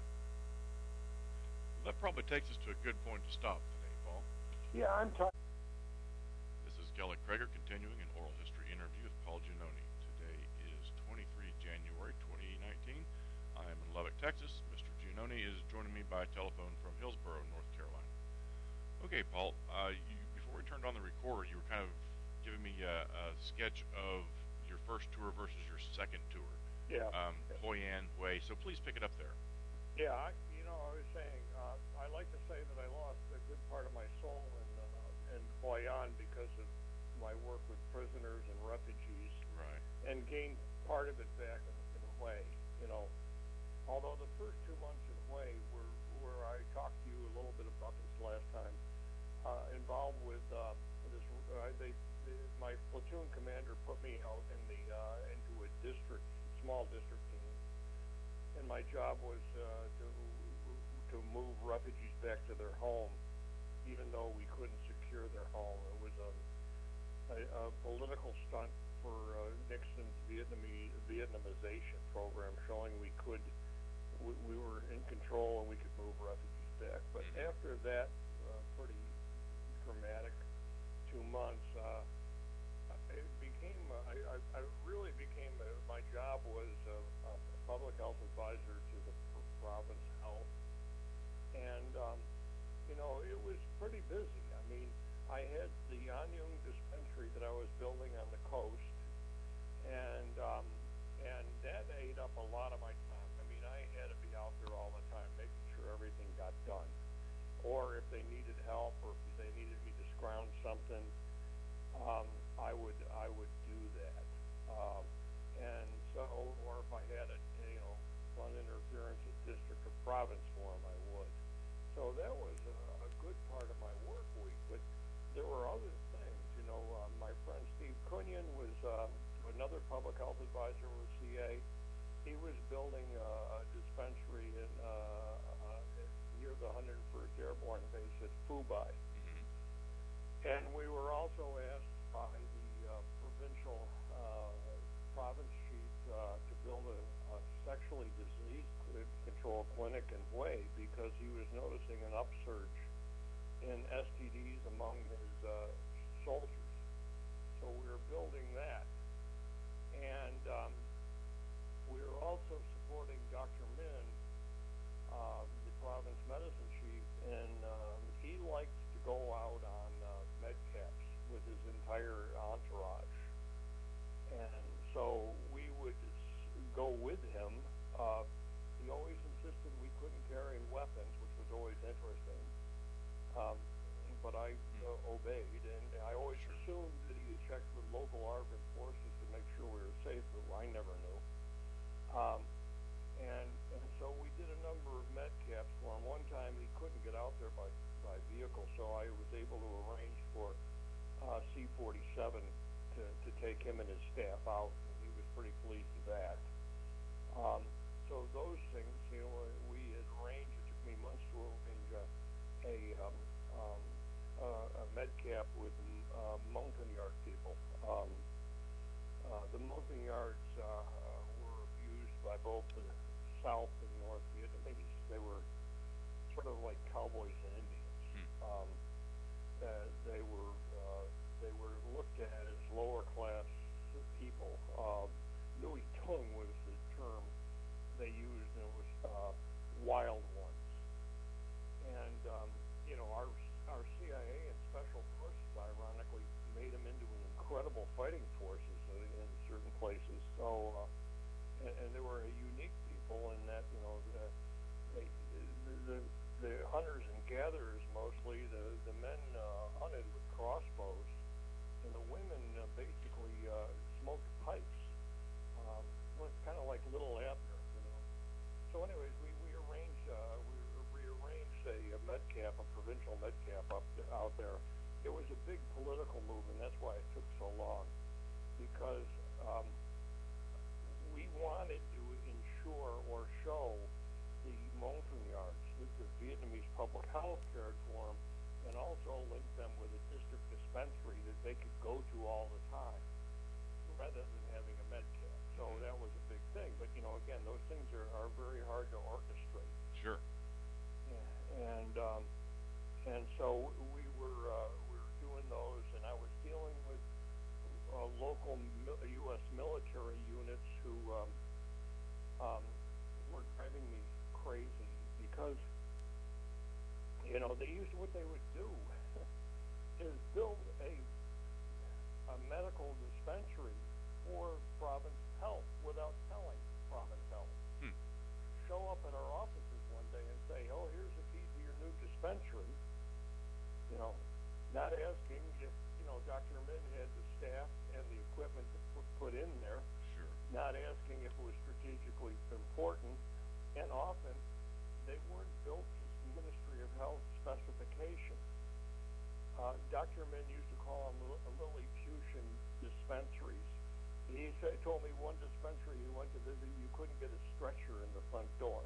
That probably takes us to a good point to stop today, Paul. Yeah, I'm tired. This is Kelly Krager continuing an oral history interview with Paul Giannone. Today is twenty-third of January twenty nineteen. I am in Lubbock, Texas. Mister Giannone is joining me by telephone from Hillsborough, North Carolina. Okay, Paul, uh, you, before we turned on the recorder, you were kind of giving me a, a sketch of your first tour versus your second tour. Yeah. Um, Hoi An, Hue. So please pick it up there. Yeah, I, you know, I was saying, uh, I like to say that I lost a good part of my soul in, uh, in Hoi An because of my work with prisoners and refugees. Right. And gained part of it back in, in Hue, you know. Although the first two months in Hue were where I talked to you a little bit about this last time, uh, involved with, uh, this, uh, they, they, my platoon commander put me out in the, uh, into a district, small district team. And my job was uh, to to move refugees back to their home, even though we couldn't secure their home. It was a, a, a political stunt for uh, Nixon's Vietnamese Vietnamization program, showing we could we, we were in control and we could move refugees back. But Mm-hmm. after that uh, pretty dramatic two months. Uh, It became, uh, I, I, I really became, uh, my job was uh, a public health advisor to the pr- province health. And, um, you know, it was pretty busy. I mean, I had the Anyung dispensary that I was building on the coast. And, um, and that ate up a lot of my time. I mean, I had to be out there all the time, making sure everything got done. Or if they needed help, or if they needed me to scrounge something, um, I would I would do that, um, and so, or if I had a you know fund interference at district or province form, I would. So that was a, a good part of my work week. But there were other things, you know. Uh, my friend Steve Cunyon was uh, another public health advisor with C A. He was building a, a dispensary in uh, uh, near the one hundred first Airborne Base at Fubai. And we were also asked by the uh, provincial uh, province chief uh, to build a, a sexually disease control clinic in Hue because he was noticing an upsurge in S T Ds among his uh, soldiers. So we were building that. And um, we were also supporting Doctor Min, uh, the province medicine chief, and um, he liked to go out on uh, med caps with his entire entourage. And so we would go with him. Uh, he always insisted we couldn't carry weapons, which was always interesting. Um, but I uh, obeyed, and I always assumed that he had checked with local armed forces to make sure we were safe, but I never knew. Um, and, and so we did a number of med caps for him. One time he couldn't get out there by, by vehicle, so I was able to arrange for uh, C forty-seven to, to take him and his staff out, and he was pretty pleased with that. Um, so those things, you know, we had arranged, it took me months to arrange a, a, um, um, uh, a med cap with uh, Mountain Yard people. Um, uh, the Mountain Yards uh, uh, were used by both the South and North Vietnamese. They were sort of like cowboys and Indians. Hmm. Um, uh, they were uh, they were looked at as lower class people. Uh, Nui Tung was the term they used, and it was uh, wild ones. And um, you know, our our C I A and special forces, ironically, made them into an incredible fighting forces in, in certain places. So, uh, and, and they were a unique people in that, you know, the they, the, the, the hunters and gatherers mostly. The the men uh, hunted with crossbows, and the women uh, basically uh, smoked pipes. Um, well, it's kind of like Little Abner, you know. So, anyways, we we arranged uh, we rearranged a, a med cap, a provincial med cap up th- out there. It was a big political movement. That's why it took so long, because um, we wanted to ensure or show the Montagnards, the, the Vietnamese public public health care for them, and also link them with a district dispensary that they could go to all the time, rather than having a med cap. So Mm-hmm. that was a big thing. But you know, again, those things are, are very hard to orchestrate. Sure. Yeah. And um, and so we were uh, we were doing those, and I was dealing with uh, local mil- U S military units who um, um, were driving me crazy because you know they used what they would do is build a a medical dispensary for Providence Health without telling Providence Health. Hmm. Show up at our offices one day and say, "Oh, here's the key to your new dispensary." You know, not asking if you know Doctor Min had the staff and the equipment to put, put in there. Sure. Not asking if it was strategically important, and often they weren't built to Ministry of Health specifications. Uh, Doctor Min used to call them Lilliputian dispensaries. He said, told me one dispensary he went to visit, you couldn't get a stretcher in the front door.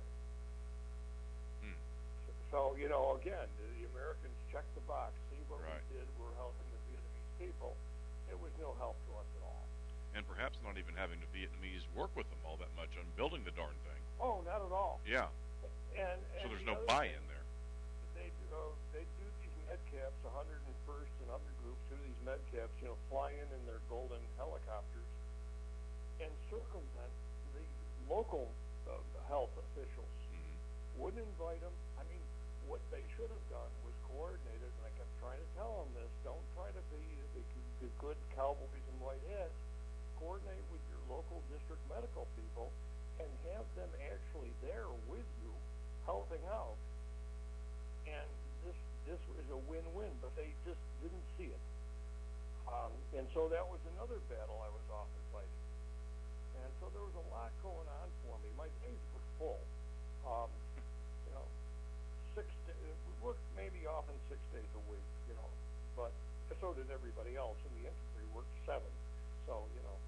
Hmm. So, so you know, again, the Americans checked the box, see what Right. we did, we're helping the Vietnamese people. It was no help to us at all. And perhaps not even having the Vietnamese work with them all that much on building the darn thing. Oh, not at all. Yeah. And, and So there's the no other buy-in thing, there. They do, uh, they do these med caps, one hundred first and other groups do these med caps, you know, fly in in their golden helicopters and circumvent the local uh, health officials. Mm-hmm. Wouldn't invite them. I mean, what they should have done was coordinated, and I kept trying to tell them this, don't try to be the, the good cowboys in white hats. Coordinate with your local district medical people and have them actually there with you, helping out. And this this is a win-win, but they just didn't see it. Um, and so that was another battle I was often fighting. And so there was a lot going on for me. My days were full. Um, you know, six da- we worked maybe often six days a week, you know, but so did everybody else in the infantry worked seven. So, you know.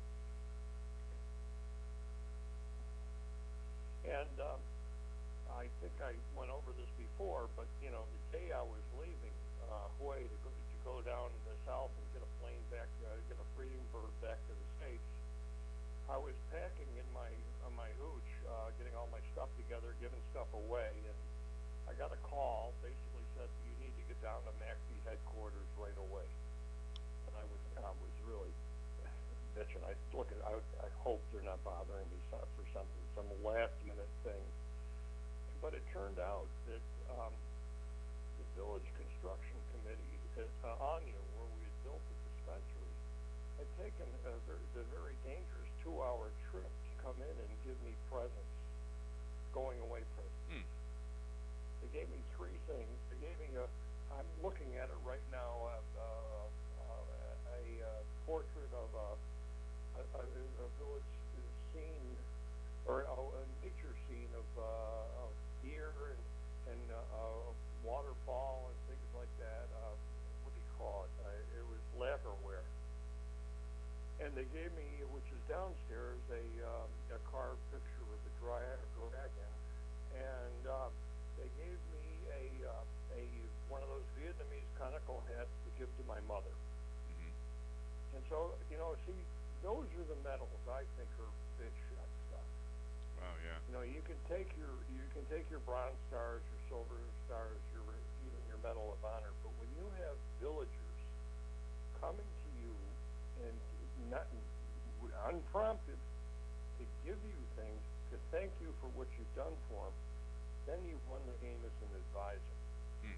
And um, I think I went over this before, but you know, the day I was leaving uh, Hawaii to go, to go down to the south and get a plane back, uh, get a Freedom Bird back to the States, I was packing in my on my hooch, uh, getting all my stuff together, giving stuff away, and I got a call. Basically said you need to get down to MACV headquarters right away. And I was I was really bitching. I look at I, I hope they're not bothering me for something, some last minute thing. But it turned out that um, the village construction committee at uh, Anya, where we had built the dispensary, had taken a very, the very dangerous two-hour trip to come in and give me presents, going away presents. Hmm. They gave me three things. They gave me a, I'm looking at it right now, uh, uh, uh, a uh, portrait of a, a, a, a village scene, or a, a nature scene of, uh, of deer and, and uh, uh, waterfall and things like that. Uh, what do you call it? Uh, it was lacquerware. And they gave me, which is downstairs, a, um, a carved picture of the dra- dragon. And uh, they gave me a, uh, a one of those Vietnamese conical hats to give to my mother. Mm-hmm. And so, you know, see, those are the medals I think are big shot stuff. Wow, yeah. You know, you can take your you can take your bronze stars, your silver stars, your even your Medal of Honor, but when you have villagers coming to you and not unprompted to give you things to thank you for what you've done for them, then you've won the game as an advisor. Hmm.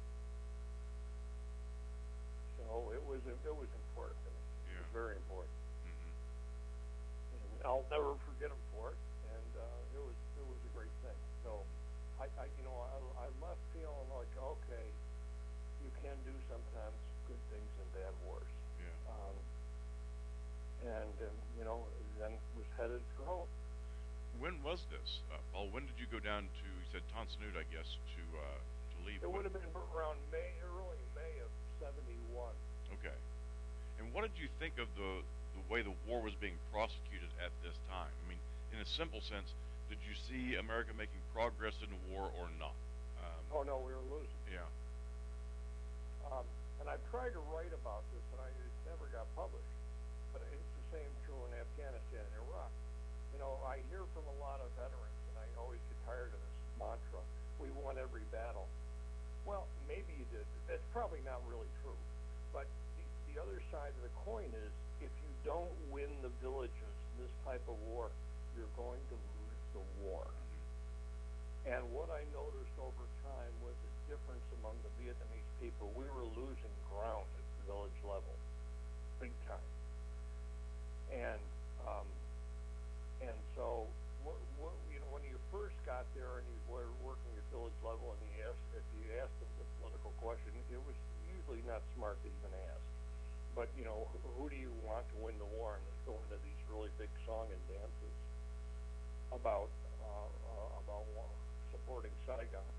So it was it was important to me. Yeah. It was very important. Mm-hmm. And I'll never forget him for it. And uh, it was it was a great thing. So I, I you know I, I left feeling like okay, you can do sometimes good things in bad wars. Yeah. Um, and um, you know then was headed for home. When was this, uh, Paul? When did you go down to? You said Tonsanute, I guess, to uh, to leave. It When- would have been around May, early May of seventy-one. Okay. And what did you think of the the way the war was being prosecuted at this time? I mean, in a simple sense, did you see America making progress in the war or not? Um, Oh no, we were losing. yeah. Um, and I've tried to write about this, and I it never got published. But it's the same true in Afghanistan and Iraq. You know, I hear from a lot of veterans, and I always get tired of this mantra: "We won every battle." Well, maybe you did. That's probably not really true. But the, the other side of the coin is, if you don't win the villages in this type of war, you're going to lose the war. And what I noticed over time was a difference among the Vietnamese people. We were losing ground at the village level, big time. And um, and so, what, what, you know, when you first got there and you were working at village level, and you asked, if you asked them the political question, it was usually not smart to even ask. But you know, who, who do you want to win the war? And they go into these really big song and dances about uh, uh, about war, supporting Saigon.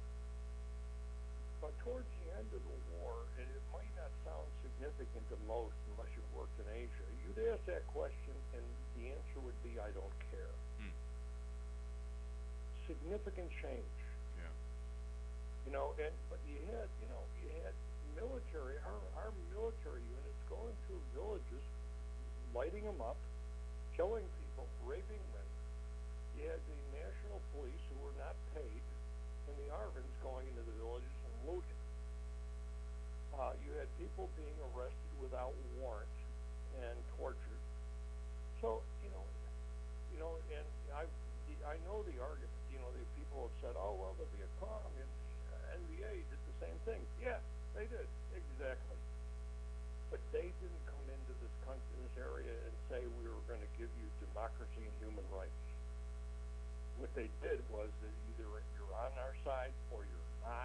But towards the end of the war, and it might not sound significant to most unless you've worked in Asia, you'd ask that question and the answer would be, I don't care. Hmm. Significant change. Yeah. You know, and but you had, you know, you had military, our, our military units going through villages, lighting them up, killing people, raping women. You had the national police who were not paid, and the Arvins going into the villages and looting. Uh, you had people being arrested without warrant and tortured. So, you know, you know, and I, I know the argument. You know, the people have said, "Oh, well, the Viet Cong and the N V A did the same thing." Yeah, they did exactly. But they didn't come into this country, this area, and say we were going to give you democracy and human rights. What they did was that either you're on our side or you're not.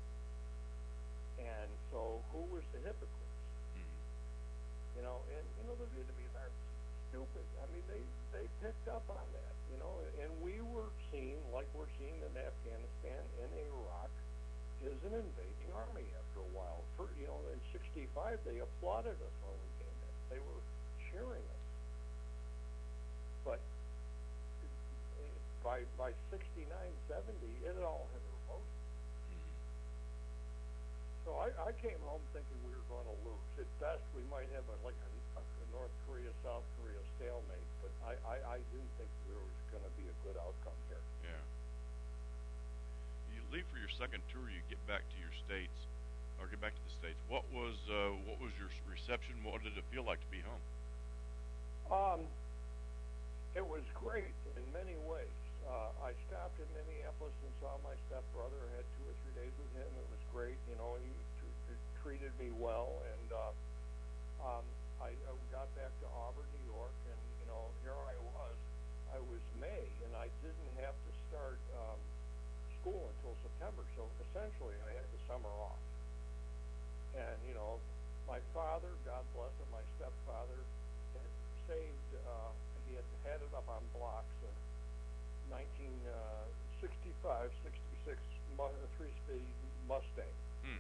And so, who was the hypocrites? Mm-hmm. You know, and you know the Vietnamese aren't stupid. I mean, they they picked up on that. You know, and we were seen like we're seen in Afghanistan and Iraq as an invading army. After a while, for you know, in sixty-five they applauded us when we came in. They were cheering us. But by by sixty-nine, seventy, it all had revolted. Mm-hmm. So I, I came home thinking we were going to lose. At best, we might have a, like a, a North Korea, South Korea stalemate, but I, I, I didn't think there was going to be a good outcome here. Yeah. You leave for your second tour. You get back to your states, or get back to the states. What was uh, what was your reception? What did it feel like to be home? Um, it was great in many ways. Uh, I stopped in Minneapolis and saw my stepbrother. Had two or three days with him. It was great. You know, he t- treated me well, and uh, um, I, I got back to Auburn, New York, and you know, here I was. I was May, and I didn't have to start um, school until September. So essentially, I had the summer off. And you know, my father, God bless him, my stepfather, had saved. Uh, he had had it up on blocks. Uh, nineteen sixty-five, sixty-six three-speed Mustang. Hmm.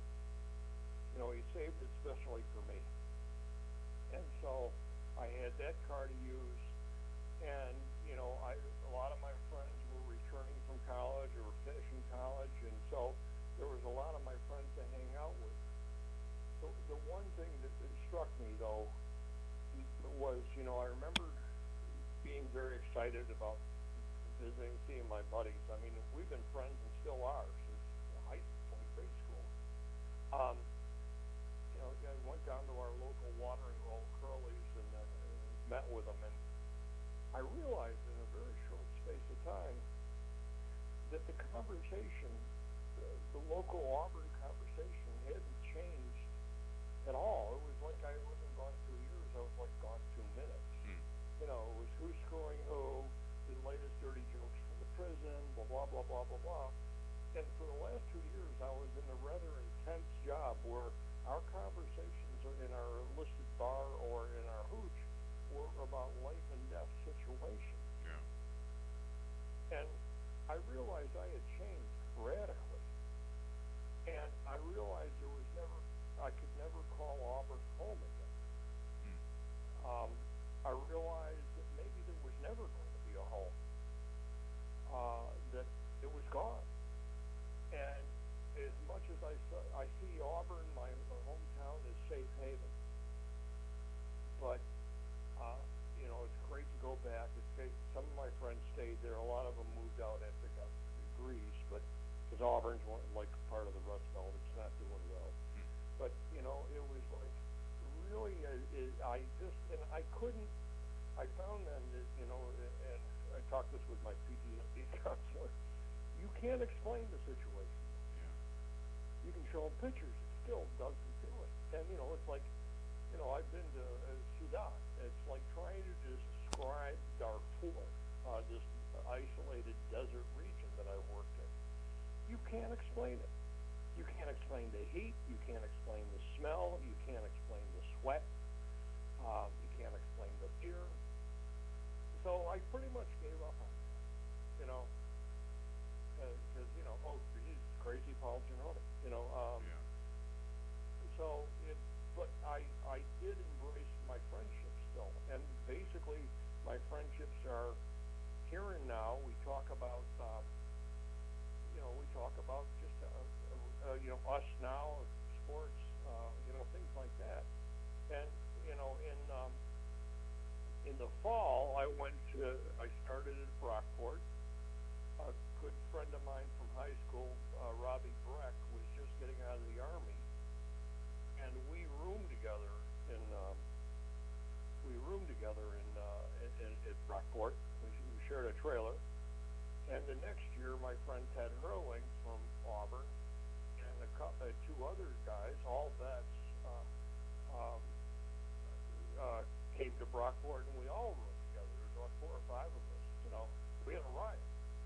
You know, he saved it specially for me. And so I had that car to use. And, you know, I a lot of my friends were returning from college or finishing college. And so there was a lot of my friends to hang out with. So the one thing that, that struck me, though, was, you know, I remember being very excited about visiting, seeing my buddies. I mean, we've been friends and still are since high school, grade school. Um, you know, I went down to our local watering hole, Curly's, and, uh, and met with them, and I realized in a very short space of time that the conversation, the, the local Auburn conversation, hadn't changed at all. It was like I wasn't gone two years; I was like gone two minutes. Hmm. You know, it was who's screwing who, the latest dirty jokes from the prison, blah, blah, blah, blah, blah, blah. And for the last two years, I was in a rather intense job where our conversations in our enlisted bar or in our hooch were about life and death situations. Yeah. And I realized I had changed radically. And I realized there was never, I could never call Auburn home again. Hmm. Um, I realized that maybe there was never going to be a home, uh, that it was gone. safe haven. But, uh, you know, it's great to go back. It's great. Some of my friends stayed there. A lot of them moved out after they got degrees, but because Auburn's one, like part of the Rust Belt, it's not doing well. Hmm. But, you know, it was like really, uh, it, I just, and I couldn't, I found then that, you know, and I talked this with my P T S D counselor, you can't explain the situation. Yeah. You can show them pictures, it still doesn't do it. And, you know, it's like, you know, I've been to uh, Sudan. It's like trying to describe Darfur, uh, this isolated desert region that I worked in. You can't explain it. You can't explain the heat. You can't explain the smell. You can't explain the sweat. Um, you can't explain the fear. So I pretty much gave up on that, you know, because, you know, oh, he's crazy Paul Giannone, you know. Um, Yeah. So it, but I, I did embrace my friendships still. And basically my friendships are here and now. We talk about, um, you know, we talk about just, uh, uh, you know, us now, sports, uh, you know, things like that. And, you know, in, um, in the fall, I went to, I started at Brockport. A good friend of mine from high school, uh, Robbie Breck, was just getting out of the Army. And we roomed together in, um, we roomed together in, uh, in, in, at Brockport. We, we shared a trailer. And the next year, my friend Ted Hurling from Auburn and a couple, uh, two other guys, all vets, uh, um, uh, came to Brockport, and we all roomed together. There was about four or five of us, you know. We had a riot.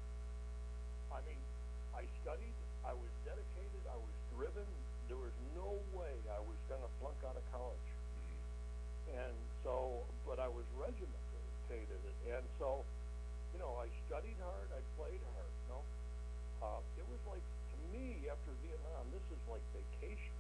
I mean, I studied, I was dedicated, I was driven. There was no way I was going to flunk out of college. Mm-hmm. And so, but I was regimented, and so, you know, I studied hard, I played hard, you know. Uh, it was like, to me, after Vietnam, this is like vacation.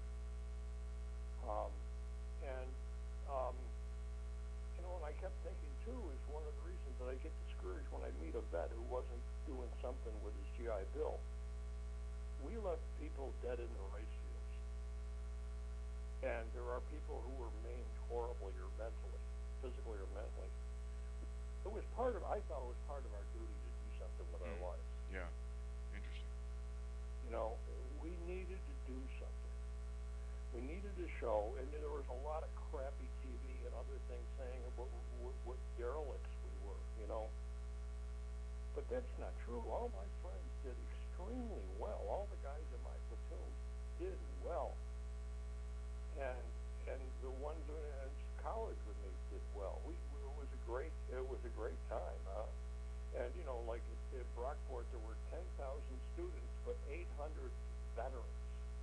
Um, and, um, you know, and I kept thinking, too, is one of the reasons that I get discouraged when I meet a vet who wasn't doing something with his G I Bill. We left people dead in the rice fields. And there are people who were maimed horribly or mentally, physically or mentally. It was part of, I thought it was part of our duty to do something with our Mm. lives. Yeah. Interesting. You know, we needed to do something. We needed to show, and there was a lot of crappy T V and other things saying what, what, what derelicts we were, you know. But that's not true. All my friends did extremely well. All the guys in my platoon did well. And and the ones in college with me did well. We, we it was a great it was a great time. Uh, and you know, like at, at Brockport, there were ten thousand students, but eight hundred veterans.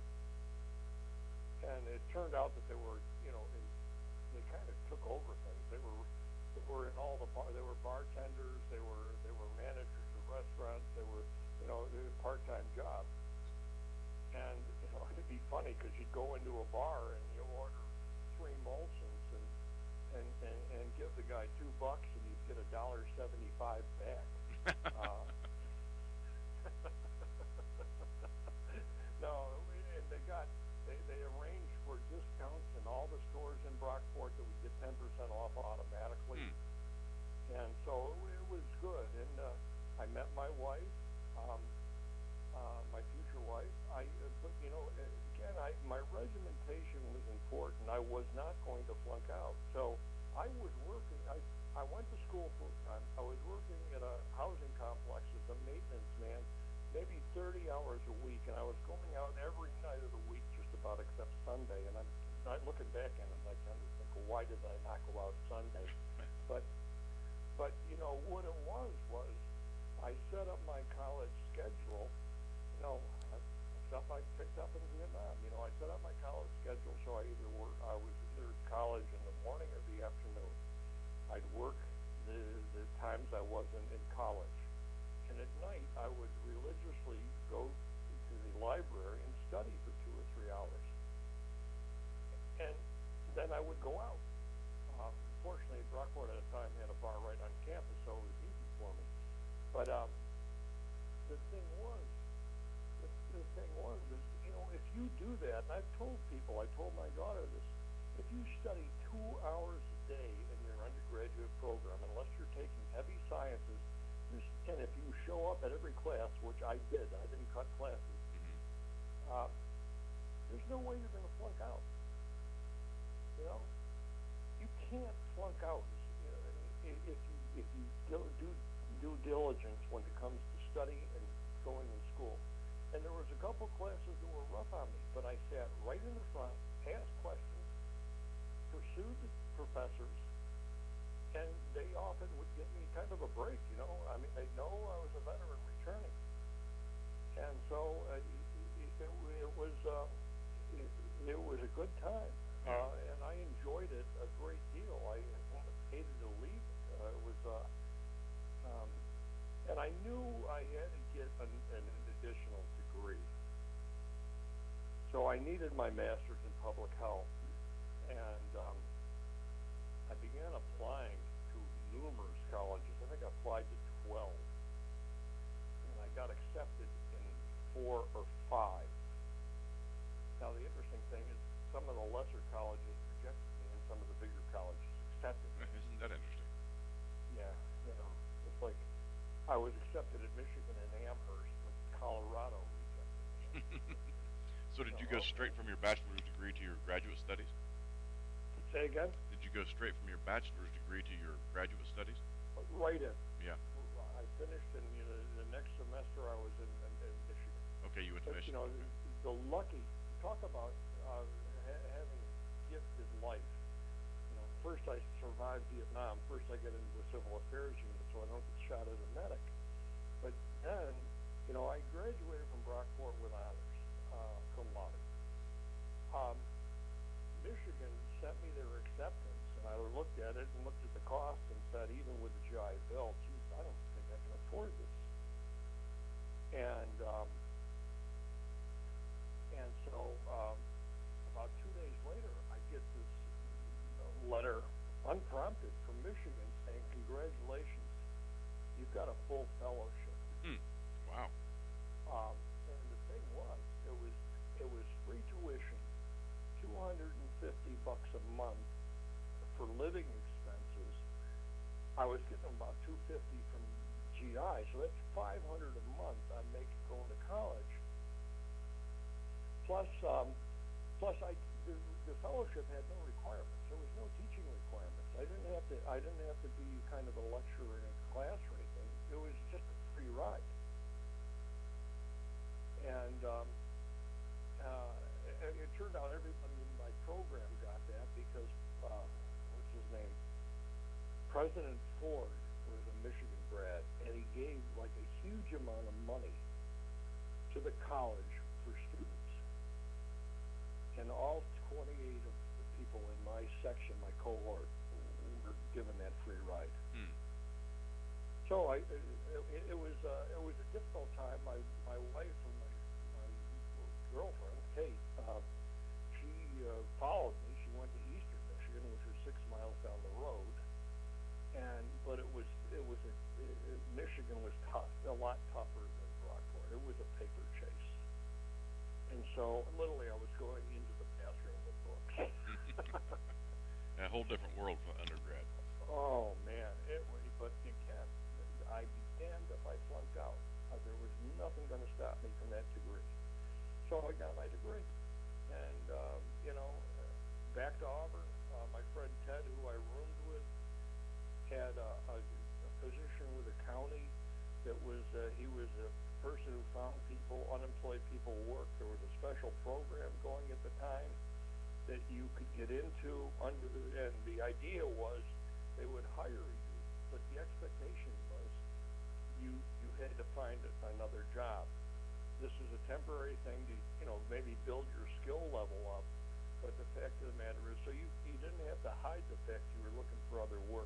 And it turned out that they were, you know, in, they kind of took over things. They were they were in all the bar. They were bartenders. They were they were managers of restaurants. They were, you know, they were part-time jobs. And, you know, it'd be funny because you'd go into a bar and you order three Molsons and, and, and, and give the guy two bucks and you'd get a dollar seventy-five back. uh, no, and they got, they, they arranged for discounts in all the stores in Brockport that we get ten percent off automatically. Hmm. And so it, it was good. And uh, I met my wife. Um, Uh, my future wife. I, uh, but you know, again, I my regimentation was important. I was not going to flunk out. So I was working. I I went to school full time. I was working at a housing complex as a maintenance man, maybe thirty hours a week, and I was going out every night of the week, just about except Sunday. And I'm not looking back on it. I kind of think, well, why did I not go out Sunday? But but you know what it was was I set up my college schedule. You know, stuff I picked up in Vietnam. You know, I set up my college schedule, so I either work, I was either at college in the morning or the afternoon. I'd work the the times I wasn't in college, and at night I would religiously go to the library and study for two or three hours, and then I would go out. Uh, fortunately, Brockport at the time had a bar right on campus, so it was easy for me. But um, the thing was. The thing was, is, you know, if you do that, and I've told people, I told my daughter this, if you study two hours a day in your undergraduate program, unless you're taking heavy sciences, and if you show up at every class, which I did, I didn't cut classes, uh, there's no way you're going to flunk out. You know, you can't flunk out. You know, if you if you do do due diligence when it comes to study and going in school. And there was a couple classes that were rough on me, but I sat right in the front, asked questions, pursued the professors, and they often would give me kind of a break, you know. I mean, they know I was a veteran returning. And so uh, it, it, it was uh, it, it was a good time, uh, and I enjoyed it a great deal. I hated to leave it. Uh, it was, uh, um, and I knew I had to get an, an additional degree. So I needed my master's in public health, and um, I began applying to numerous colleges. I think I applied to twelve, and I got accepted in four or five. Now the interesting thing is some of the lesser colleges rejected me, and some of the bigger colleges accepted me. Isn't that interesting? Yeah, you know, it's like I was accepted at Michigan and Amherst, but Colorado rejected me. So did you go straight from your bachelor's degree to your graduate studies? Say again? Did you go straight from your bachelor's degree to your graduate studies? Right in. Yeah. I finished, and you know, the next semester I was in, in, in Michigan. Okay, you went to But, Michigan. you know, okay. the, the lucky, talk about uh, ha- having a gifted life. You know, first I survived Vietnam. First I get into the civil affairs unit, so I don't get shot as a medic. But then, you know, I graduated from Brockport with honors, uh, cum laude. Um, Michigan sent me their acceptance, and I looked at it and looked at the cost and said, even with the G I Bill, geez, I don't think I can afford this. And um, and so um, about two days later, I get this letter, unprompted, from Michigan saying, congratulations, you've got a full fellowship. Hmm. Wow. Um, and the thing was, it was it was free tuition, two hundred fifty bucks a month for living expenses. I was getting about two hundred fifty from G I, so that's five hundred a month I'm making going to college. Plus, um, plus I the, the fellowship had no requirements. There was no teaching requirements. I didn't have to. I didn't have to be kind of a lecturer in a class or anything. It was just a free ride. And um, uh, it, it turned out everybody in my program got that because uh, what's his name? President Ford was a Michigan grad, and he gave like a huge amount of money to the college for students. And all twenty-eight of the people in my section, my cohort, were given that free ride. Hmm. So I, it, it, it was uh, it was a difficult time. My my wife and my, my girlfriend, Kate, uh, she uh, followed me. She went to Eastern Michigan, which was six miles down the road. And but it was it was a, it, it, Michigan was tough, a lot tougher than Brockport. It was a paper chase. And so, literally, I was going into the bathroom with books. A whole different world for undergrad. Oh, man. It was, but again, I'd be damned if I flunked out. Uh, there was nothing going to stop me from that degree. So I got my degree. And, uh, you know, back to Auburn, uh, my friend Ted, who I roomed with, had a, a, a position with the county that was, uh, he was a person who found people, unemployed people work. There was a special program going at the time that you could get into under the, and the idea was they would hire you, but the expectation was you you had to find another job. This is a temporary thing to, you know, maybe build your skill level up, but the fact of the matter is, so you, you didn't have to hide the fact you were looking for other work.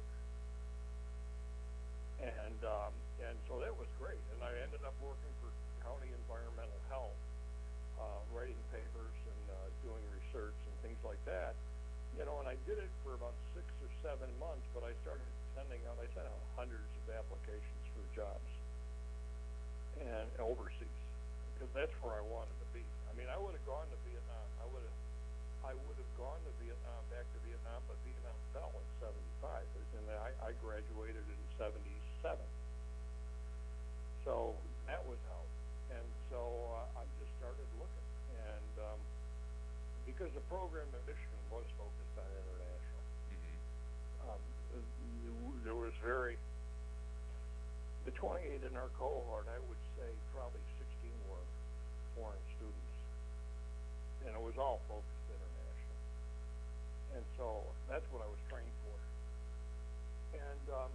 And um, and so that was great. And I ended up working for County Environmental Health, uh, writing papers and uh, doing research and things like that. You know, and I did it for about six or seven months, but I started sending out, I sent out hundreds of applications for jobs and overseas, because that's where I wanted to be. I mean, I would have gone to Vietnam. I would have, I would have gone to Vietnam, back to Vietnam, but Vietnam fell in seventy-five, and then I, I graduated in seventy-seven. So that was out, and so uh, I just started looking, and um, because the program at Michigan was focused on international, Mm-hmm. um, there was very the twenty-eight in our cohort. I would say probably sixteen were foreign students, and it was all focused international, and so that's what I was trained for, and um,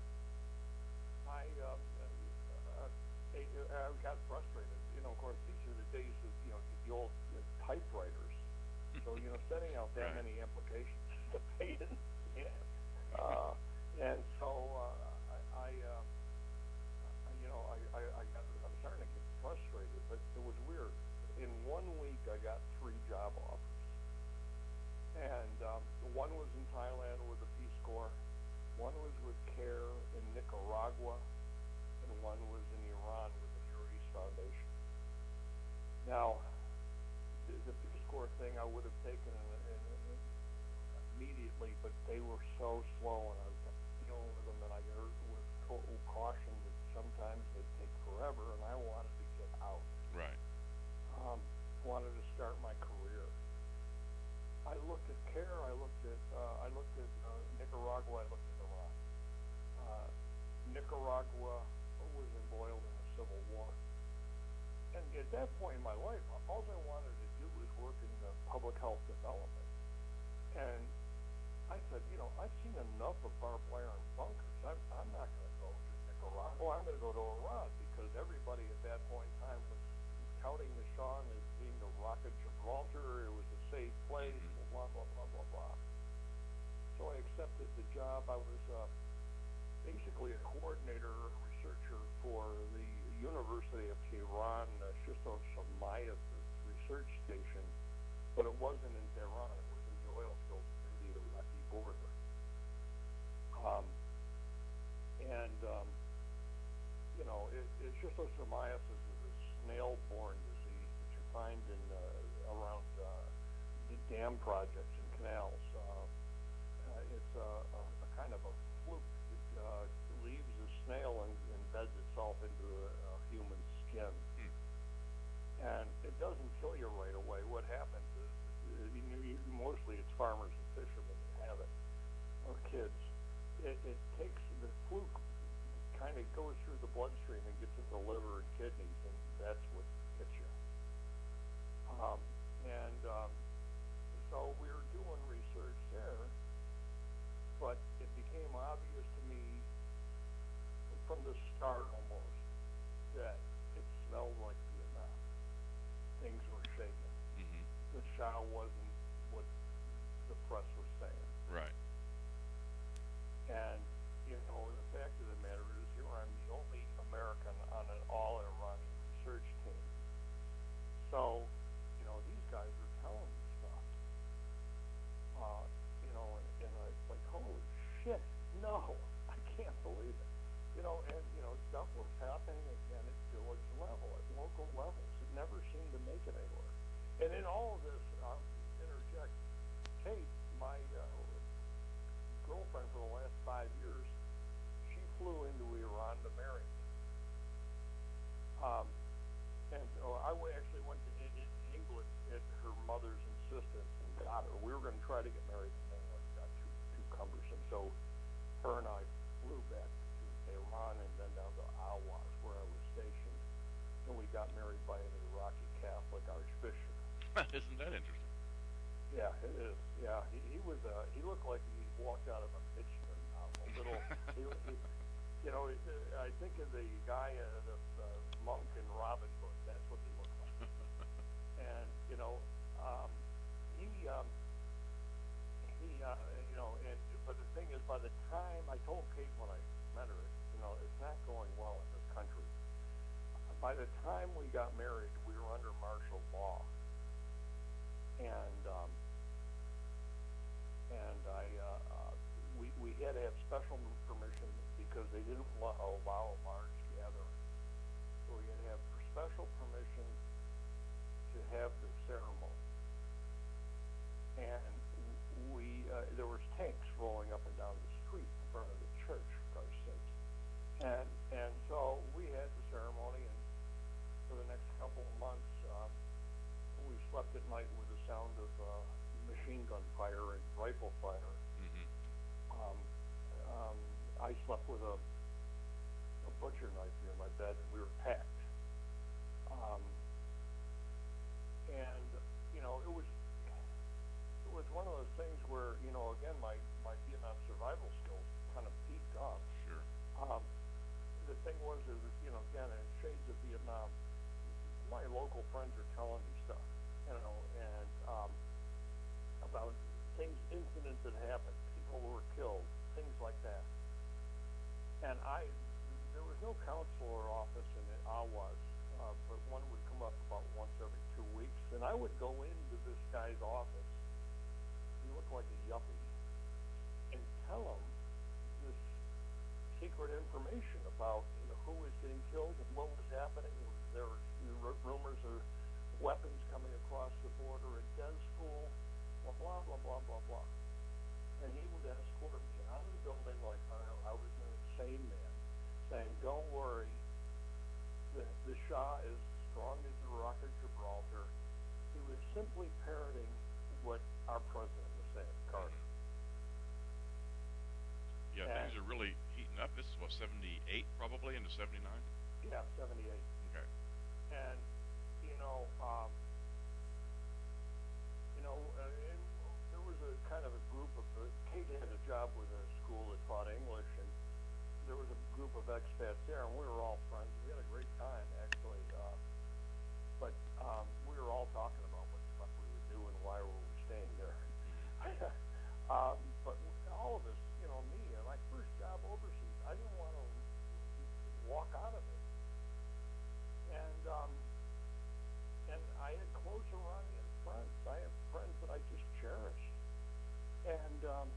I. Um, uh, I got frustrated. You know, of course, these are the days of, you know, the old uh, typewriters. So, you know, setting out that Right. many applications is a pain in the ass. Uh, and so, uh, I, I, uh, you know, I, I, I got, I was starting to get frustrated, but it was weird. In one week, I got three job offers. And, um, one was in Thailand with the Peace Corps. One was with CARE in Nicaragua. And one was in Iran with the Near East Foundation. Now, the, the Peace Corps thing I would have taken in, in, in immediately, but they were so slow, and I was dealing with them, and I heard with total caution that sometimes they take forever, and I wanted to get out. Right. Um, wanted to start my career. I looked at CARE. I looked at uh, I looked at uh, Nicaragua. I looked at Iran. Uh, Nicaragua was embroiled in a civil war. And at that point in my life, all I wanted to do was work in the public health development. And I said, you know, I've seen enough of barbed wire and bunkers. I'm, I'm not going to go to Nicaragua. I'm going to go to Iran, because everybody at that point in time was touting the Shah as being the Rock of Gibraltar. It was a safe place, Mm-hmm. blah, blah, blah, blah, blah. So I accepted the job. I was uh, basically a coordinator, researcher for the University of Tehran, uh, Schistosomiasis research station, but it wasn't in Tehran. It was in the oil fields near the Iraqi border. Um, and, um, you know, it, it, schistosomiasis is a snail-borne disease that you find in uh, around uh, the dam projects and canals. Uh, uh, it's a, a, a kind of a fluke. It uh, leaves the snail and embeds itself into a, a human skin. Hmm. And it doesn't kill you right away. What happens is, uh, you, you, mostly it's farmers and fishermen that have it, or kids. It, it takes the fluke, kind of goes through the bloodstream and gets into the liver and kidneys, and that's what gets you. Um, and um, so we were doing research there, but it became obvious to me from the start almost that it smelled like Vietnam. Things were shaking. Mm-hmm. The Shah wasn't what the press was saying. Right. And, you know, the fact of the matter is, here I'm the only American on an all-Iranian research team. So, you know, these guys are telling me stuff. Uh, you know, and, and I, it's like, holy shit, no, I can't believe it. You know, and, you know, stuff was happening again at village level, at local levels. It never seemed to make it anywhere. And in all of this, I'll interject, Kate, my uh, girlfriend for the last five years, she flew into Iran to marry me. Um, and so I w- actually went to in, in England at her mother's insistence and got her. We were going to try to get married in England. It got too, too cumbersome. So her and I flew back to Tehran and then down to Awas, where I was stationed. And we got married by an Iraqi Catholic archbishop. Isn't that interesting? Yeah, it is. Yeah, he, he was. Uh, he looked like he walked out of a Mitchell novel. A little, he, he, you know. It, uh, I think of the guy, uh, the uh, monk in Robin Hood. That's what he looked like. And you know, um, he, um, he, uh, you know, and but the thing is, by the time I told Kate when I met her, you know, it's not going well in this country. By the time we got married, we were under martial law. And um, and I uh, uh, we we had to have special permission because they didn't allow, allow a large gathering. So we had to have special permission to have months, um, we slept at night with the sound of uh, machine gun fire and rifle fire. Mm-hmm. Um, um, I slept with a, a butcher knife near my bed, and we were packed. Um, and you know, it was it was one of those things where, you know, again, my my Vietnam survival skills kind of peaked up. Sure. Um, the thing was, is you know, again, in shades of Vietnam, my local friends are telling me stuff, you know, and um, about things, incidents that happened, people who were killed, things like that. And I, there was no counselor office in Awas, uh, but one would come up about once every two weeks, and I would go into this guy's office. He looked like a yuppie, and tell him this secret information about, you know, who was getting killed and what was happening. There were rumors of weapons coming across the border at Des School, blah, blah, blah, blah, blah, blah. And he would escort me out of the building like I, I was an insane man, saying, don't worry, the, the Shah is strong as the Rock of Gibraltar. He was simply parroting what our president was saying, Carter. Yeah, and, things are really heating up. This is what, seventy-eight probably into seventy-nine? Yeah, seventy-eight. Okay. And, you know, um, you know, uh, and there was a kind of a group of, uh, Kate had a job with a school that taught English, and there was a group of expats there, and we were all friends. We had a great time, actually. Uh, but um, we were all talking about what the fuck we would do and why we were staying there. um, but all of us, you know, me, and my first job overseas, I didn't want to walk out of it. And um, and I had close Iranian friends. I have friends that I just cherish. And um,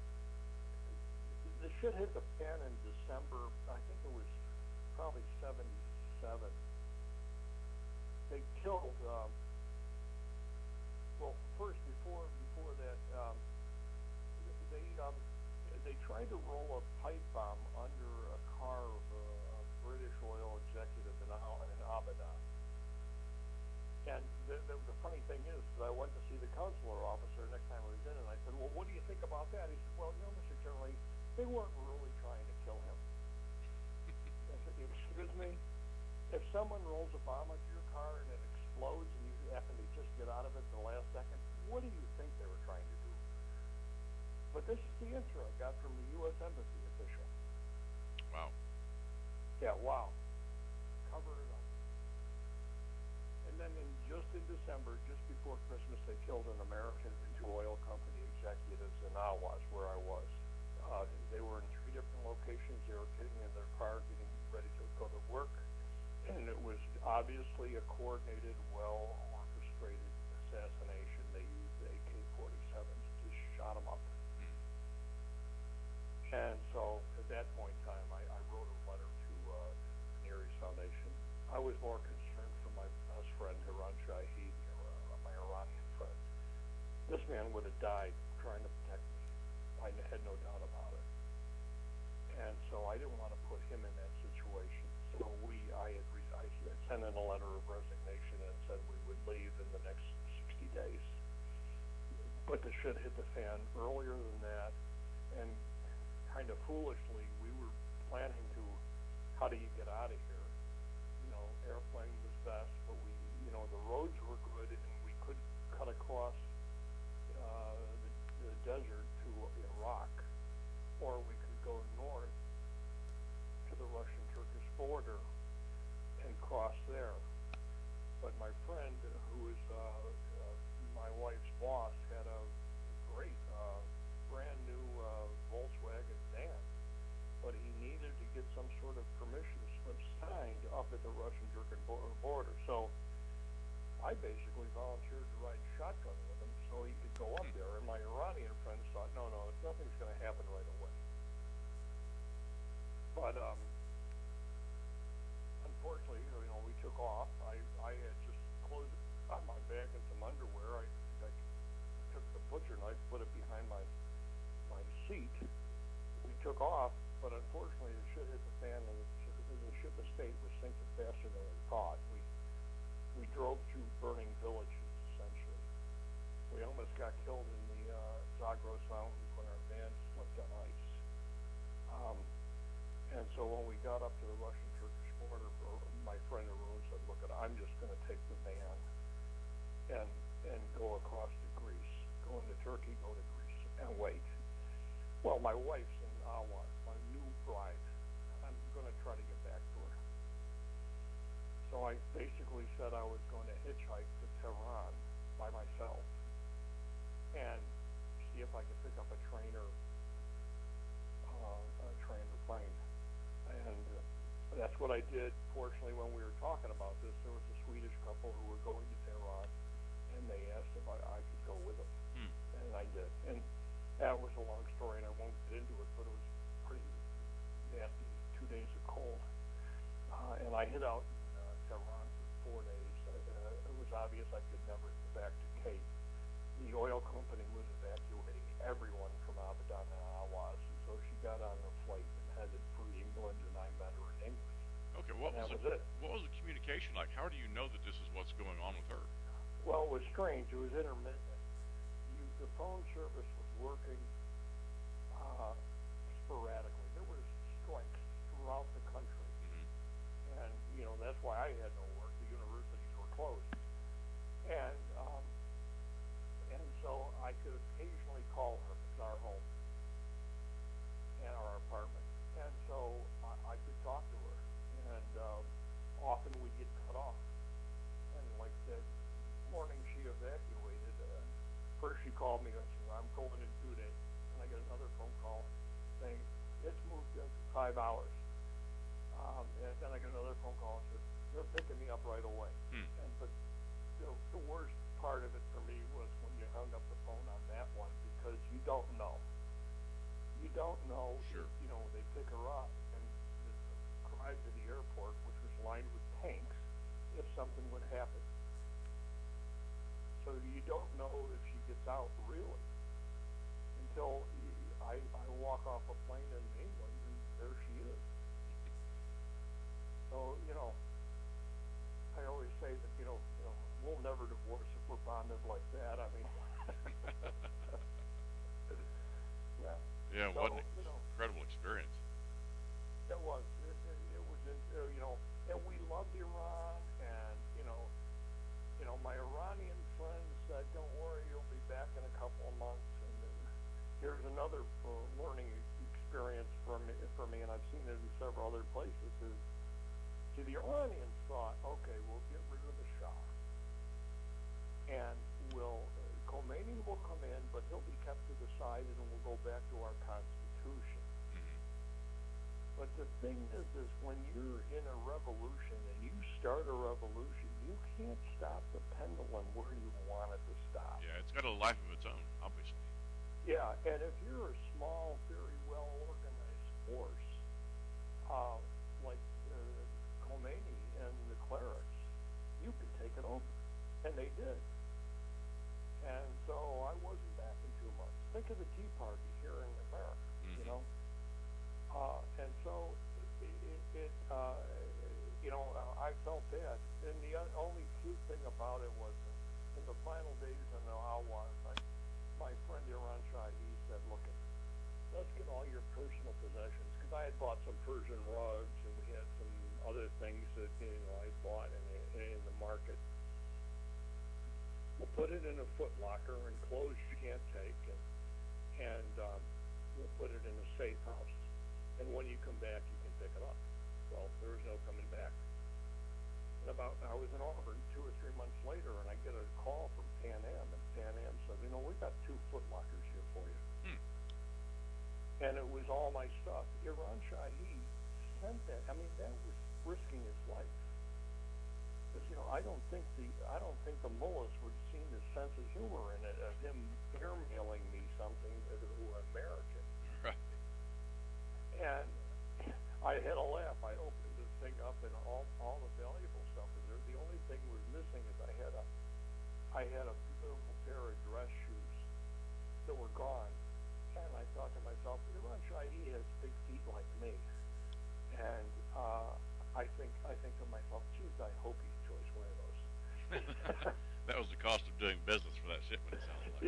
the shit hit the fan in December. I think it was probably seventy-seven. They killed. Um, well, first before before that, um, they um, they tried to roll a pipe bomb under a car of a, a British oil executive in, in Abadan. And the, the, the funny thing is, I went to see the consular officer next time I was in, and I said, well, what do you think about that? He said, well, you know, Mister General, they weren't really trying to kill him. I said, excuse me? If someone rolls a bomb into your car and it explodes and you happen to just get out of it at the last second, what do you think they were trying to do? But this is the answer I got from the U S Embassy official. Wow. Yeah, wow. Cover it up. And then in, just in December, just before Christmas, they killed an American and two oil company executives in Awas, where I was. Uh, they were in three different locations. They were getting in their car, getting ready to go to work. And it was obviously a coordinated, well-orchestrated assassination. They used A K forty-sevens, just shot them up. And so at that point in time, I, I wrote a letter to uh, the Neary's Foundation. I was more concerned for my best friend, Hiran Shahid, uh, my Iranian friend. This man would have died trying to protect me. I had no doubt about it. And so I didn't want to put him in that situation. So we, I had, re- I had sent in a letter of resignation and said we would leave in the next sixty days. But the shit hit the fan earlier than that, and kind of foolishly, we were planning to, how do you get out of here? You know, airplane was best, but we, you know, the roads were good, and we could cut across uh, the, the desert to Iraq, or we could go north to the Russian-Turkish border and cross there. But my friend, who is uh, uh, my wife's boss, had a great uh, brand new uh, Volkswagen van, but he needed to get some sort of permission slip signed up at the Russian-Turkish border. So I basically volunteered to ride shotgun with him so he could go up there. And my Iranian friends thought, no, no, nothing's going to happen right away. But um, unfortunately, you know, we took off. I, I had just closed on my bag and some underwear. I, I took the butcher knife, put it behind my my seat. We took off, but unfortunately the shit hit the fan, and the ship of state was sinking faster than we thought. We we drove killed in the uh, Zagros Mountains when our van slipped on ice. Um, and so when we got up to the Russian-Turkish border, my friend Arun said, look, I'm just going to take the van and and go across to Greece, go into Turkey, go to Greece, and wait. Well, my wife's in Awas, my new bride. I'm going to try to get back to her. So I basically said I was going to hitchhike to Tehran by myself and see if I could pick up a train or uh, a train or plane. And uh, that's what I did. Fortunately, when we were talking about this, there was a Swedish couple who were going to Tehran, and they asked if I, I could go with them. Hmm. And I did. And that was a long story, and I won't get into it, but it was pretty nasty, two days of cold. Uh, and I hid out in uh, Tehran for four days. Uh, it was obvious I could never get back to Cape. The oil company was evacuating everyone from Abadan and Awas, and so she got on a flight and headed for England, and I met her in England. Okay, what and was, that the, was it. What was the communication like? How do you know that this is what's going on with her? Well, it was strange. It was intermittent. You, the phone service was working uh, sporadically. There was strikes throughout the country, Mm-hmm. and you know that's why I had no work. The universities were closed, and um, and so I could occasionally call her at our home and our apartment, and so I, I could talk to her, and um, often we'd get cut off, and like that morning she evacuated, uh, first she called me and said, I'm going in two days. And I get another phone call saying, it's moved to five hours. Um, and then I get another phone call and said, they're picking me up right away. Hmm. And but the, the worst part of it for me was when you hung up the phone on that one, because you don't know. You don't know, Sure. if, you know, they pick her up and the drive to the airport, which was lined with tanks, if something would happen. So you don't know if she gets out really until I, I walk off a plane in England and there she is. So, you know, I always say that, you know, you know we'll never divorce if we're bonded like that. I mean, yeah. Yeah, So, what an you know, incredible experience. it was, it, it, it was, uh, you know, and we loved Iran, and, you know, you know, my Iranian friends said, don't worry, you'll be back in a couple of months. And uh, here's another uh, learning experience for me, for me, and I've seen it in several other places, is, see, the Iranians thought, okay, we'll get rid of the Shah, and we'll, uh, Khomeini will come in, but he'll be kept to the side, and we'll go back to our constitution. Mm-hmm. But the thing is, is when you're in a revolution and you start a revolution, you can't stop the pendulum where you want it to stop. Yeah, it's got a life of its own, obviously. Yeah, and if you're a small, very well-organized force, uh, like uh, Khomeini and the clerics, you could take it over. And they did. And so I wasn't back in two months. Think of the Tea Party here in America, Mm-hmm. you know? Uh, and so it, it, it uh, you know, I felt bad. And the only cute thing about it was in, in the final days in the Awas, I, my friend Iran Shah, he said, look, let's get all your personal possessions, because I had bought some Persian rugs, and we had some other things that, you know, I bought in the, in the market. We'll put it in a Foot Locker, and clothes you can't take, and, and um, we'll put it in a safe house. And when you come back, you can pick it up. Well, there was no coming back. And about, I was in Auburn two or three months later, and I get a call from Pan Am, and Pan Am said, you know, we got two Foot Lockers here for you. Hmm. And it was all my stuff. Iran Shahi sent that. I mean, that was risking his life. Because, you know, I don't think the, I don't think the mullahs would have seen the sense of humor in it, of him airmailing me something that were American. Right. And I had a laugh. I opened this thing up, and all all the valuable stuff was there. The only thing was missing is I had a I had a beautiful pair of dress shoes that were gone. And I thought to myself, Iran Shahi has big feet like me, and uh, I think I think to myself, geez, I hope he enjoys one of those. That was the cost of doing business for that shipment, it sounds like. It,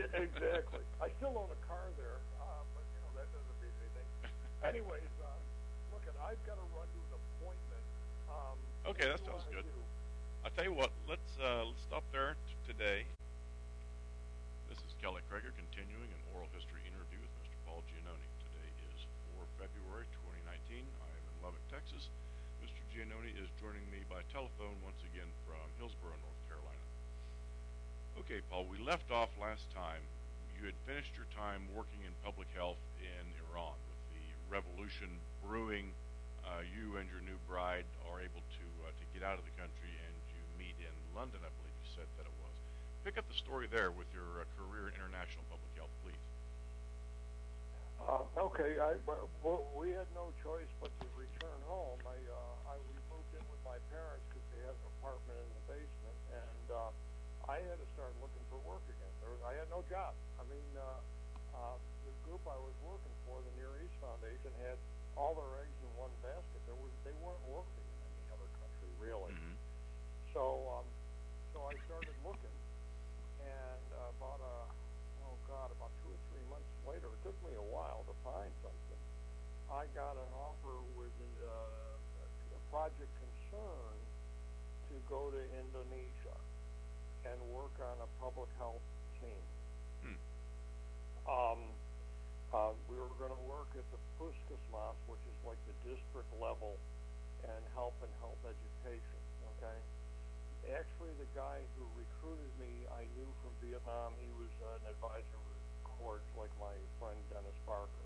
exactly. I still own a car there, uh, but you know that doesn't mean anything. Anyways, uh, look, at I've got to run to an appointment. Um, Okay, what that do you sounds want to good. do? I'll tell you what, let's, uh, let's stop there t- today. This is Kelly Krager continuing an oral history interview with Mister Paul Giannone. Today is four February twenty nineteen. I am in Lubbock, Texas. Mister Giannone is joining me by telephone once again from Hillsborough, North Carolina. Okay, Paul, we left off last time. You had finished your time working in public health in Iran with the revolution brewing. Uh, you and your new bride are able to uh, to get out of the country, and you meet in London, I believe you said that it was. Pick up the story there with your uh, career in international public health, please. Uh, okay, I, well, we had no choice but to return home. I, uh, I we moved in with my parents because they had an apartment in the basement, and uh, I had to start looking for work again. There was, I had no job. I mean, uh, uh, the group I was working for, the Near East Foundation, had all their eggs in one basket. There was they weren't working in any other country really. Mm-hmm. So, um, so I started looking, and uh, about a oh god, about two or three months later, it took me a while to find something. I got an offer with uh, a Project Concern to go to Indonesia and work on a public health team. Hmm. Um, uh, we were going to work at the Puskesmas, which is like the district level, and help in health education. Okay. Actually, the guy who recruited me, I knew from Vietnam. He was uh, an advisor with Courts, like my friend Dennis Barker.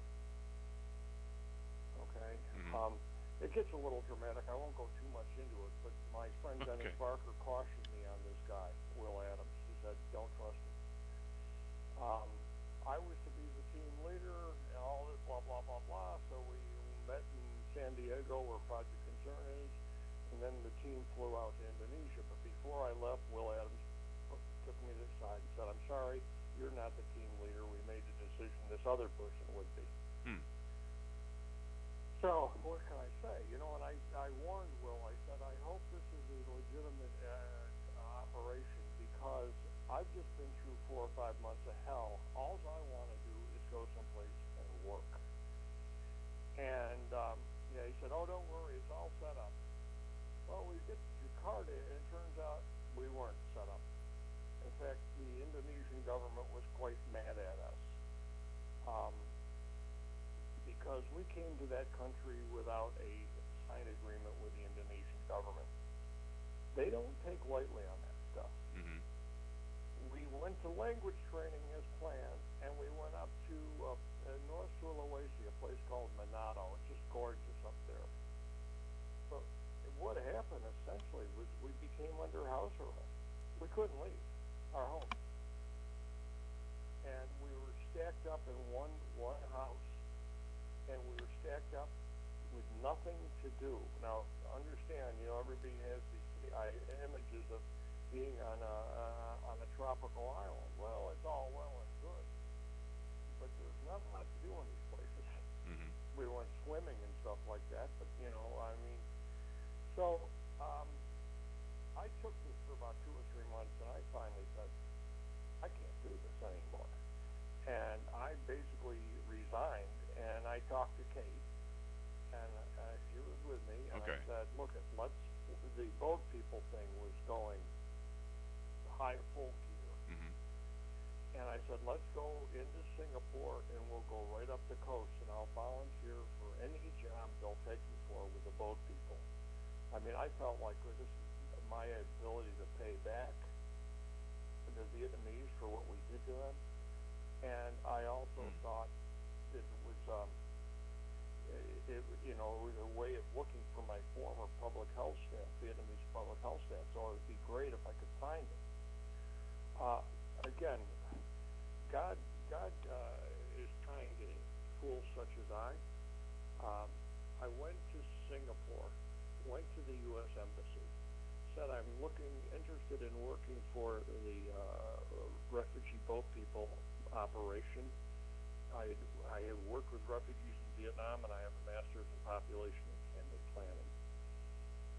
Okay. Mm-hmm. Um, it gets a little dramatic. I won't go too much into it, but my friend Dennis Okay. Barker cautioned me on this guy, Will Adams. He said, "Don't trust him." Um, I was to be the team leader and all this blah blah blah blah. So we met in San Diego, where Project Concern is, and then the team flew out to Indonesia. But before I left, Will Adams took me to the side and said, "I'm sorry, you're not the team leader. We made the decision this other person would be." Hmm. So what can I say? You know, and I, I warned Will. I said, I hope this is a legitimate uh, operation, because I've just been through four or five months of hell. All I want to do is go someplace and work. And um, yeah, he said, "Oh, don't worry, it's all set up." Well, we get to Jakarta, and it turns out we weren't set up. In fact, the Indonesian government was quite mad at us. Um, because we came to that country without a signed agreement with the Indonesian government. They don't take lightly on that stuff. Mm-hmm. We went to language training as planned, and we went up to uh, uh, North Sulawesi, a place called Manado. It's just gorgeous up there. But what happened essentially was we became under house arrest. We couldn't leave our home. And we were stacked up in one one house, and we were stacked up with nothing to do. Now, understand, you know, everybody has these uh, images of being on a uh, on a tropical island. Well, it's all well and good, but there's not a lot to do in these places. Mm-hmm. We went swimming and stuff like that, but you know, I mean, so um, I took this for about two or three months, and I finally said, I can't do this anymore. And I basically resigned, and I talked to Kate, and uh, she was with me, and Okay. I said, look, it, let's, the boat people thing was going high full gear. Mm-hmm. And I said, let's go into Singapore, and we'll go right up the coast, and I'll volunteer for any job they'll take me for with the boat people. I mean, I felt like well, this is my ability to pay back the Vietnamese for what we did to them. And I also Mm. thought that it was, um, it, it, you know, it was a way of looking for my former public health staff, Vietnamese public health staff. So it would be great if I could find it. Uh, again, God, God uh, is trying to fool such as I. Um, I went to Singapore, went to the U S Embassy, said I'm looking, interested in working for the uh, refugee boat people operation. I, I have worked with refugees in Vietnam, and I have a master's in population and family planning.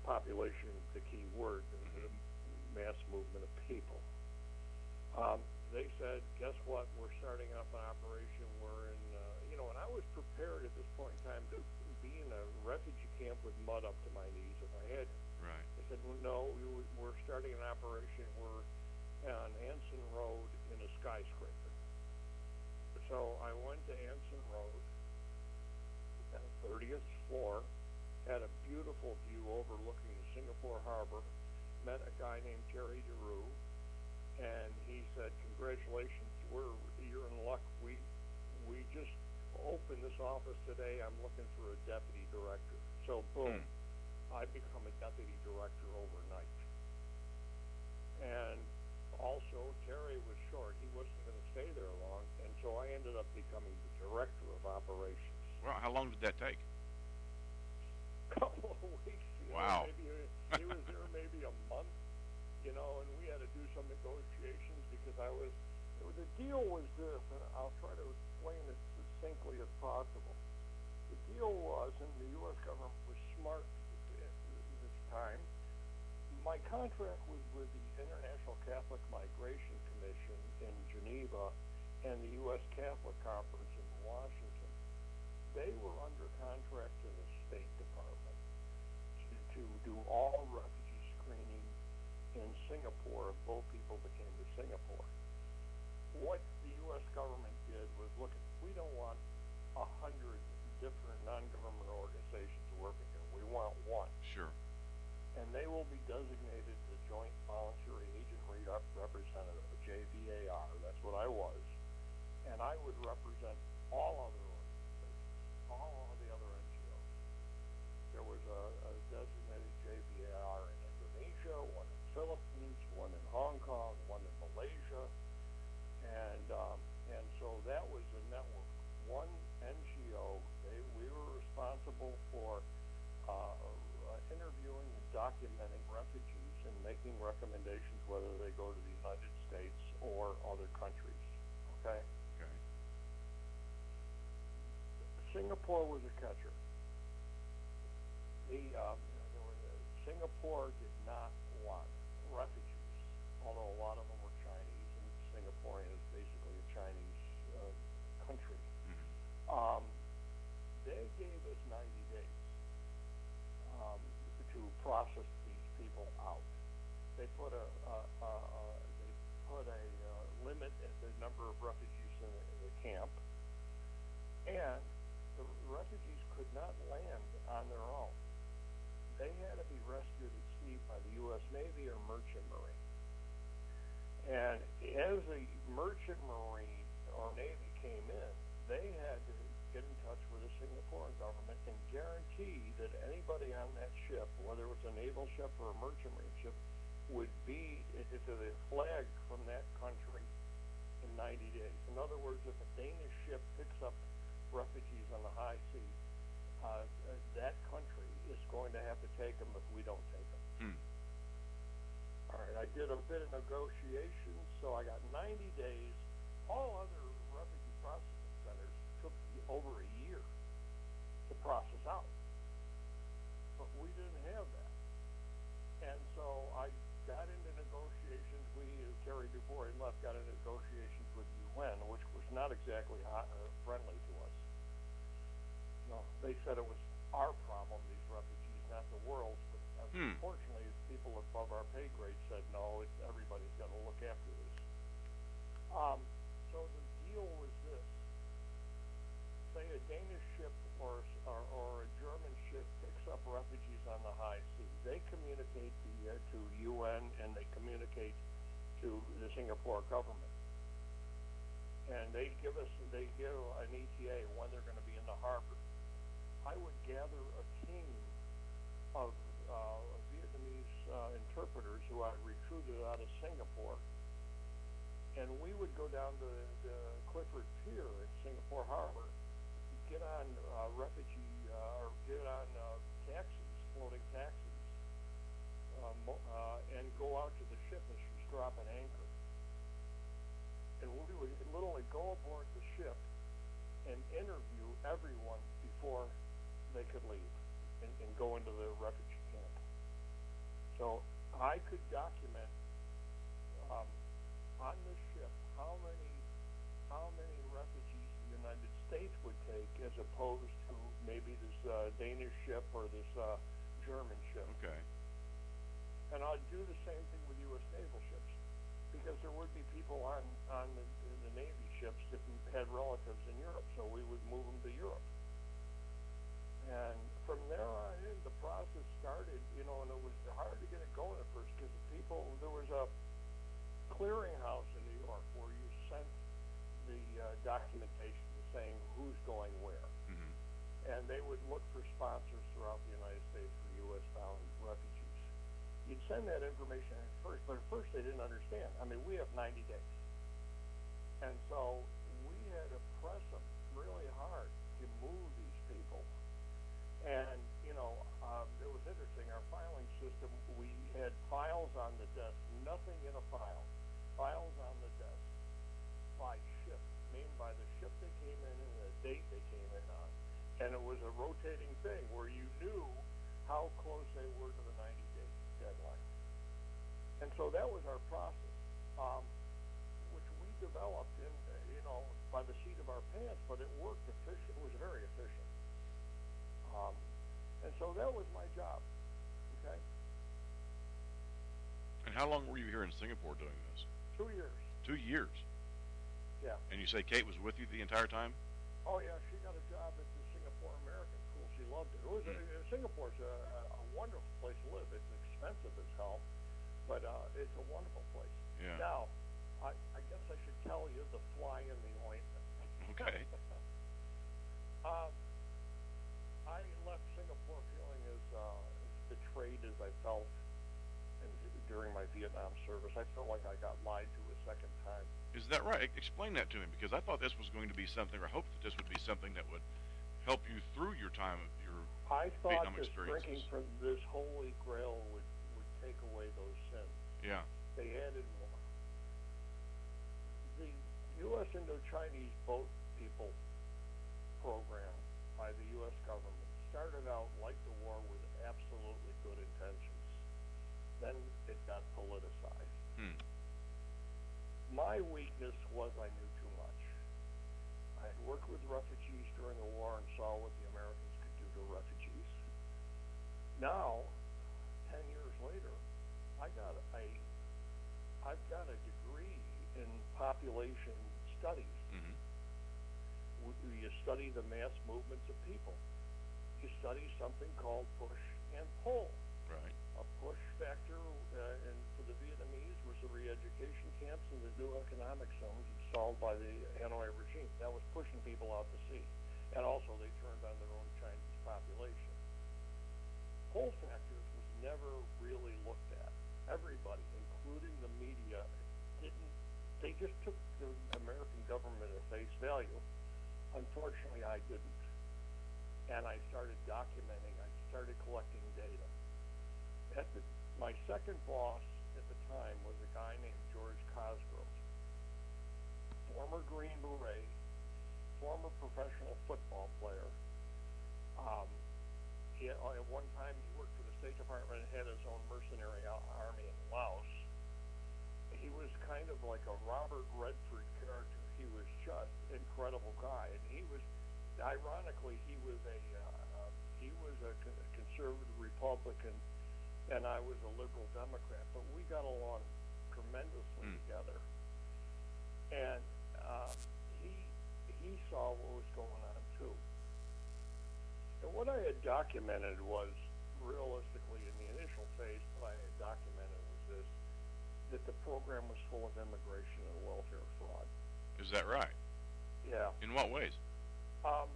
Population is the key word, the mass movement of people. Um, they said, guess what? We're starting up an operation. We're in, uh, you know, and I was prepared at this point in time to be in a refugee camp with mud up to my knees if I had to. Right. They said, well, no, we, we're starting an operation. We're on Anson Road in a skyscraper. So I went to Anson Road, at the thirtieth floor, had a beautiful view overlooking the Singapore Harbor, met a guy named Terry DeRue, and he said, congratulations, we're, you're in luck. We, we just opened this office today. I'm looking for a deputy director. So boom, hmm. I become a deputy director overnight. And also, Terry was short. He wasn't going to stay there long, and so I ended up becoming the director of operations. Well, how long did that take? A couple of weeks. You wow. Know, maybe he was there maybe a month, you know, and we had to do some negotiations because I was, the deal was this, and I'll try to explain it succinctly as possible. The deal was, and the U S government was smart at this time, my contract was with the International Catholic Migration Commission in Geneva and the U S Catholic Conference in Washington. They were under contract to the State Department to, to do all refugee screening in Singapore if both people that came to Singapore. What the U S government did was, look, we don't want a hundred different non-government organizations working here. We want one. Sure. And they will be designated the Joint Voluntary Agent Rep- Representative, J V A R. That's what I was. And I would represent all other organizations, all of the other N G Os. There was a, a designated J V A R in Indonesia, one in the Philippines, one in Hong Kong, one in Malaysia. And um, and so that was the network. One N G O, they, we were responsible for uh, interviewing and documenting refugees and making recommendations whether they go to the United States or other countries. Okay? Okay. Singapore was a catcher. The um, there were, uh, Singapore did not want refugees, although a lot of them were Chinese, and Singaporean is basically a Chinese uh, country. Mm-hmm. Um, they gave us ninety days. Um, to process these people out. They put a, a, a, a they put a uh, limit at the number of refugees in the, in the camp, and the refugees could not land on their own. They had to be rescued at sea by the U S Navy or Merchant Marine. And as the Merchant Marine or Navy came in, they had to get in touch with the Singaporean government and guarantee that anybody on that ship, whether it was a naval ship or a merchant marine ship, would be to the flag from that country in ninety days. In other words, if a Danish ship picks up refugees on the high sea, uh, that country is going to have to take them if we don't take them. Hmm. All right, I did a bit of negotiations, so I got ninety days. All other refugee processing centers took over a year to process out, but we didn't have that. And so I got into negotiations. We, Terry, before he left, got into negotiations with U N, which was not exactly hot, uh, friendly to us. No, they said it was our problem, these refugees, not the world's. But hmm. unfortunately, people above our pay grade said, no, it's, everybody's got to look after this. Um, so the deal was this. Say a Danish ship or, or, or a German ship picks up refugees on the high sea. They communicate the, uh, to U N and they communicate to the Singapore government. And they give us, they give an E T A when they're going to be in the harbor. I would gather a team of uh, Vietnamese uh, interpreters who I recruited out of Singapore, and we would go down to the Clifford Pier in Singapore Harbor, get on uh, refugee, uh, or get on uh, taxis, floating taxis, um, uh, and go out to the ship as she's dropping anchor. And we would literally go aboard the ship and interview everyone before they could leave and, and go into the refugee camp. So I could document um, on the ship how uh, do the same thing with U S naval ships, because there would be people on on the, the Navy ships that had relatives in Europe, so we would move them to Europe. And from there on in, the process started, you know, and it was hard to get it going at first because the people, there was a clearinghouse in New York where you sent the uh, documentation saying who's going where. Mm-hmm. And they would look for sponsors throughout the United States for U S bound refugees. You'd send that information at first, but at first they didn't understand. I mean, we have ninety days. And so we had to press them really hard to move these people. And, you know, um, it was interesting. Our filing system, we had files on the desk, nothing in a file. Files on the desk by ship, named by the ship they came in and the date they came in on. And it was a rotating thing where you knew how close they were to the ninety-day deadline. And so that was our process, um, which we developed in, uh, you know, by the seat of our pants, but it worked efficient. It was very efficient. Um, and so that was my job, okay? And how long were you here in Singapore doing this? Two years. Two years. Yeah. And you say Kate was with you the entire time? Oh yeah, she got a job at the Singapore American School. She loved it. It was mm. a, Singapore's a, a wonderful place to live. It's expensive as hell, but uh, it's a wonderful place. Yeah. Now, I, I guess I should tell you the fly in the ointment. Okay. um, I left Singapore feeling as, uh, as betrayed as I felt in, during my Vietnam service. I felt like I got lied to a second time. Is that right? Explain that to me, because I thought this was going to be something, or hoped that this would be something that would help you through your time, your I thought Vietnam this experiences. drinking from this holy grail would, would take away those sins. Yeah. They added more. The U S Indochinese Boat People program by the U S government started out like the war with absolutely good intentions. Then it got politicized. Hmm. My weakness was I knew too much. I had worked with refugees during the war and saw what the Americans could do to refugees. Now, ten years later, I got a, I've got a degree in population studies. Mm-hmm. You study the mass movements of people. You study something called push and pull. Right. A push factor uh, and for the Vietnamese was the re-education camps and the new economic zones installed by the Hanoi regime. That was pushing people out to sea. And also they turned on their own Chinese population. Pull factors was never really looked at. Everybody, including the media, didn't, they just took the American government at face value. Unfortunately, I didn't. And I started documenting, I started collecting data. At the, my second boss at the time was a guy named George Cosgrove, former Green Beret, former professional football player. Um, he, at one time, he worked for the State Department and had his own mercenary army in Laos. He was kind of like a Robert Redford character. He was just an incredible guy, and he was, ironically, he was a uh, he was a conservative Republican, and I was a liberal Democrat, but we got along tremendously mm. together. And uh, he he saw what was going on too. And what I had documented was, realistically, in the initial phase, what I had documented was this: that the program was full of immigration and welfare fraud. Is that right? Yeah. In what ways? Um,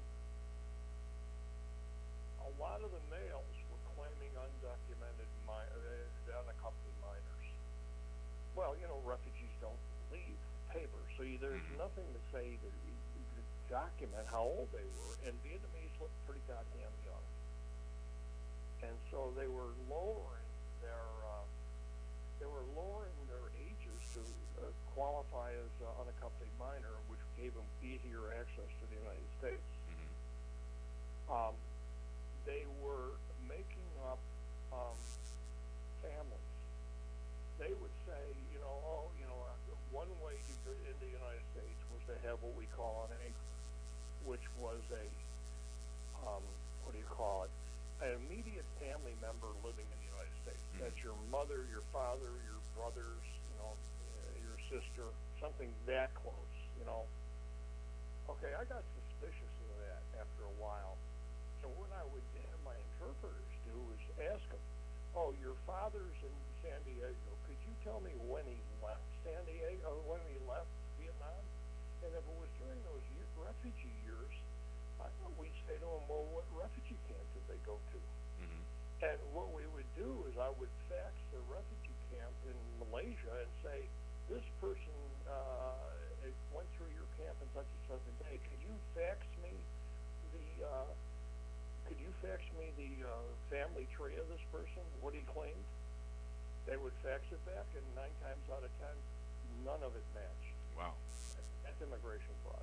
a lot of the males were claiming undocumented, mi- uh, unaccompanied minors. Well, you know, refugees don't leave papers, so you, there's mm-hmm. nothing to say to, to document how old they were. And Vietnamese looked pretty goddamn young, and so they were lowering their uh, they were lowering their ages to uh, qualify as uh, unaccompanied minor, which gave them easier access to the United States. Mm-hmm. Um, they were making up um, families. They would say, you know, oh, you know, one way to get into the United States was to have what we call an anchor, which was a, um, what do you call it, an immediate family member living in the United States. That's your mother, your father, your brothers, you know, uh, your sister, something that close, you know. Okay, I got suspicious of that after a while. So what I would have my interpreters do is ask them, oh, your father's in San Diego. Could you tell me when he left San Diego, when he left Vietnam? And if it was during those year, refugee years, I thought we'd say to them, well, what refugee camp did they go to? Mm-hmm. And what we would do is I would fax the refugee camp in Malaysia and say, this person uh, it went through your camp in such and such a day. Could you fax me the uh, could you fax me the uh, family tree of this person, what he claimed? They would fax it back, and nine times out of ten, none of it matched. Wow. That's immigration fraud.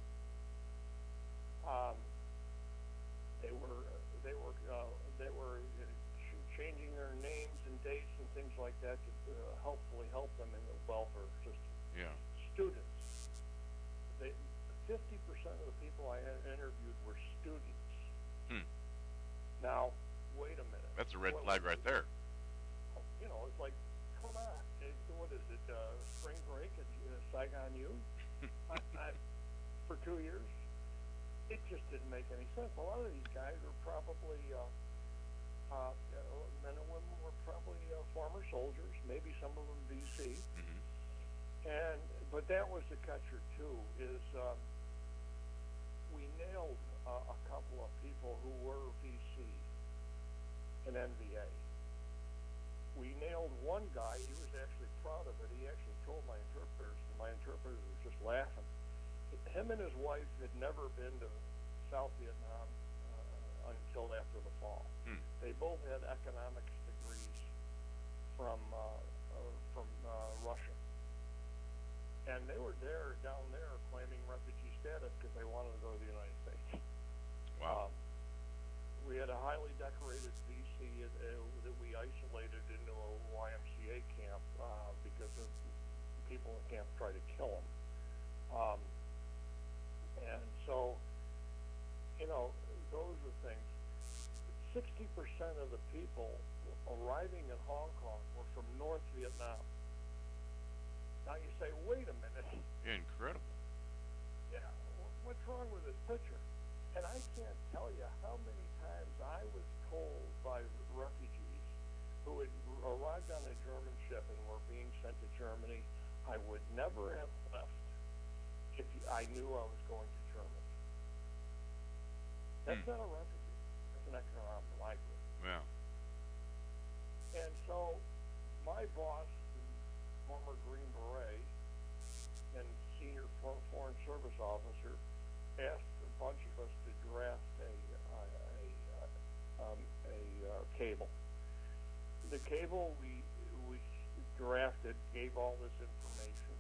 Um, they were they were uh, they were uh, ch- changing their names and dates and things like that to uh, helpfully help them in the welfare system. Yeah. Students. They fifty percent of the people I had interviewed were students. Hmm. Now, wait a minute. That's a red What- flag right there. You know, it's like, come on. It, what is it? Uh, spring break at uh, Saigon U? I, I, for two years? It just didn't make any sense. A lot of these guys were probably, uh, uh, you know, men and women were probably uh, former soldiers, maybe some of them V C. Mm-hmm. And, but that was the catcher too, is um, we nailed uh, a couple of people who were V C and N V A. We nailed one guy, he was actually proud of it. He actually told my interpreters, and my interpreters were just laughing. Him and his wife had never been to South Vietnam uh, until after the fall. Hmm. They both had economics degrees from uh, uh, from uh, Russia, and they were there down there claiming refugee status because they wanted to go to the United States. Wow. Um, we had a highly decorated V C uh, that we isolated into a Y M C A camp uh, because of people in the camp tried to kill him. Um, and so, you know, those are things. sixty percent of the people arriving in Hong Kong were from North Vietnam. Now you say, wait a minute. Incredible. Yeah, wh- what's wrong with this picture? And I can't tell you how many times I was told by refugees who had arrived on a German ship and were being sent to Germany, I would never have left if I knew I was going to Germany. That's Hmm. not a refugee. That's an economic migrant. Yeah. And so my boss, the former Green Beret and senior for- foreign service officer, asked a bunch of us to draft a a, a, uh, um, a uh, cable. The cable we we drafted gave all this information.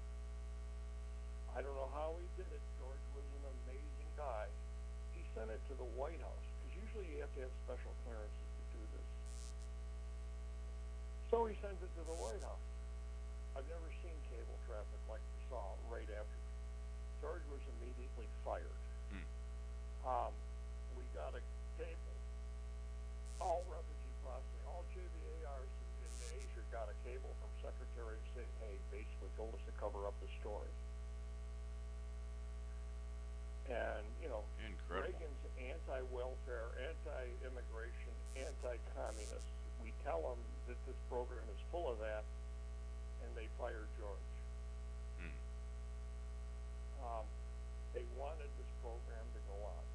I don't know how he did it. George was an amazing guy. He sent it to the White House because usually you have to have special clearances to do this. So he sends it to the White House. I've never seen cable traffic like we saw right after. George was immediately fired. Hmm. Um, we got a cable. All refugee processing, all J V A Rs in, in Asia got a cable from Secretary of State Haig, basically told us to cover up the story. And, you know, Incredible. Reagan's anti-welfare, anti-immigration, anti-communist. We tell them that this program is full of that, and they fire George. Hmm. Um, they wanted this program to go on.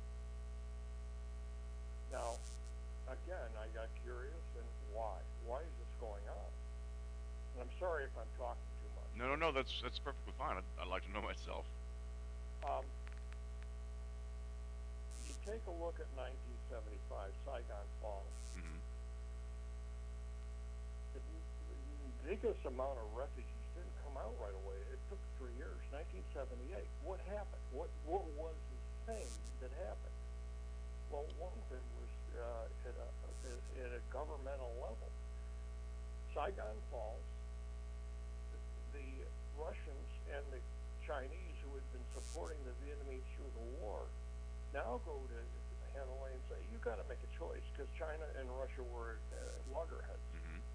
Now, again, I got curious, and why? Why is this going on? And I'm sorry if I'm talking too much. No, no, no. That's that's perfectly fine. I'd, I'd like to know myself. Um, you take a look at nineteen seventy-five, Saigon Falls. Mm-hmm. The, the biggest amount of refugees didn't come out right away. It took three years. nineteen seventy-eight. What happened? What what was the thing that happened? Well, one thing was uh, at, a, at a governmental level. Saigon Falls, the, the Russians and the Chinese who had been supporting the Vietnamese through the war now go to Hanoi and say, you got to make a choice, because China and Russia were uh, loggerheads. Mm-hmm.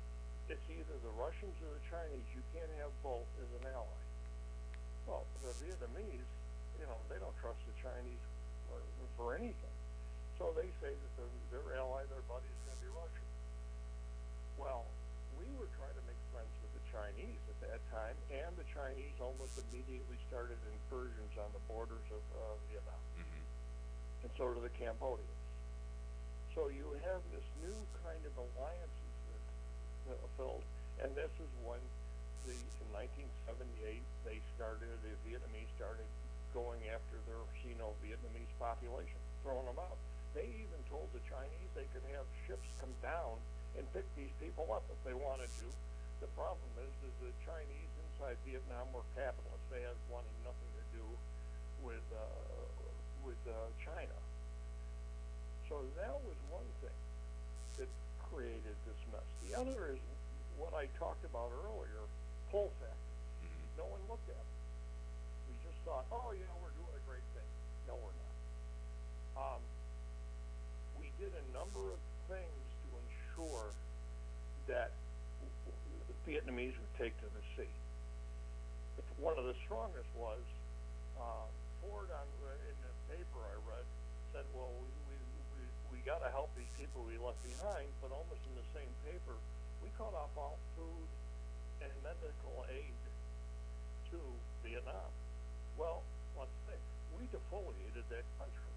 it's either the Russians or the Chinese. You can't have both as an ally. Well, the Vietnamese, you know, they don't trust the Chinese for, for anything. So they say that the, their ally, their buddy, is going to be Russia. Well, we were trying to make friends with the Chinese at that time, and the Chinese almost immediately started incursions on the borders of uh, Vietnam, Mm-hmm. and so do the Cambodians. So you have this new kind of alliances that uh, filled, and this is when the in nineteen seventy-eight they started. The Vietnamese started going after their Sino-Vietnamese population, throwing them out. They even told the Chinese they could have ships come down and pick these people up if they wanted to. The problem is, is the Chinese inside Vietnam were capitalists. They had wanting nothing to do with uh, with uh, China. So that was one thing that created this mess. The other is what I talked about earlier, pull factors. Mm-hmm. No one looked at it. We just thought, oh yeah, we're doing a great thing. No, we're not. Um, we did a number of things to ensure that the Vietnamese would take to the sea. One of the strongest was uh, Ford on in the paper I read said, well, we we, we, we got to help these people we left behind, but almost in the same paper, we cut off all food and medical aid to Vietnam. Well, let's think. We defoliated that country.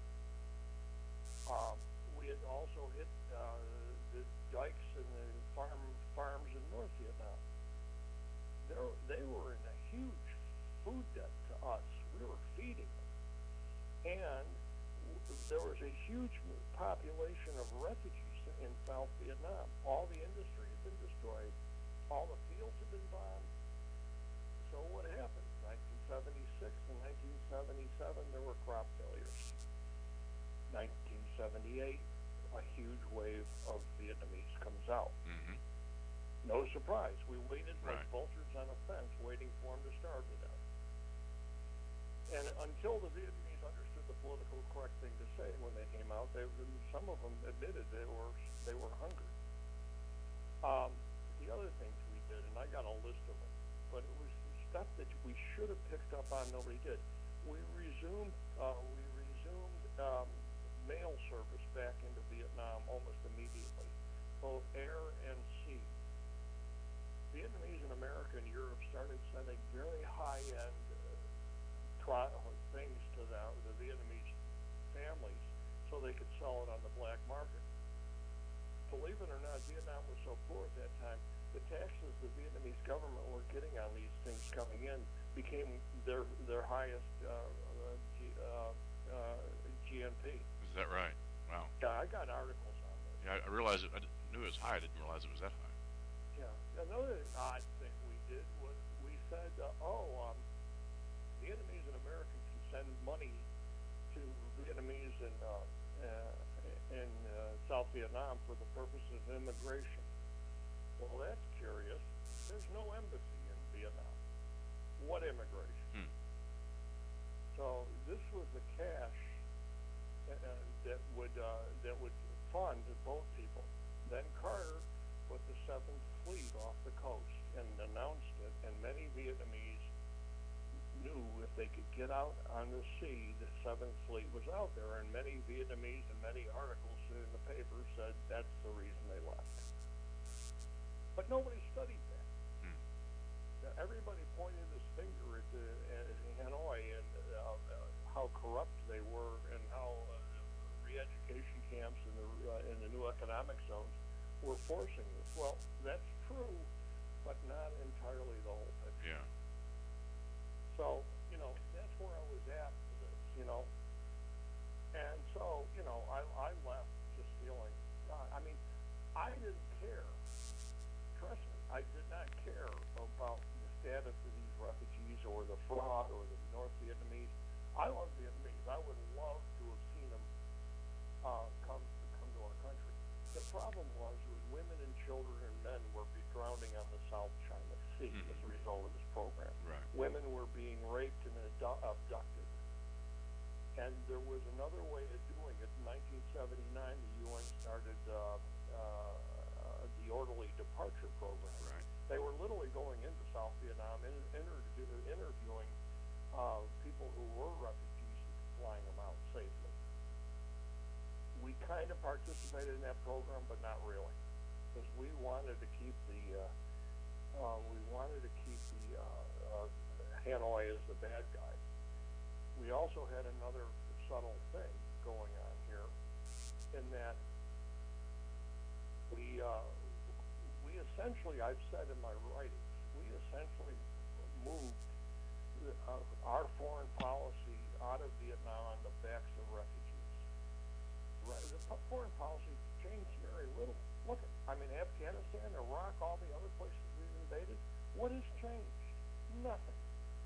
Um, we had also hit uh, the dikes and the farm farms in North Vietnam. They're, they were in a huge food debt to us. We were feeding them. And w- there was a huge population of refugees in South Vietnam. All the industry had been destroyed. All the fields had been bombed. So what happened? nineteen seventy-six and nineteen seventy-seven, there were crop failures. nineteen seventy-eight, a huge wave of Vietnamese comes out. Mm-hmm. No surprise. We waited like Right. vultures on a fence waiting for them to starve to death. And until the Vietnamese understood the political correct thing to say when they came out, they, some of them admitted they were they were hungry. Um, the other things we did, and I got a list of them, but it was stuff that we should have picked up on, nobody did. We resumed uh, we resumed um, mail service back into Vietnam almost immediately, both air and sea. Vietnamese in America and Europe started sending very high-end uh, tri- things to the, the Vietnamese families so they could sell it on the black market. Believe it or not, Vietnam was so poor at that time, the taxes the Vietnamese government were getting on these things coming in became their their highest uh, uh, G, uh, uh, G N P. Is that right? Wow. Yeah, I got articles on this. Yeah, I, I realized it. I d- knew it was high. I didn't realize it was that high. Yeah. Another odd thing we did was we said, uh, oh, um, Vietnamese and Americans can send money to Vietnamese in uh, uh, in uh, South Vietnam for the purposes of immigration. Well, that's curious. There's no embassy in Vietnam. What immigration? Hmm. So this was the cash uh, that would uh, that would fund both people. Then Carter put the Seventh Fleet off the coast and announced it, and many Vietnamese knew if they could get out on the sea, the Seventh Fleet was out there, and many Vietnamese and many articles in the paper said that's the reason they left. But nobody studied that. Hmm. Now, everybody pointed this finger at, the, at Hanoi and uh, uh, how corrupt they were and how uh, the re-education camps in the, uh, in the new economic zones were forcing this. Well, that's true, but not entirely the whole picture. Yeah. So, you know, that's where I was at for this, you know. And so, you know, I, I left just feeling, God, I mean, I didn't care. Trust me, I did not care about the status of these refugees or the fraud or the North Vietnamese. I love Vietnamese. I would love to have seen them uh, come come to our country. The problem was, was women and children and men were be drowning on the South China Sea Mhm. as a result of this program. Right. Women were being raped and adu- abducted. And there was another way of doing it. In nineteen seventy-nine, the U N started uh, uh, the the orderly departure program. Right. They were literally going into South Vietnam and inter- interviewing uh, people who were refugees and flying them out safely. We kind of participated in that program, but not really, because we wanted to keep the uh, uh, we wanted to keep the uh, uh, Hanoi as the bad guy. We also had another subtle thing going on here, in that we uh, we essentially, I've said in my writings, we essentially moved the, uh, our foreign policy out of Vietnam on the backs of refugees. Right, the foreign policy changed very little. Look, at, I mean, Afghanistan, Iraq, all the other places we've invaded, what has changed? Nothing.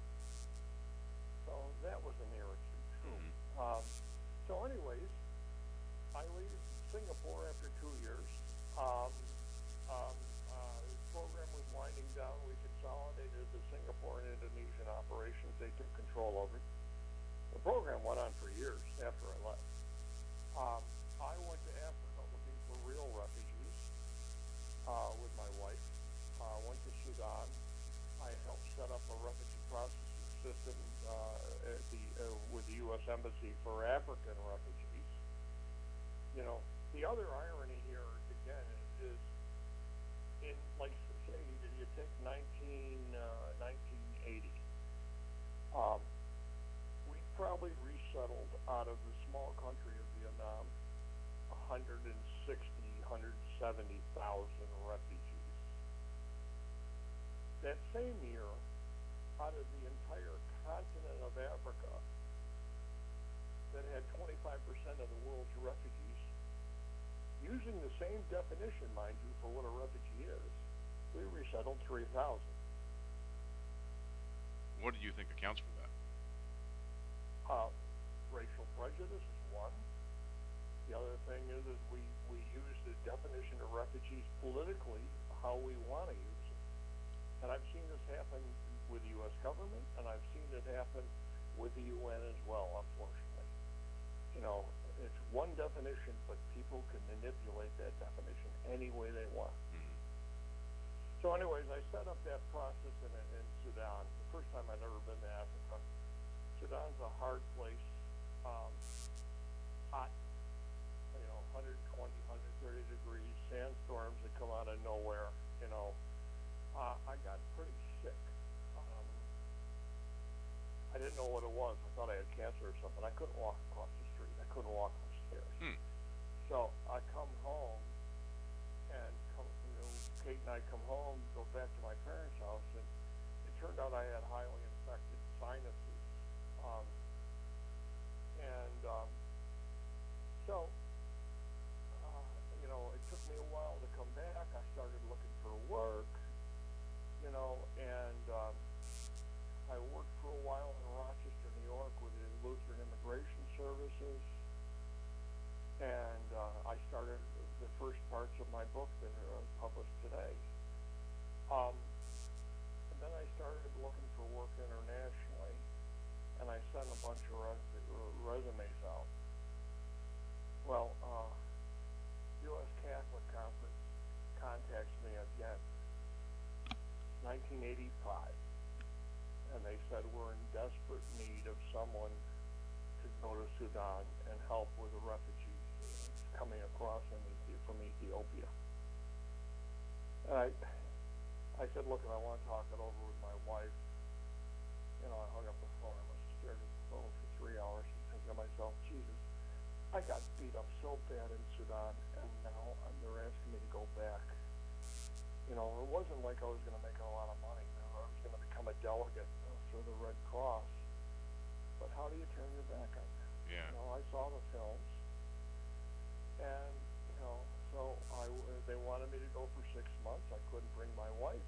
So that was an irritant too. Mm-hmm. Um, so anyways, I leave Singapore after two years. Um, um, uh, the program was winding down. We consolidated the Singapore and Indonesian operations. They took control over it. The program went on for years after I left. Um, I went to Africa looking for real refugees uh, with my wife. Uh, went to Sudan. I helped set up a refugee processing system uh, at the, uh, with the U S Embassy for African refugees. You know, the other irony here, again, is, is in, like, say, you take nineteen, uh, nineteen eighty, um, we probably resettled out of the small country of Vietnam one hundred sixty, one hundred seventy thousand refugees. That same year, out of the entire continent of Africa that had twenty-five percent of the world's refugees, using the same definition, mind you, for what a refugee is, we resettled three thousand. What do you think accounts for that? Uh, racial prejudice is one. The other thing is, is we, we use the definition of refugees politically how we want to use it. And I've seen this happen with the U S government, and I've seen it happen with the U N as well, unfortunately. You know, it's one definition, but people can manipulate that definition any way they want. Mm-hmm. So anyways, I set up that process in, in Sudan. The first time I'd ever been to Africa. Sudan's a hard place, um, hot, you know, one hundred twenty, one hundred thirty degrees, sandstorms that come out of nowhere, you know. Uh, I got pretty sick. Um, I didn't know what it was. I thought I had cancer or something. I couldn't walk across the street. I couldn't walk upstairs. Hmm. So I come home, and come, you know, Kate and I come home, go back to my parents' house, and it turned out I had highly infected sinuses. Um, and um, so, uh, you know, it took me a while to come back. I started looking for work, you know, and um, I worked for a while in Rochester, New York with the Lutheran Immigration Services. And uh, I started the first parts of my book that are published today. Um, and then I started looking for work internationally, and I sent a bunch of res- resumes out. Well, uh, U S Catholic Conference contacts me again, nineteen eighty-five, and they said we're in desperate need of someone to go to Sudan and help with the refugees coming across in Ethiopia, from Ethiopia. And I, I said, look, I want to talk it over with my wife. You know, I hung up the phone. I must have stared at the phone for three hours and thinking to myself, Jesus, I got beat up so bad in Sudan, and now um, they're asking me to go back. You know, it wasn't like I was going to make a lot of money. You know, I was going to become a delegate uh, for the Red Cross. But how do you turn your back on that? Yeah. You know, I saw the films. And, you know, so I, they wanted me to go for six months. I couldn't bring my wife.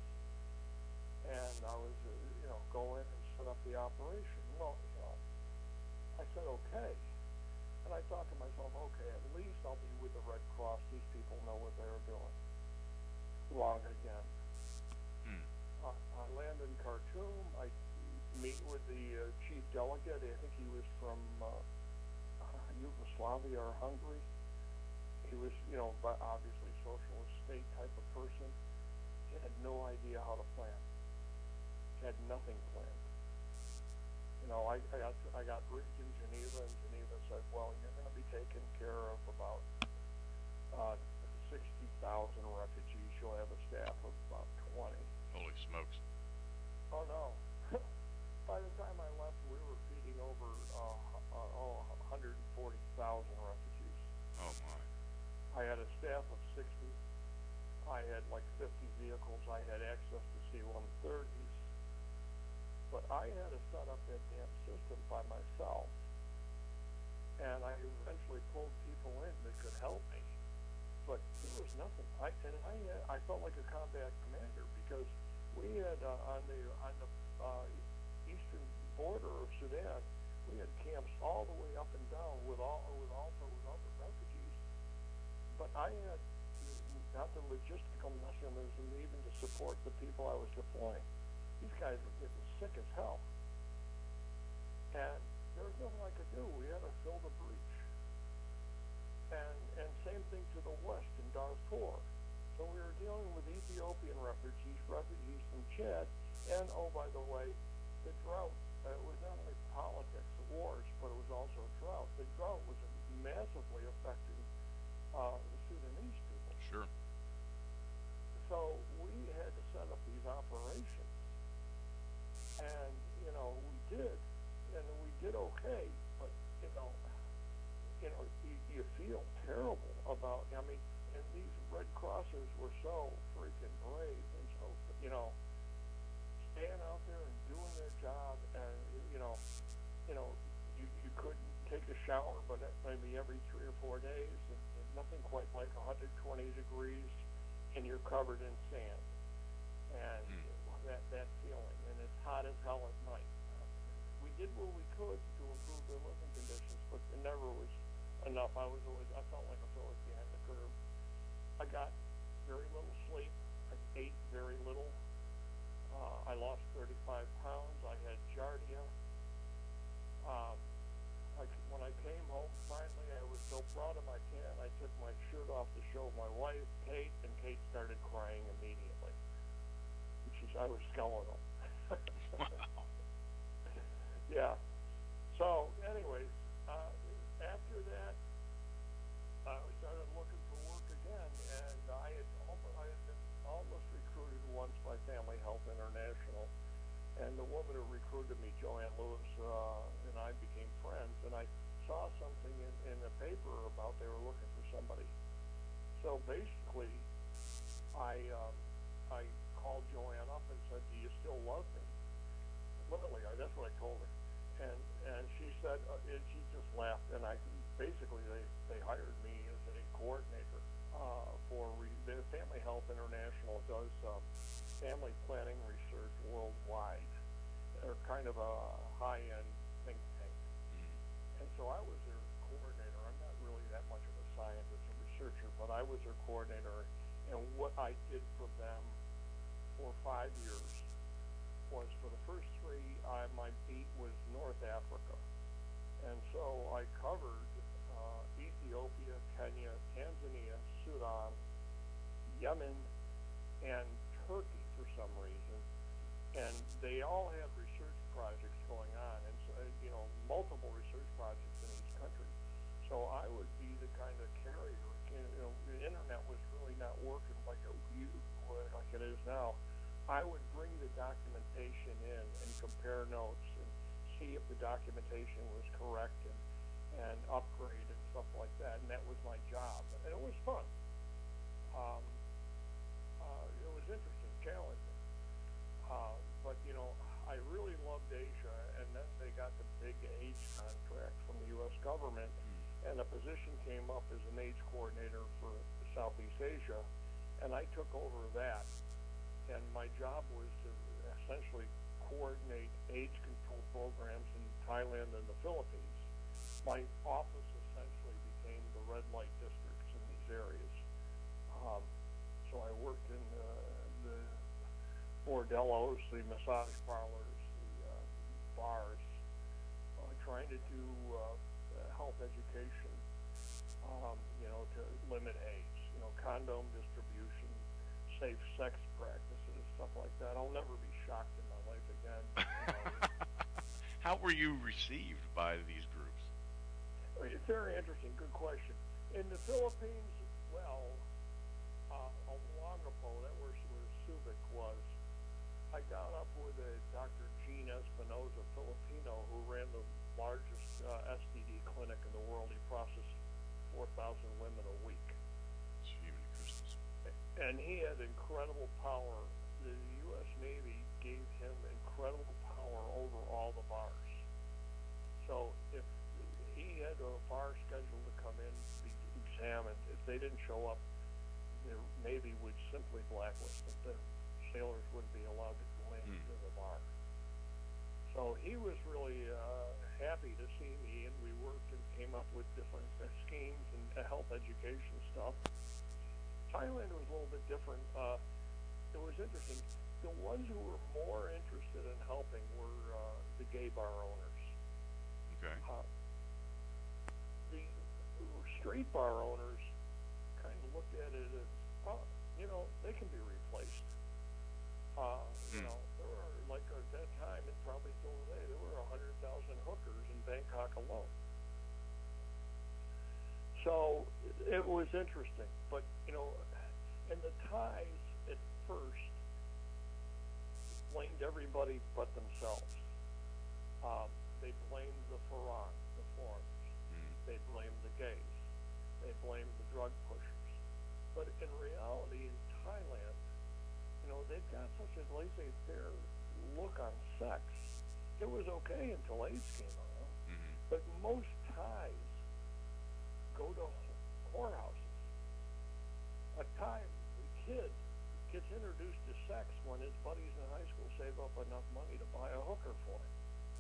And I was, uh, you know, go in and set up the operation. Well, you know, I said, okay. And I thought to myself, okay, at least I'll be with the Red Cross. These people know what they're doing. Wrong again. Hmm. Uh, I land in Khartoum. I meet with the uh, chief delegate. I think he was from uh, Yugoslavia or Hungary. He was, you know, but obviously socialist state type of person. He had no idea how to plan. He had nothing planned. You know, I, I got I got briefed in Geneva, and Geneva said, well, you're going to be taking care of about uh, sixty thousand refugees. You'll have a staff of about twenty. Holy smokes. Oh, no. By the time I left, we were feeding over uh, uh, oh, one hundred forty thousand refugees. Oh, my. I had a staff of sixty. I had like fifty vehicles. I had access to C one thirties. But I had to set up that damn system by myself. And I eventually pulled people in that could help me. But there was nothing. I and I had, I felt like a combat commander because we had uh, on the on the uh, eastern border of Sudan, we had camps all the way up and down with all with also with other refugees. But I had not the logistical mechanism even to support the people I was deploying. These guys were getting sick as hell. And there was nothing I could do. We had to fill the breach. And and same thing to the west in Darfur. So we were dealing with Ethiopian refugees, refugees from Chad, and oh, by the way, the drought. Uh, it was not only politics, wars, but it was also drought. The drought was massively affecting uh, the Sudanese people. Sure. So we had to set up these operations. And, you know, we did, and we did okay, but, you know, you know, you, you feel terrible about, I mean, and these Red Crossers were so freaking brave, and so, you know, staying out there and doing their job, and, you know, you know, you, you couldn't take a shower, but maybe every three or four days, and, and nothing quite like one hundred twenty degrees, and you're covered in sand. And mm. that that feeling, and it's hot as hell at night. Uh, we did what we could to improve their living conditions, but it never was enough. I was always, I felt like I was always behind the curve. I got very little sleep. I ate very little. Uh, I lost thirty-five pounds. I had giardia. Um, I, when I came home, finally, I was so proud of my tan, I took my shirt off to show my wife, Kate, and Kate started crying immediately. She's, I was skeletal. Wow. Yeah. So, anyways, uh, after that, I started looking for work again, and I had almost, I had been almost recruited once by Family Health International, and the woman who recruited me, Joanne Lewis, uh, and I became friends, and I saw something in, in the paper about they were looking for somebody. So basically, I um, I called Joanne up and said, "Do you still love me?" Literally, I, that's what I told her, and and she said, uh, and she just laughed, and I basically they, they hired me as a coordinator uh, for re, the Family Health International does um, family planning research worldwide. They're kind of a high-end think tank, mm-hmm. and so I was their coordinator. I'm not really that much of a scientist or researcher, but I was their coordinator, and what I did for them for five years was for the first three, I, my beat was North Africa. And so I covered uh, Ethiopia, Kenya, Tanzania, Sudan, Yemen, and Turkey for some reason. And they all had research projects going on, and so, you know, multiple research projects in each country. So I would be the kind of carrier. You know, the internet was really not working like it, like it is now. I would bring the documentation in and compare notes and see if the documentation was correct and, and upgrade and stuff like that. And that was my job. And it was fun. Um, uh, it was interesting, challenging. Uh, but, you know, I really loved Asia. And then they got the big AIDS contract from the U S government. And a position came up as an AIDS coordinator for Southeast Asia. And I took over that. And my job was to essentially coordinate AIDS control programs in Thailand and the Philippines. My office essentially became the red light districts in these areas. Um, so I worked in uh, the bordellos, the massage parlors, the uh, bars, uh, trying to do uh, health education um, you know, to limit AIDS, you know, condom distribution, safe sex practices, stuff like that. I'll never be shocked in my life again, you know. How were you received by these groups? It's very interesting. Good question. In the Philippines, well, uh, Olongapo, that was where Subic was. I got up with a Doctor Gene Espinoza, Filipino, who ran the largest uh, S T D clinic in the world. He processed four thousand women a week. Jiminy Christmas. And he had incredible power. The U S Navy gave him incredible power over all the bars. So if he had a bar scheduled to come in to be examined, if they didn't show up, the Navy would simply blacklist them. The sailors wouldn't be allowed to go into Hmm. the bar. So he was really uh, happy to see me, and we worked and came up with different uh, schemes and uh, health education stuff. Thailand was a little bit different. Uh, it was interesting. The ones who were more interested in helping were uh, the gay bar owners. Okay. Uh, the straight bar owners kind of looked at it as, oh, you know, they can be replaced. Uh, you Hmm. know, there were, like at that time, and probably still today, there were one hundred thousand hookers in Bangkok alone. So it was interesting. But, you know, and the Thais at first blamed everybody but themselves. Um, they blamed the Farang, the foreigners. Hmm. They blamed the gays. They blamed the drug pushers. But in reality, in Thailand, you know, they've got such a laissez-faire look on sex. It was okay until AIDS came around. Hmm. But most Thais go to whorehouses. A Thai kid gets introduced to sex when his buddies in high school save up enough money to buy a hooker for him.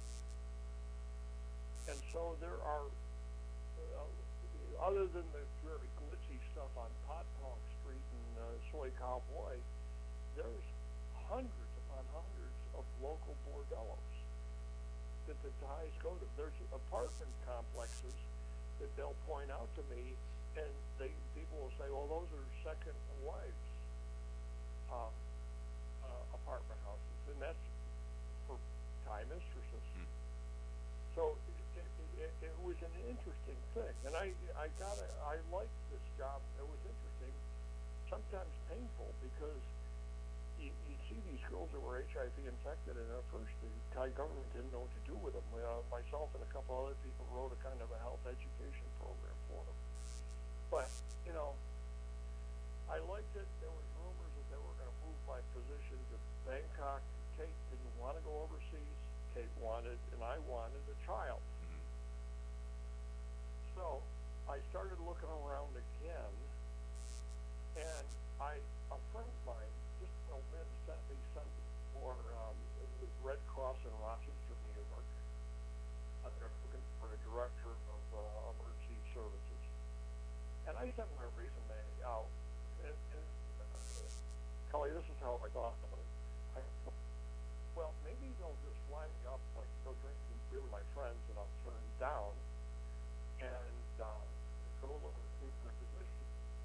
And so there are, uh, other than the very glitzy stuff on Pot Pong Street and uh, Soy Cowboy, there's hundreds upon hundreds of local bordellos that the Thais go to. There's apartment complexes that they'll point out to me, and they people will say, well, those are second wives uh, uh, apartment houses, and that's for Thai mistresses. Hmm. So it, it, it was an interesting thing, and I I got I liked this job. It was interesting, sometimes painful, because you, you see these girls that were H I V infected, and at first the Thai government didn't know what to do with them. Uh, myself and a couple other people wrote a kind of a health education program for them. But you know, I liked it. There was rumors that they were going to move my position to Bangkok. Kate didn't want to go overseas. Kate wanted, and I wanted a child. Hmm. So I started looking around again, and I a friend of mine just you know, sent me something for um, the Red Cross in Rochester, New York. Uh, they're looking for a director of uh, emergency services, and I sent my resume out. And, and uh, Kelly, this is how I thought of it. I, well, maybe they'll just fly me up, like go drink some beer with my friends, and I'll turn them down and uh, go look for a position.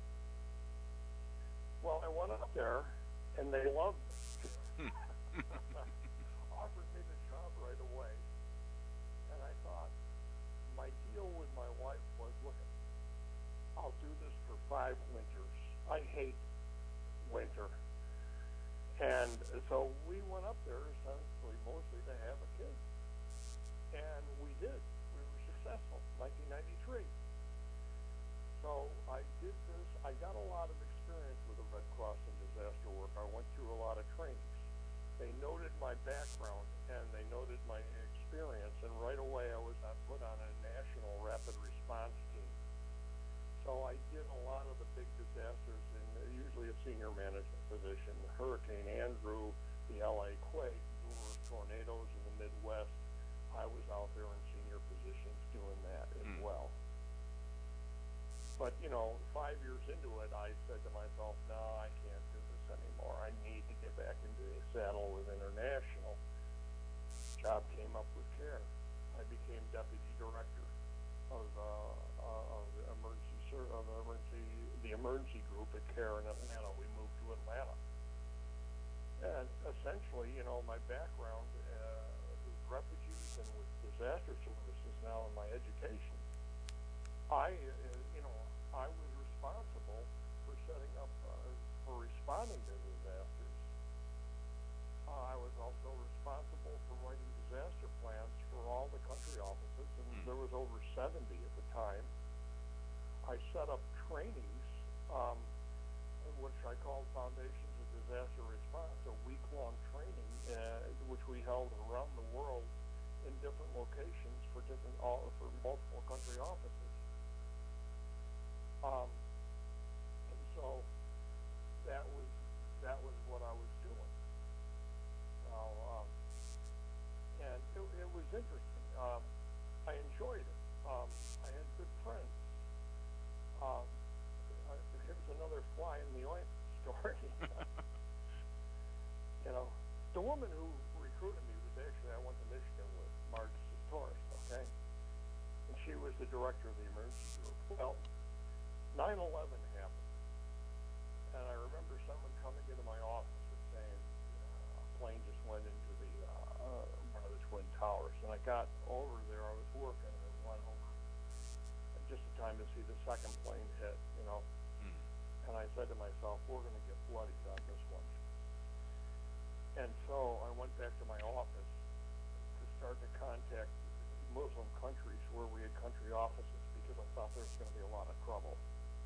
Well, I went up there, and they loved me. Offered me the job right away. And I thought, my deal with my wife was, look, I'll do this for five winters. I hate winter. And so we went up there essentially mostly to have a kid. And we did. We were successful in nineteen ninety-three. So I did this. I got a lot of experience with the Red Cross and disaster work. I went through a lot of trainings. They noted my background and they noted my experience, and right away I was put on a national rapid response team. So I did a lot of the big disasters in usually a senior management position. Hurricane Andrew, the L A quake, numerous tornadoes in the Midwest. I was out there in senior positions doing that as Hmm. well. But, you know, five years into it, I said to myself, no, I can't do this anymore. I need to get back into the saddle with international. Job came up with CARE. I became deputy director of, uh, uh, of emergency ser- of emergency, the emergency group at CARE in Atlanta. We moved to Atlanta. And essentially, you know, my background uh, with refugees and with disaster services now in my education, I, uh, you know, I was responsible for setting up, uh, for responding to disasters. Uh, I was also responsible for writing disaster plans for all the country offices, and Mm. there was over seventy at the time. I set up trainings, um, which I called Foundations of Disaster Response, a week-long training, uh, which we held around the world in different locations for different, all, for multiple country offices. Um, and so that was that was what I was doing. Now, um, and it, it was interesting. Um, I enjoyed it. Um, I had good friends. Um, uh, here's another fly in the ointment story. You know, the woman who recruited me was actually, I went to Michigan with Marge Sartoris, okay? And she was the director of the emergency group. Well, nine eleven happened. And I remember someone coming into my office and saying, uh, a plane just went into the, uh, one of the Twin Towers. And I got over there, I was working, and I went over just in time to see the second plane hit, you know. Mm. And I said to myself, we're going to get bloodied on this one. And so I went back to my office to start to contact Muslim countries where we had country offices, because I thought there was going to be a lot of trouble.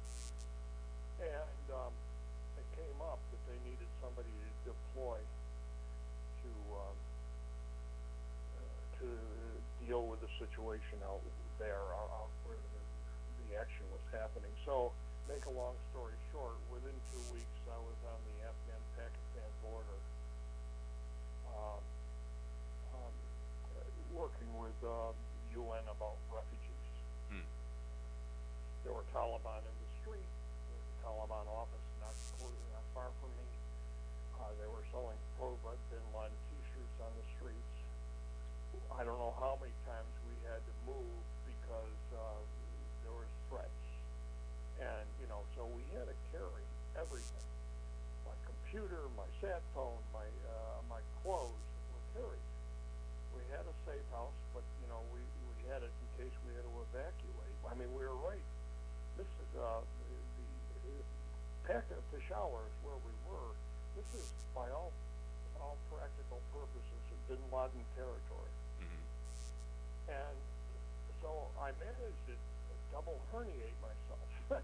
And um, it came up that they needed somebody to deploy to um, uh, to deal with the situation out there, out where the, the action was happening. So, make a long story short, within two weeks I was on the Afghan-Pakistan border, um, um, working with uh, U N about refugees. Mm. There were Taliban in the street. There was a Taliban office not, not far from me. Uh, they were selling pro-Bin Laden T-shirts on the streets. I don't know how many times we had to move because uh, there were threats. And, you know, so we had to carry everything. My computer, my sat phone, my uh, my clothes were carried. We had a safe house, but, you know, we, we had it in case we had to evacuate. I mean, we were right. This is, uh, the, the Paca, Peshawar is where we were. This is, by all all practical purposes, a Bin Laden territory. Mm-hmm. And so I managed to double herniate myself.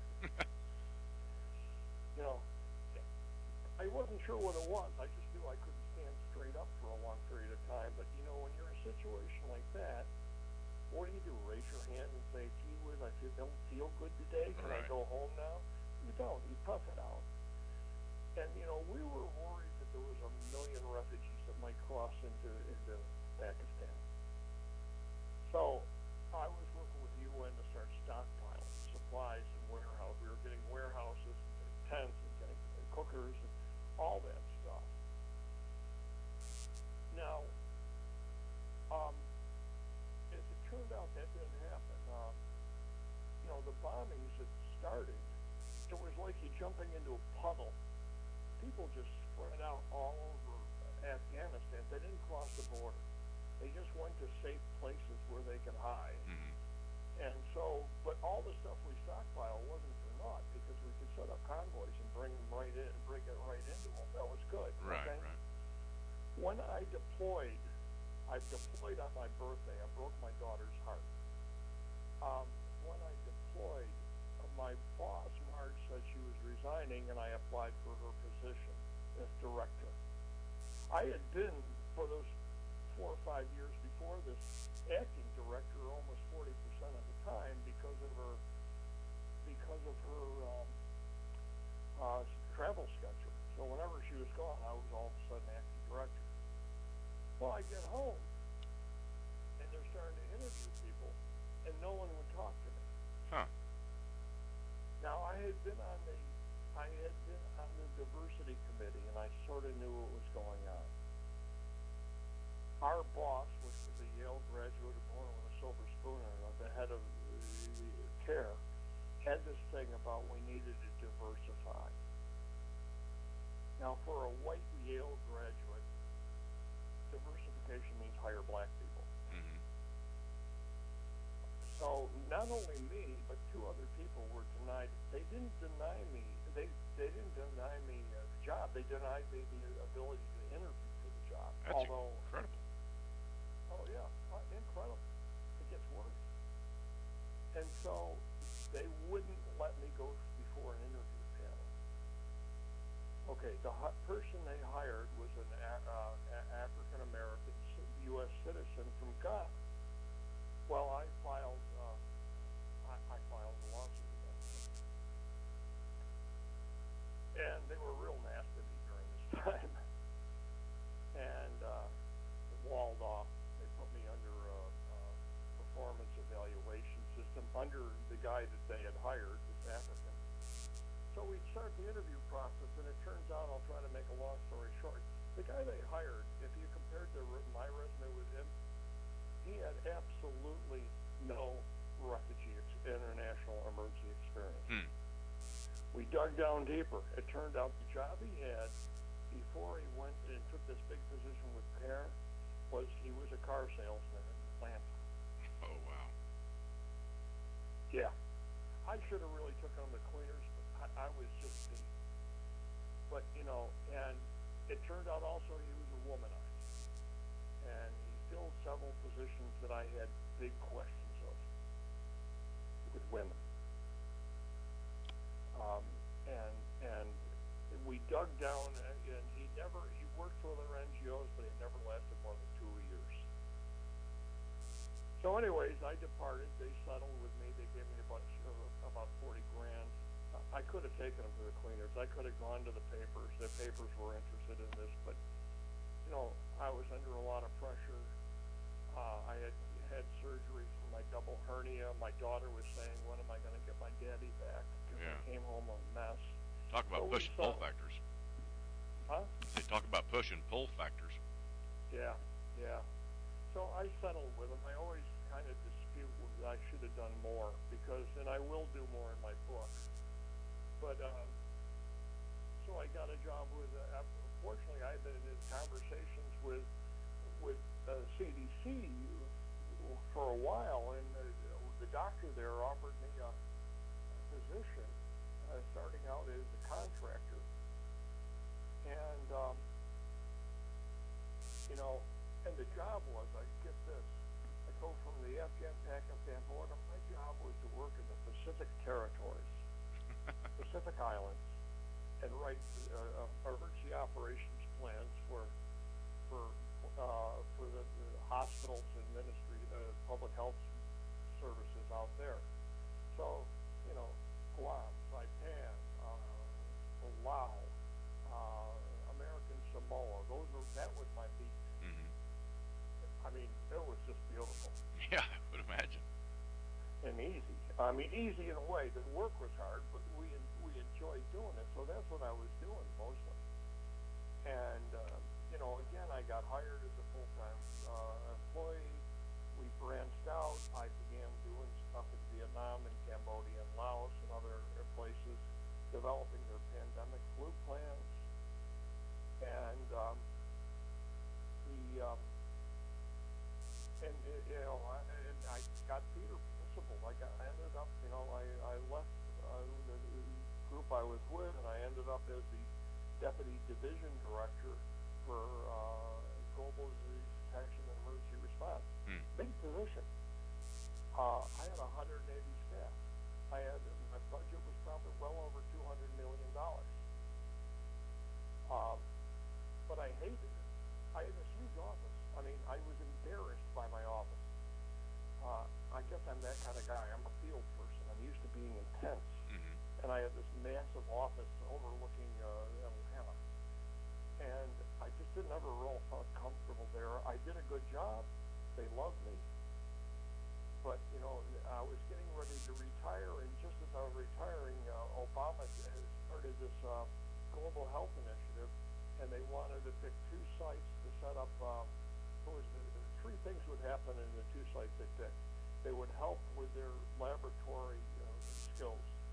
You know, I wasn't sure what it was. I just knew I couldn't stand straight up for a long period of time. But, you know, when you're in a situation like that, what do you do? Raise your hand and say, gee whiz, I feel, don't feel good today. Can Right. I go home now? You don't. You tough it out. And, you know, we were worried that there was a million refugees that might cross into, into Pakistan. So I was working with U N to start stockpiling supplies and warehouse. We were getting warehouses and tents and getting cookers and all that stuff. Now, um, as it turned out, that didn't happen. Um, you know, the bombings that started, it was like you jumping into a puddle. People just spread out all over Afghanistan. They didn't cross the border. They just went to safe places where they could hide. Mm-hmm. And so, but all the stuff we stockpiled wasn't for naught, because we could set up convoys and bring them right in, bring it right into them. That was good. Right, okay? right. When I deployed, I deployed on my birthday. I broke my daughter's heart. Um, when I deployed, uh, my boss, Marge, said she was resigning, and I applied for her position as director. I had been, for those four or five years before this, acting director almost forty percent of the time because of her because of her um, uh, travel schedule. So whenever she was gone, I was all of a sudden acting director. Well, I get home, and they're starting to interview people, and no one would talk to me. Huh. Now, I had been on the I had been on the diversity committee, and I sort of knew what was going on. Our boss, which was a Yale graduate born with a silver spoon and the head of the, the CARE, had this thing about we needed to diversify. Now, for a white Yale graduate, diversification means hire black people. Mm-hmm. So not only me, but two other people were denied. They didn't deny me. They they didn't deny me uh, the job. They denied me the ability to interview for the job. That's Although, incredible. oh yeah, uh, incredible. It gets worse. And so they wouldn't let me go before an interview panel. Okay, the hu- person they hired was an a- uh, a- African American U S citizen from Ghana. Well, I filed, uh, I, I filed a lawsuit against them. And they were real nasty to me during this time. And uh, walled off. They put me under a, a performance evaluation system under the guy that they had hired, this African. So we start the interview process, and it turns out, I'll try to make a long story short, the guy they hired, if you compared the, my resume with him, he had absolutely no refugee ex- international emergency experience. Hmm. We dug down deeper. It turned out the job he had before he went and took this big position with Pear was he was a car salesman in Atlanta. Oh, wow. Yeah. I should have really took on the cleaners, but I, I was just beat. But, you know, and it turned out also he was a womanizer. And he filled several positions that I had big questions of with women. Um, and and we dug down, and, and he never, he worked for other N G Os, but he never lasted more than two years. So anyways, I departed. They settled with me. They gave me a bunch of, about forty grand. I could have taken them to the cleaners. I could have gone to the papers. The papers were interested in this, but, you know, I was under a lot of pressure. Uh, I had had surgery for my double hernia. My daughter was saying, when am I going to get my daddy back? Because Yeah. I came home a mess. Talk about So push we and pull saw- factors. Huh? They talk about push and pull factors. Yeah, yeah. So I settled with him. I always kind of dispute that I should have done more because, and I will do more in my book. But um, so I got a job with. Uh, fortunately, I've been in conversations with with uh, C D C for a while, and uh, the doctor there offered me a position uh, starting out as a contractor, and um, you know, and the job was, I get this, I go from the Afghan Pakistan border. My job was to work in the Pacific territories, Pacific Islands, and write uh, uh, emergency operations plans for for uh, for the, the hospitals and ministry, uh, public health services out there. So, you know, Guam, Saipan, uh, Palau, uh, American Samoa. Those were that was my beat. Mm-hmm. I mean, it was just beautiful Yeah, I would imagine. and easy. I mean, easy in a way. The work was hard, but we we enjoyed doing it. So that's what I was doing mostly. And uh, you know, again, I got hired as a full-time uh, employee. We branched out. I began doing stuff in Vietnam and Cambodia and Laos and other places, developing their pandemic flu plans. And um, the um, and uh, you know, I, and I got theater principal. I got, I ended up, you know, I, I left uh, the, the group I was with, and I ended up as the deputy division director for uh, global disease detection and emergency response. Hmm. Big position. Uh, I had one hundred eighty staff. I had my budget was probably well over two hundred million dollars. Um, but I hated it. I had this huge office. I mean, I was embarrassed by my office. Uh, I guess I'm that kind of guy. I'm a field person. I'm used to being intense. Mm-hmm. And I had this massive office overlooking uh, Atlanta. And I just didn't ever real felt comfortable there. I did a good job. They loved me. But, you know, I was getting ready to retire, and just as I was retiring, uh, Obama started this uh, global health initiative, and they wanted to pick two sites to set up. Uh, there was uh, three things would happen in the two sites they picked. They would help with their laboratory uh, skills.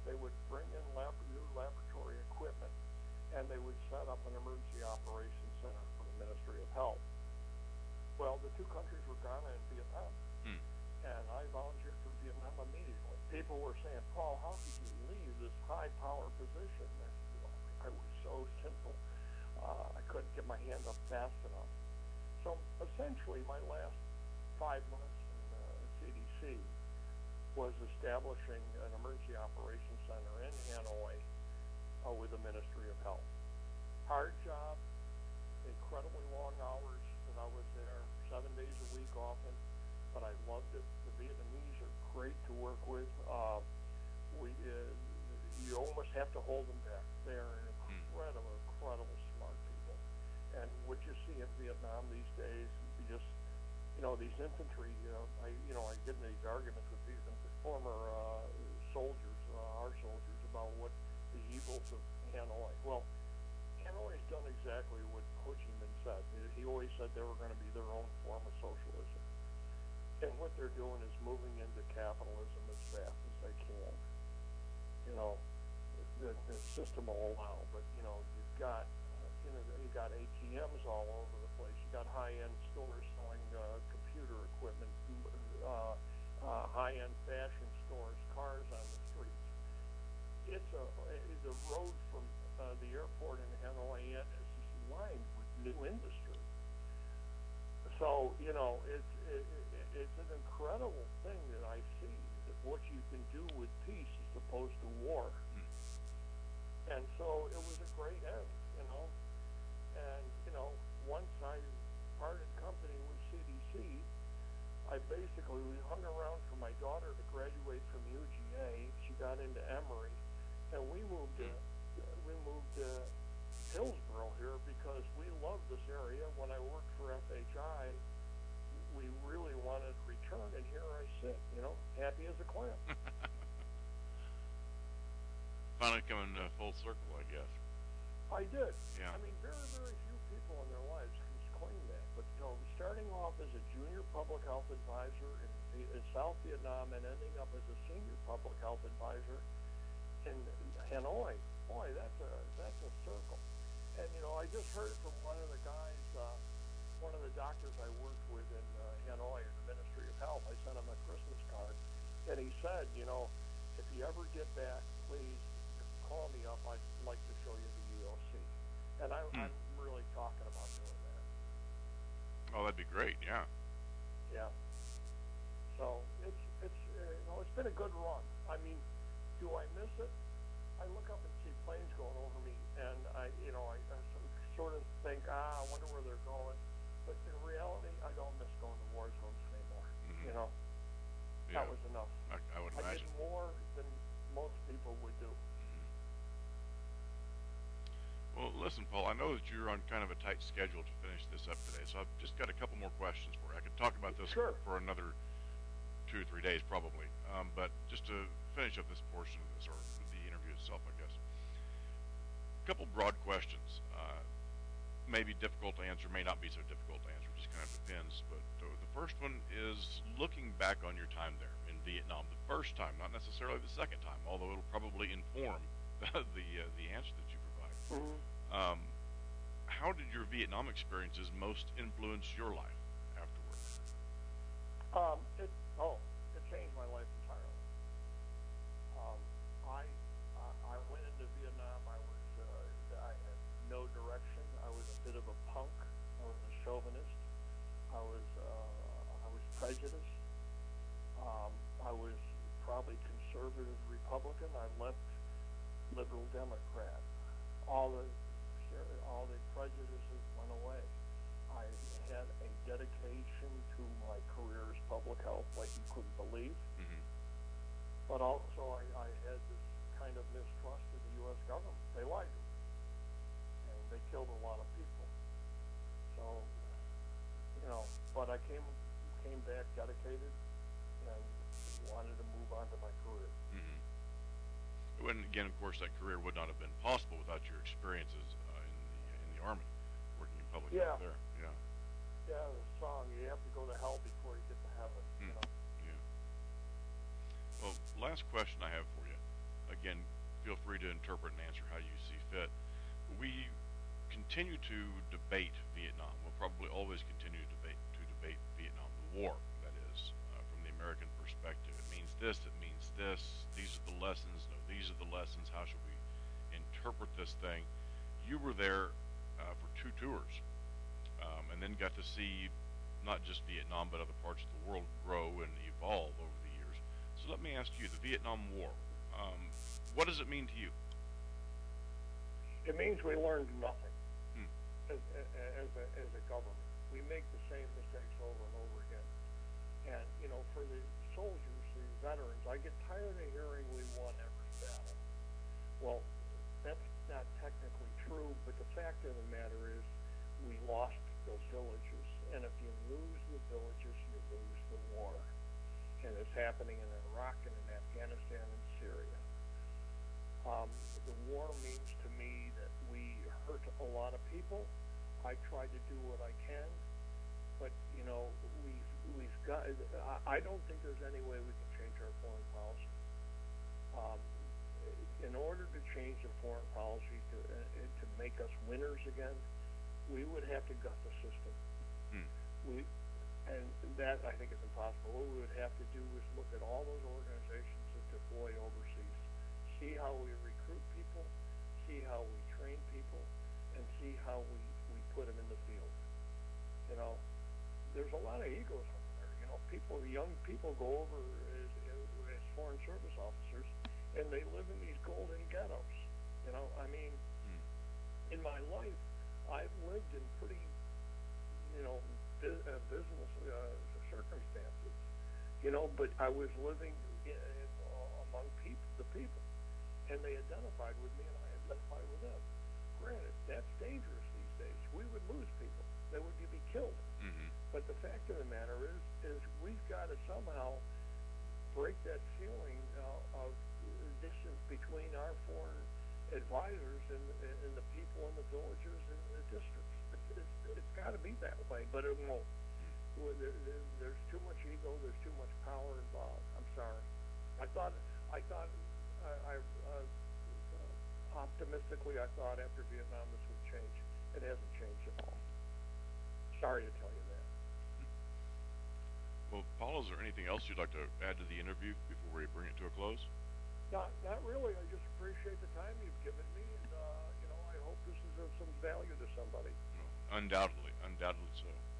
they would bring in lab, new laboratory equipment, and they would set up an emergency operations center for the Ministry of Health. Well, the two countries were Ghana and Vietnam, Hmm. and I volunteered for Vietnam immediately. People were saying, Paul, how could you leave this high-power position? And I was so simple. Uh, I couldn't get my hand up fast enough. So essentially, my last five months in uh, C D C was establishing an emergency operations center in Hanoi uh, with the Ministry of Health. Hard job, incredibly long hours that I was there, seven days a week often, but I loved it. The Vietnamese are great to work with. Uh, we, uh, you almost have to hold them back. They are incredible, incredible smart people. And what you see in Vietnam these days, you just, you know, these infantry, you know, I, you know, I get in these arguments with these former uh, soldiers, uh, our soldiers, about what the evils of Hanoi. Well, Hanoi's done exactly what Ho Chi Minh said. He always said they were going to be their own form of socialism. And what they're doing is moving into capitalism as fast as they can. You know, the, the system will allow, but, you know, you've got, uh, you know, you got A T Ms all over the place. You got high-end stores selling uh, computer equipment, uh, uh, high-end fashion stores, cars on the streets. It's a, the road from uh, the airport in Hanoi in is lined with new industry. So, you know, it's it, it, it's an incredible thing that I see, that what you can do with peace as opposed to war. And so it was a great end, you know. And, you know, once I parted company with C D C, I basically, we hung around for my daughter to graduate from U G A. She got into Emory, and we moved to, we moved to Hillsborough here because we loved this area. When I worked for F H I, we really wanted to return, and here I sit, you know, happy as a clam. Finally coming uh, full circle, I guess. I did. Yeah. I mean, very, very few people in their lives can claim that. But, you know, starting off as a junior public health advisor in, in South Vietnam and ending up as a senior public health advisor in Hanoi, boy, that's a that's a circle. And, you know, I just heard from one of the guys, uh, one of the doctors I worked with in uh, Hanoi in the Ministry of Health. I sent him a Christmas card, and he said, you know, if you ever get back, please call me up. I'd like to show you the U O C. And I, hmm. I'm really talking about doing that. Oh, that'd be great. Yeah. Yeah. So it's it's uh, you know, it's been a good run. I mean, do I miss it? I look up and see planes going over me, and I you know I, I sort of think, ah, I wonder where they're going. But in reality, I don't miss going to war zones anymore. Mm-hmm. You know, yeah. That was enough. I, I would I imagine. did more than most people would do. Well, listen, Paul, I know that you're on kind of a tight schedule to finish this up today, so I've just got a couple more questions for you. I could talk about this sure. for, for another two or three days probably, um, but just to finish up this portion of this, or the interview itself, I guess. A couple broad questions. Uh, may be difficult to answer, may not be so difficult to answer, just kind of depends. But uh, the first one is looking back on your time there in Vietnam, the first time, not necessarily the second time, although it'll probably inform the uh, the answer that you provide. Mm-hmm. Um, how did your Vietnam experiences most influence your life afterwards? Um, it oh, it changed my life entirely. Um, I, I I went into Vietnam. I was uh, I had no direction. I was a bit of a punk. I was a chauvinist. I was uh, I was prejudiced. Um, I was probably conservative Republican. I left liberal Democrat. All the all the prejudices went away. I had a dedication to my career as public health like you couldn't believe. Mm-hmm. But also I, I had this kind of mistrust of the U S government. They lied to me. And they killed a lot of people. So, you know, but I came came back dedicated and wanted to move on to my career. Mm-hmm. And again, of course, that career would not have been possible without your experiences uh, in the in the Army, working in public yeah. health there. Yeah. Yeah, the song, you have to go to hell before you get to heaven. Mm. You know? Yeah. Well, last question I have for you. again, feel free to interpret and answer how you see fit. We continue to debate Vietnam. We'll probably always continue to debate to debate Vietnam, the war, that is, uh, from the American perspective. It means this, it means this, these are the lessons, no, these are the lessons, how should we interpret this thing? You were there uh, for two tours, um, and then got to see not just Vietnam, but other parts of the world grow and evolve over the years. So let me ask you, the Vietnam War, um, what does it mean to you? It means we learned nothing Hmm. as, as, a, as a government. We make the same mistakes over and over again. And, you know, for the soldiers, the veterans, I get tired of hearing we won every battle. Well, that's not technically true, but the fact of the matter is we lost those villages. And if you lose the villages, you lose the war. And it's happening in Iraq and in Afghanistan and Syria. Um, the war means to me that we hurt a lot of people. I try to do what I can, but you know we've we've got. I, I don't think there's any way we can change our foreign policy. Um, in order to change the foreign policy to uh, to make us winners again, we would have to gut the system. Hmm. We and that I think is impossible. What we would have to do is look at all those organizations that deploy overseas, see how we recruit people, see how we train people, and see how we, we put them in the field. You know, there's a lot of egos over there. You know, people, young people go over as, as foreign service officers, and they live in these golden ghettos. You know, I mean, Hmm. in my life, I've lived in pretty, you know, bu- uh, business uh, circumstances. You know, but I was living in, in, uh, among people, the people. And they identified with me, and I identified with them. Granted, that's dangerous these days. We would lose people; they would be killed. Mm-hmm. But the fact of the matter is, is we've got to somehow break that ceiling uh, of distance between our foreign advisors and, and the people in the villages and the districts. It's, it's, it's got to be that way, but it won't. Well, there, there, there's too much ego. There's too much power involved. I'm sorry. I thought. I thought. I, I uh, uh, optimistically, I thought after Vietnam this would change. It hasn't changed at all. Sorry to tell you that. Well, Paul, is there anything else you'd like to add to the interview before we bring it to a close? Not, not really. I just appreciate the time you've given me, and uh, you know, I hope this is of some value to somebody. No, undoubtedly, undoubtedly so.